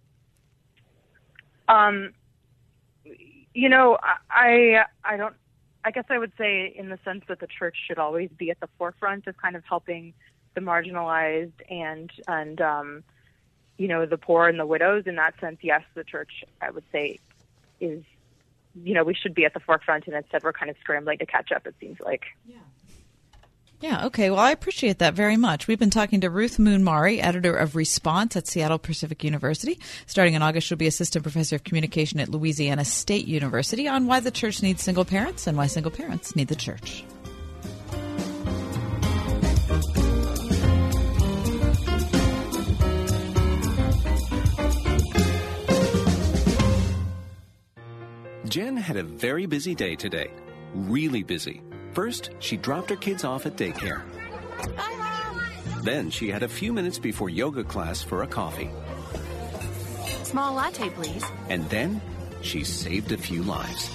Um, you know, I, I don't, I guess I would say in the sense that the church should always be at the forefront of kind of helping the marginalized and, and, um, you know, the poor and the widows. In that sense, yes, the church, I would say, is, you know, we should be at the forefront, and instead we're kind of scrambling to catch up, it seems like. Yeah. Yeah, okay. Well, I appreciate that very much. We've been talking to Ruth Moon Mari, editor of Response at Seattle Pacific University. Starting in August, she'll be assistant professor of communication at Louisiana State University on why the church needs single parents and why single parents need the church. Jen had a very busy day today. Really busy. First, she dropped her kids off at daycare. Then she had a few minutes before yoga class for a coffee. Small latte, please. And then she saved a few lives.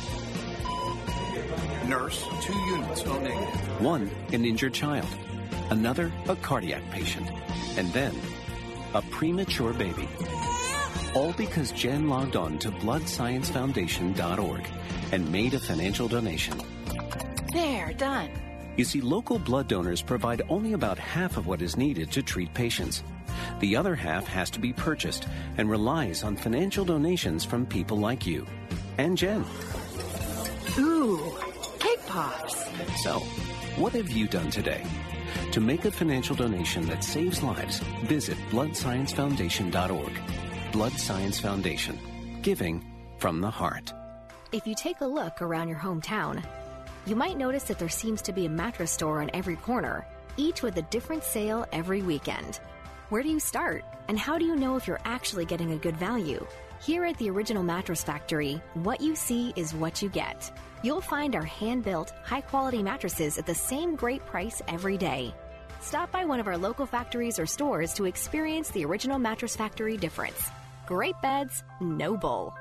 Nurse, two units, O negative. One, an injured child. Another, a cardiac patient. And then, a premature baby. All because Jen logged on to blood science foundation dot org and made a financial donation. There, done. You see, local blood donors provide only about half of what is needed to treat patients. The other half has to be purchased and relies on financial donations from people like you and Jen. Ooh, cake pops. So, what have you done today? To make a financial donation that saves lives, visit blood science foundation dot org. Blood Science Foundation. Giving from the heart. If you take a look around your hometown, you might notice that there seems to be a mattress store on every corner, each with a different sale every weekend. Where do you start? And how do you know if you're actually getting a good value? Here at the Original Mattress Factory, what you see is what you get. You'll find our hand-built, high-quality mattresses at the same great price every day. Stop by one of our local factories or stores to experience the Original Mattress Factory difference. Great beds, no bull.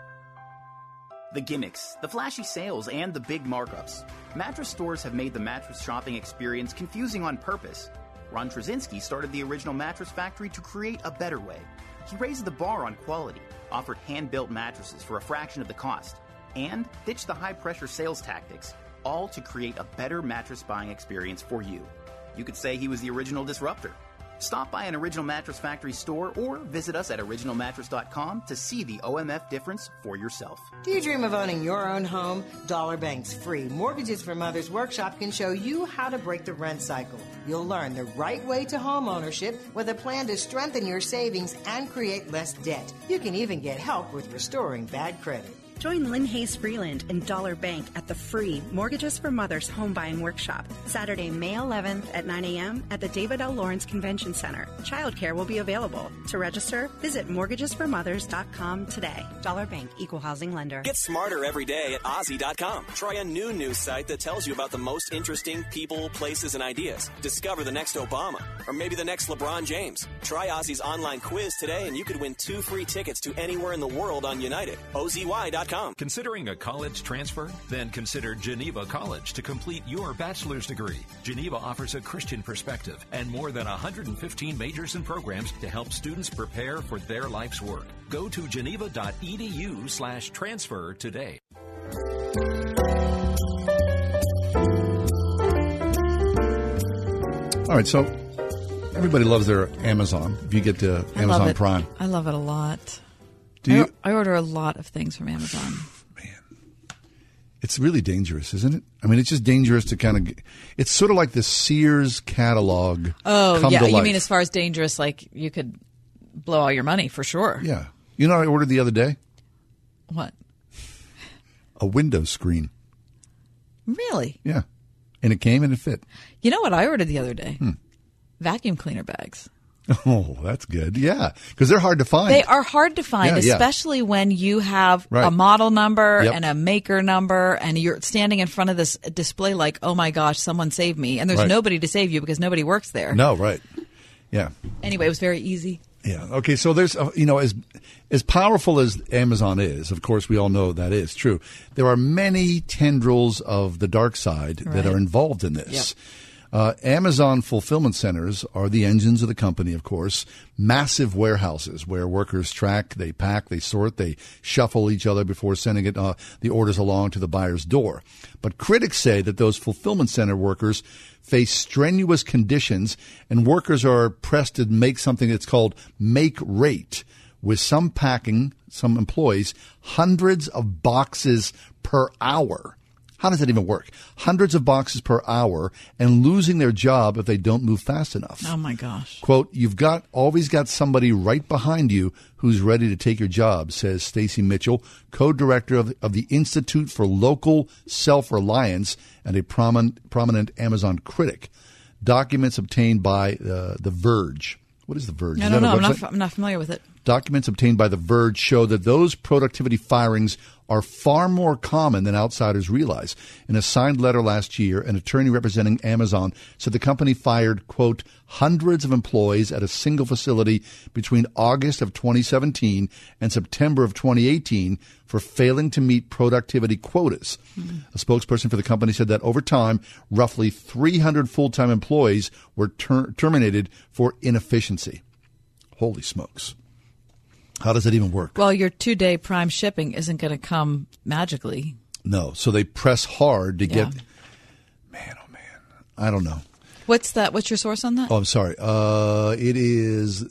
The gimmicks, the flashy sales, and the big markups. Mattress stores have made the mattress shopping experience confusing on purpose. Ron Trzynski started the Original Mattress Factory to create a better way. He raised the bar on quality, offered hand-built mattresses for a fraction of the cost, and ditched the high-pressure sales tactics, all to create a better mattress buying experience for you. You could say he was the original disruptor. Stop by an Original Mattress Factory store or visit us at original mattress dot com to see the O M F difference for yourself. Do you dream of owning your own home? Dollar Bank's free Mortgages for Mothers workshop can show you how to break the rent cycle. You'll learn the right way to home ownership with a plan to strengthen your savings and create less debt. You can even get help with restoring bad credit. Join Lynn Hayes Freeland and Dollar Bank at the free Mortgages for Mothers home buying workshop, Saturday, May eleventh at nine a.m. at the David L. Lawrence Convention Center. Childcare will be available. To register, visit mortgages for mothers dot com today. Dollar Bank, Equal Housing Lender. Get smarter every day at Ozzy dot com. Try a new news site that tells you about the most interesting people, places, and ideas. Discover the next Obama, or maybe the next LeBron James. Try Ozzy's online quiz today and you could win two free tickets to anywhere in the world on United. O Z Y dot com. Considering a college transfer? Then consider Geneva College to complete your bachelor's degree. Geneva offers a Christian perspective and more than one hundred fifteen majors and programs to help students prepare for their life's work. Go to geneva dot e d u slash transfer today. All right, so everybody loves their Amazon. If you get to Amazon I love it. Prime. I love it a lot. Do you? I, I order a lot of things from Amazon. It's really dangerous, isn't it? I mean, it's just dangerous to kind of. It's sort of like the Sears catalog. Oh, come yeah. to You life. mean as far as dangerous, like you could blow all your money for sure. Yeah. You know what I ordered the other day? What? A window screen. Really? Yeah. And it came and it fit. You know what I ordered the other day? Hmm. Vacuum cleaner bags. Oh, that's good. Yeah. Because they're hard to find. They are hard to find, Yeah, yeah. especially when you have Right. a model number Yep. and a maker number, and you're standing in front of this display like, oh my gosh, someone saved me. And there's Right. nobody to save you because nobody works there. No, right. Yeah. Anyway, it was very easy. Yeah. Okay. So there's, uh, you know, as as powerful as Amazon is, of course, we all know that is true. There are many tendrils of the dark side that Right. are involved in this. Yep. Uh, Amazon fulfillment centers are the engines of the company, of course. Massive warehouses where workers track, they pack, they sort, they shuffle each other before sending it uh, the orders along to the buyer's door. But critics say that those fulfillment center workers face strenuous conditions, and workers are pressed to make something that's called make rate, with some packing, some employees, hundreds of boxes per hour. How does that even work? Hundreds of boxes per hour, and losing their job if they don't move fast enough. Oh my gosh. Quote, you've got always got somebody right behind you who's ready to take your job, says Stacy Mitchell, co-director of, of the Institute for Local Self-Reliance and a prominent, prominent Amazon critic. Documents obtained by uh, The Verge. What is The Verge? I Is don't that a know. I'm not, website? I'm not familiar with it. Documents obtained by The Verge show that those productivity firings are far more common than outsiders realize. In a signed letter last year, an attorney representing Amazon said the company fired, quote, hundreds of employees at a single facility between August of twenty seventeen and September of twenty eighteen for failing to meet productivity quotas. Mm-hmm. A spokesperson for the company said that over time, roughly three hundred full-time employees were ter- terminated for inefficiency. Holy smokes. How does it even work? Well, your two-day Prime shipping isn't going to come magically. No. So they press hard to Yeah. get, man, oh man, I don't know. What's that? What's your source on that? Oh, I'm sorry. Uh, it is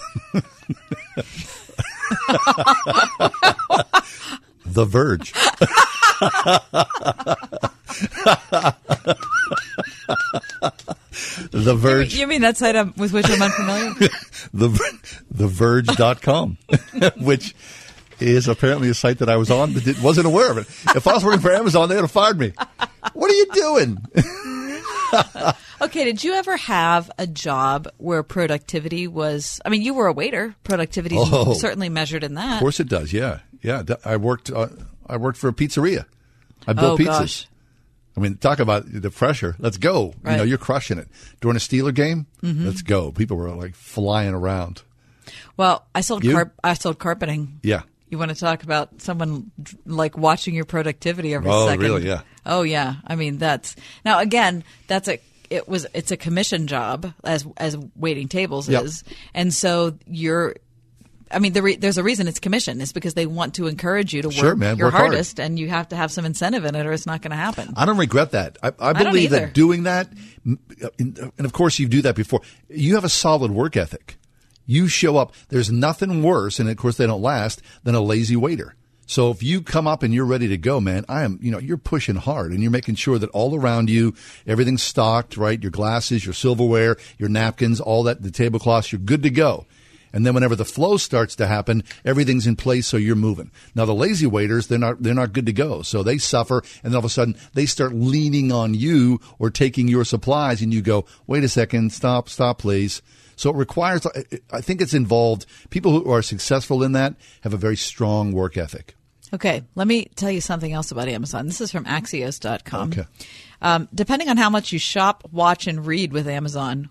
The Verge. The Verge. You mean that site I'm, with which I'm unfamiliar? the the verge dot com, which is apparently a site that I was on but did, wasn't aware of it. If I was working for Amazon, they would have fired me. What are you doing? Okay, did you ever have a job where productivity was, I mean, you were a waiter. Productivity is Oh. certainly measured in that. Of course it does. Yeah, yeah. I worked. Uh, I worked for a pizzeria. I built Oh, pizzas. gosh. I mean, talk about the pressure. Let's go. Right. You know, you're crushing it. During a Steeler game, Mhm. let's go. People were like flying around. Well, I sold You? carp- I sold carpeting. Yeah. You want to talk about someone like watching your productivity every Oh, second? really? Yeah. Oh, yeah. I mean, that's now again, that's a it was it's a commission job as as waiting tables Yep. is, and so you're. I mean, the re- there's a reason it's commission. It's because they want to encourage you to work Sure, man. your Work hard. hardest, and you have to have some incentive in it, or it's not going to happen. I don't regret that. I, I don't believe either. that doing that, and of course you do that before, you have a solid work ethic. You show up. There's nothing worse, and of course they don't last, than a lazy waiter. So if you come up and you're ready to go, man, I am, you know, you're pushing hard and you're making sure that all around you, everything's stocked, right? Your glasses, your silverware, your napkins, all that, the tablecloths, you're good to go. And then whenever the flow starts to happen, everything's in place, so you're moving. Now the lazy waiters, they're not they're not good to go, so they suffer, and then all of a sudden they start leaning on you or taking your supplies, and you go, wait a second, stop, stop, please. So it requires, I think it's involved. People who are successful in that have a very strong work ethic. Okay, let me tell you something else about Amazon. This is from Axios dot com. Okay. Um, depending on how much you shop, watch, and read with Amazon.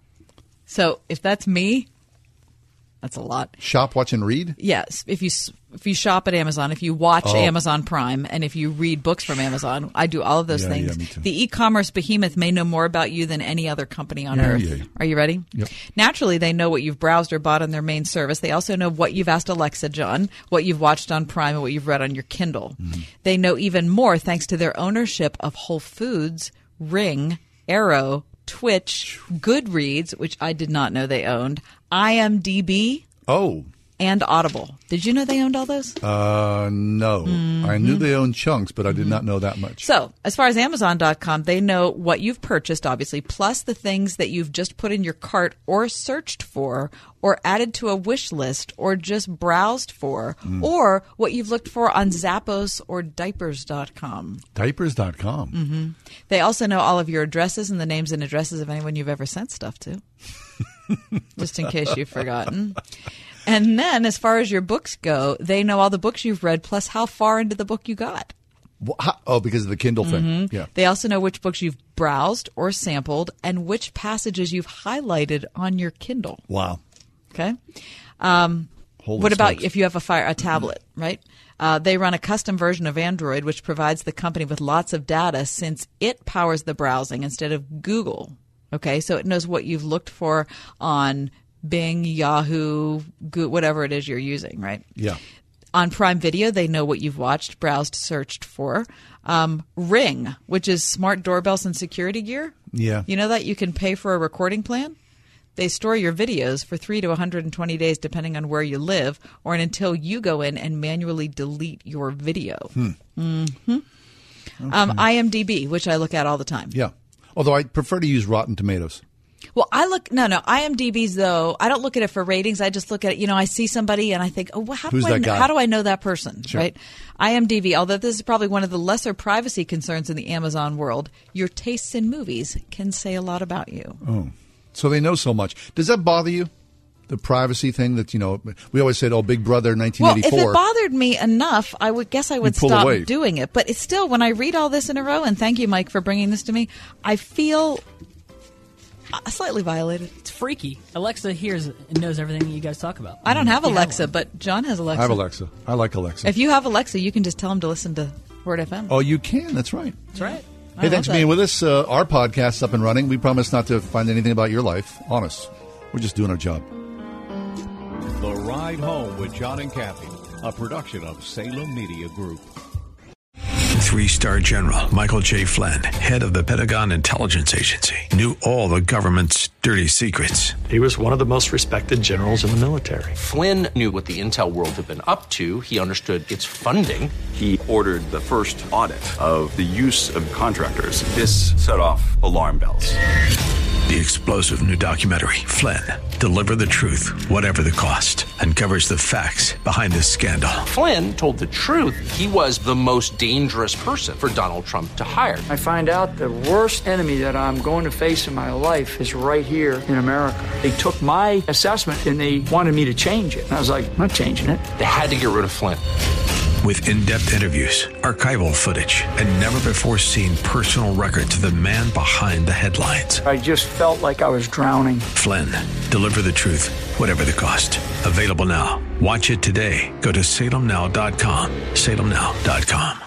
So if that's me, that's a lot. Shop, watch, and read? Yes. If you if you shop at Amazon, if you watch Oh. Amazon Prime, and if you read books from Amazon, I do all of those Yeah, things. yeah, me too. The e-commerce behemoth may know more about you than any other company on Yeah, earth. yeah, yeah. Are you ready? Yep. Naturally, they know what you've browsed or bought on their main service. They also know what you've asked Alexa, John, what you've watched on Prime, and what you've read on your Kindle. Mm-hmm. They know even more thanks to their ownership of Whole Foods, Ring, Arrow, Twitch, Goodreads, which I did not know they owned, I M D B. Oh. and Audible. Did you know they owned all those? Uh, no. Mm-hmm. I knew they owned chunks, but I did Mm-hmm. not know that much. So, as far as Amazon dot com, they know what you've purchased, obviously, plus the things that you've just put in your cart or searched for or added to a wish list or just browsed for Mm. or what you've looked for on Zappos or diapers dot com. diapers dot com. Mm-hmm. They also know all of your addresses and the names and addresses of anyone you've ever sent stuff to, just in case you've forgotten. And then, as far as your books go, they know all the books you've read, plus how far into the book you got. Oh, because of the Kindle thing. Mm-hmm. Yeah. They also know which books you've browsed or sampled and which passages you've highlighted on your Kindle. Wow. Okay. Um, Holy what about smokes. if you have a fire a tablet, right? Uh, they run a custom version of Android, which provides the company with lots of data since it powers the browsing instead of Google. Okay, so it knows what you've looked for on Bing, Yahoo, Go- whatever it is you're using, right? Yeah. On Prime Video, they know what you've watched, browsed, searched for. Um, Ring, which is smart doorbells and security gear. Yeah. You know that you can pay for a recording plan? They store your videos for three to one hundred twenty days, depending on where you live, or until you go in and manually delete your video. Hmm. Mm-hmm. Um, IMDb, which I look at all the time. Yeah. Although I prefer to use Rotten Tomatoes. Well, I look no, no. IMDb's though. I don't look at it for ratings. I just look at it. You know, I see somebody and I think, oh, well, how Who's do I that know, guy? how do I know that person? Sure. Right? IMDb. Although this is probably one of the lesser privacy concerns in the Amazon world, your tastes in movies can say a lot about you. Oh, so they know so much. Does that bother you? The privacy thing that, you know, we always said, oh, Big Brother nineteen eighty-four. Well, if it bothered me enough, I would guess I would pull stop away. doing it. But it's still, when I read all this in a row, and thank you, Mike, for bringing this to me, I feel uh, slightly violated. It's freaky. Alexa hears and knows everything you guys talk about. I don't have You Alexa, one. but John has Alexa. I have Alexa. I like Alexa. If you have Alexa, you can just tell him to listen to Word F M. Oh, you can. That's right. That's right. I Hey, love thanks for that. being with us. Uh, our podcast's up and running. We promise not to find anything about your life. Honest. We're just doing our job. The Ride Home with John and Kathy, a production of Salem Media Group. Three-star General Michael J. Flynn, head of the Pentagon Intelligence Agency, knew all the government's dirty secrets. He was one of the most respected generals in the military. Flynn knew what the intel world had been up to. He understood its funding. He ordered the first audit of the use of contractors. This set off alarm bells. The explosive new documentary, Flynn, Deliver the Truth, Whatever the Cost, uncovers the facts behind this scandal. Flynn told the truth. He was the most dangerous person for Donald Trump to hire. I find out the worst enemy that I'm going to face in my life is right here in America. They took my assessment and they wanted me to change it. And I was like, I'm not changing it. They had to get rid of Flynn. With in-depth interviews, archival footage, and never-before-seen personal records of the man behind the headlines. I just felt like I was drowning. Flynn, Deliver the Truth, Whatever the Cost. Available now. Watch it today. Go to salem now dot com. salem now dot com.